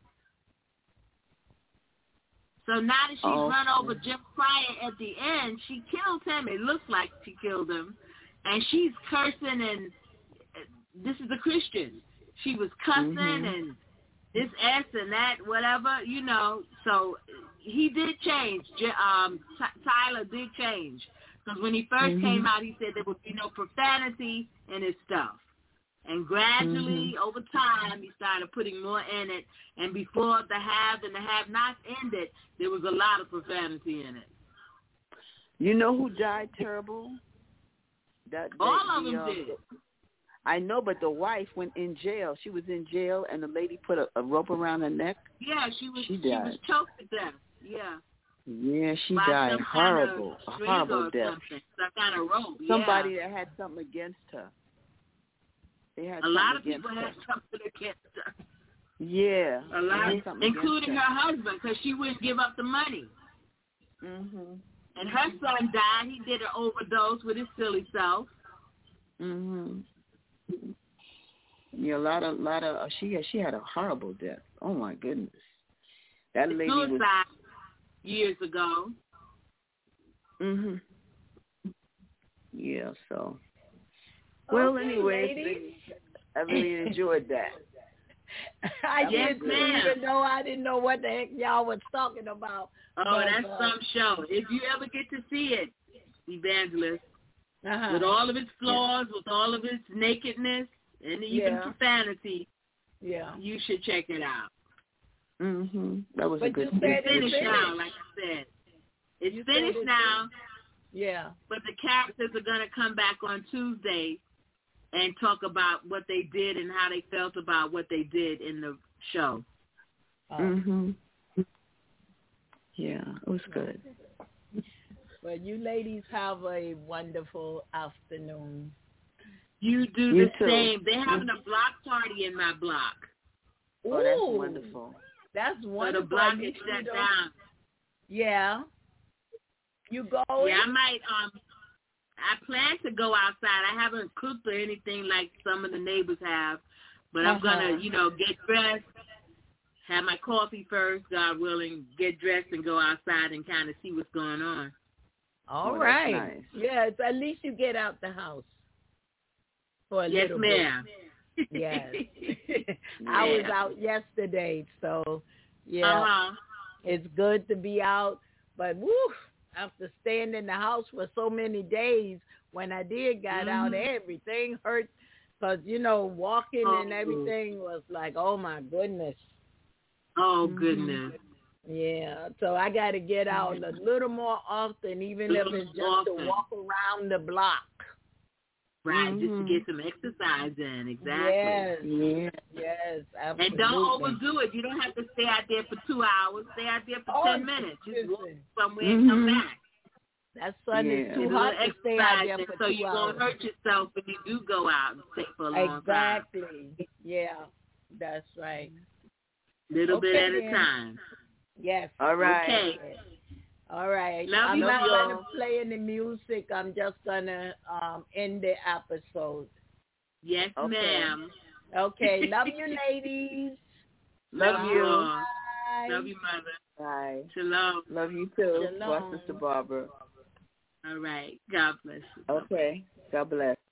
So now that she's Oh, run okay. over Jim Cryer at the end, she killed him. It looks like she killed him. And she's cursing, and this is a Christian. She was cussing Mm-hmm. and this S and that, whatever, you know. So he did change. J- Um, T- Tyler did change. Because when he first Mm-hmm. came out, he said there would be no profanity in his stuff. And gradually, Mm-hmm. over time, he started putting more in it. And before the have and the have-nots ended, there was a lot of profanity in it. You know who died terrible? That, that All of the, them uh, did. I know, but the wife went in jail. She was in jail, and the lady put a, a rope around her neck. Yeah, she was She she, died. was choked to death. Yeah. Yeah, she By died some kind of horrible, a string horrible or death. something, some kind of rope. Somebody yeah. that had something against her. They had A lot of something people against had her. something against her. Yeah, A lot, they had something including against her husband, because she wouldn't give up the money. Mhm. And her son died. He did an overdose with his silly self. Mhm. Yeah, a lot of, lot of. Uh, she had, she had a horrible death. Oh my goodness, that lady Suicide was. years ago. Mhm. Yeah. So. Well, Okay, anyway, ladies. I really enjoyed that. I That did was too, good. even though I didn't know what the heck y'all was talking about. Oh, But, that's uh, some show. If you ever get to see it, Evangelist, uh-huh. with all of its flaws, with all of its nakedness, and even Yeah. profanity, Yeah. you should check it out. Mhm. That was a But good. you said It's it's finished finished. now, like I said. It's You said finished it's now, Yeah. but the characters are going to come back on Tuesday and talk about what they did and how they felt about what they did in the show. Uh, Mhm. Yeah, it was good. Well, you ladies have a wonderful afternoon. You do You the too. same. They're having a block party in my block. Oh, that's Ooh, wonderful. That's So wonderful. the block You- is you shut don't- down. Yeah. You going? Yeah, I might. Um, I plan to go outside. I haven't cooked or anything like some of the neighbors have, but I'm Uh-huh. gonna, you know, get dressed, have my coffee first, God willing, get dressed and go outside and kind of see what's going on. All Oh, that's right. nice. Yes, at least you get out the house for a Yes, little ma'am. bit. Yes. I was Yeah. out yesterday, so yeah, Uh huh. it's good to be out. But woo, after staying in the house for so many days, when I did got out, Mhm. everything hurt. Because, you know, walking and Oh. everything was like, oh, my goodness. Oh Mhm. goodness. Yeah, so I got to get out a little more often, even if it's just to Often. walk around the block. Right, just to Mhm. get some exercise in. Exactly. Yes, Yeah. yes, And absolutely. don't overdo it. You don't have to stay out there for two hours. Stay out there for Oh, ten minutes. Just walk listen. somewhere and come Mhm. back. That sun Yeah. is Get too a hot little to stay out there exercise for so two you hours. won't hurt yourself when you do go out and stay for a long time. Exactly. Yeah, that's right. Little bit Okay, at a then. time. Yes. All right. Okay. All right. Love I'm you not all. gonna play any music. I'm just gonna um end the episode. Yes, Okay. ma'am. Okay. Love you, ladies. Love Love you. you all. Bye. Love you, mother. Bye. Shalom. Love you too. Shalom. Bye, Sister Barbara. All right. God bless you. Okay. God bless.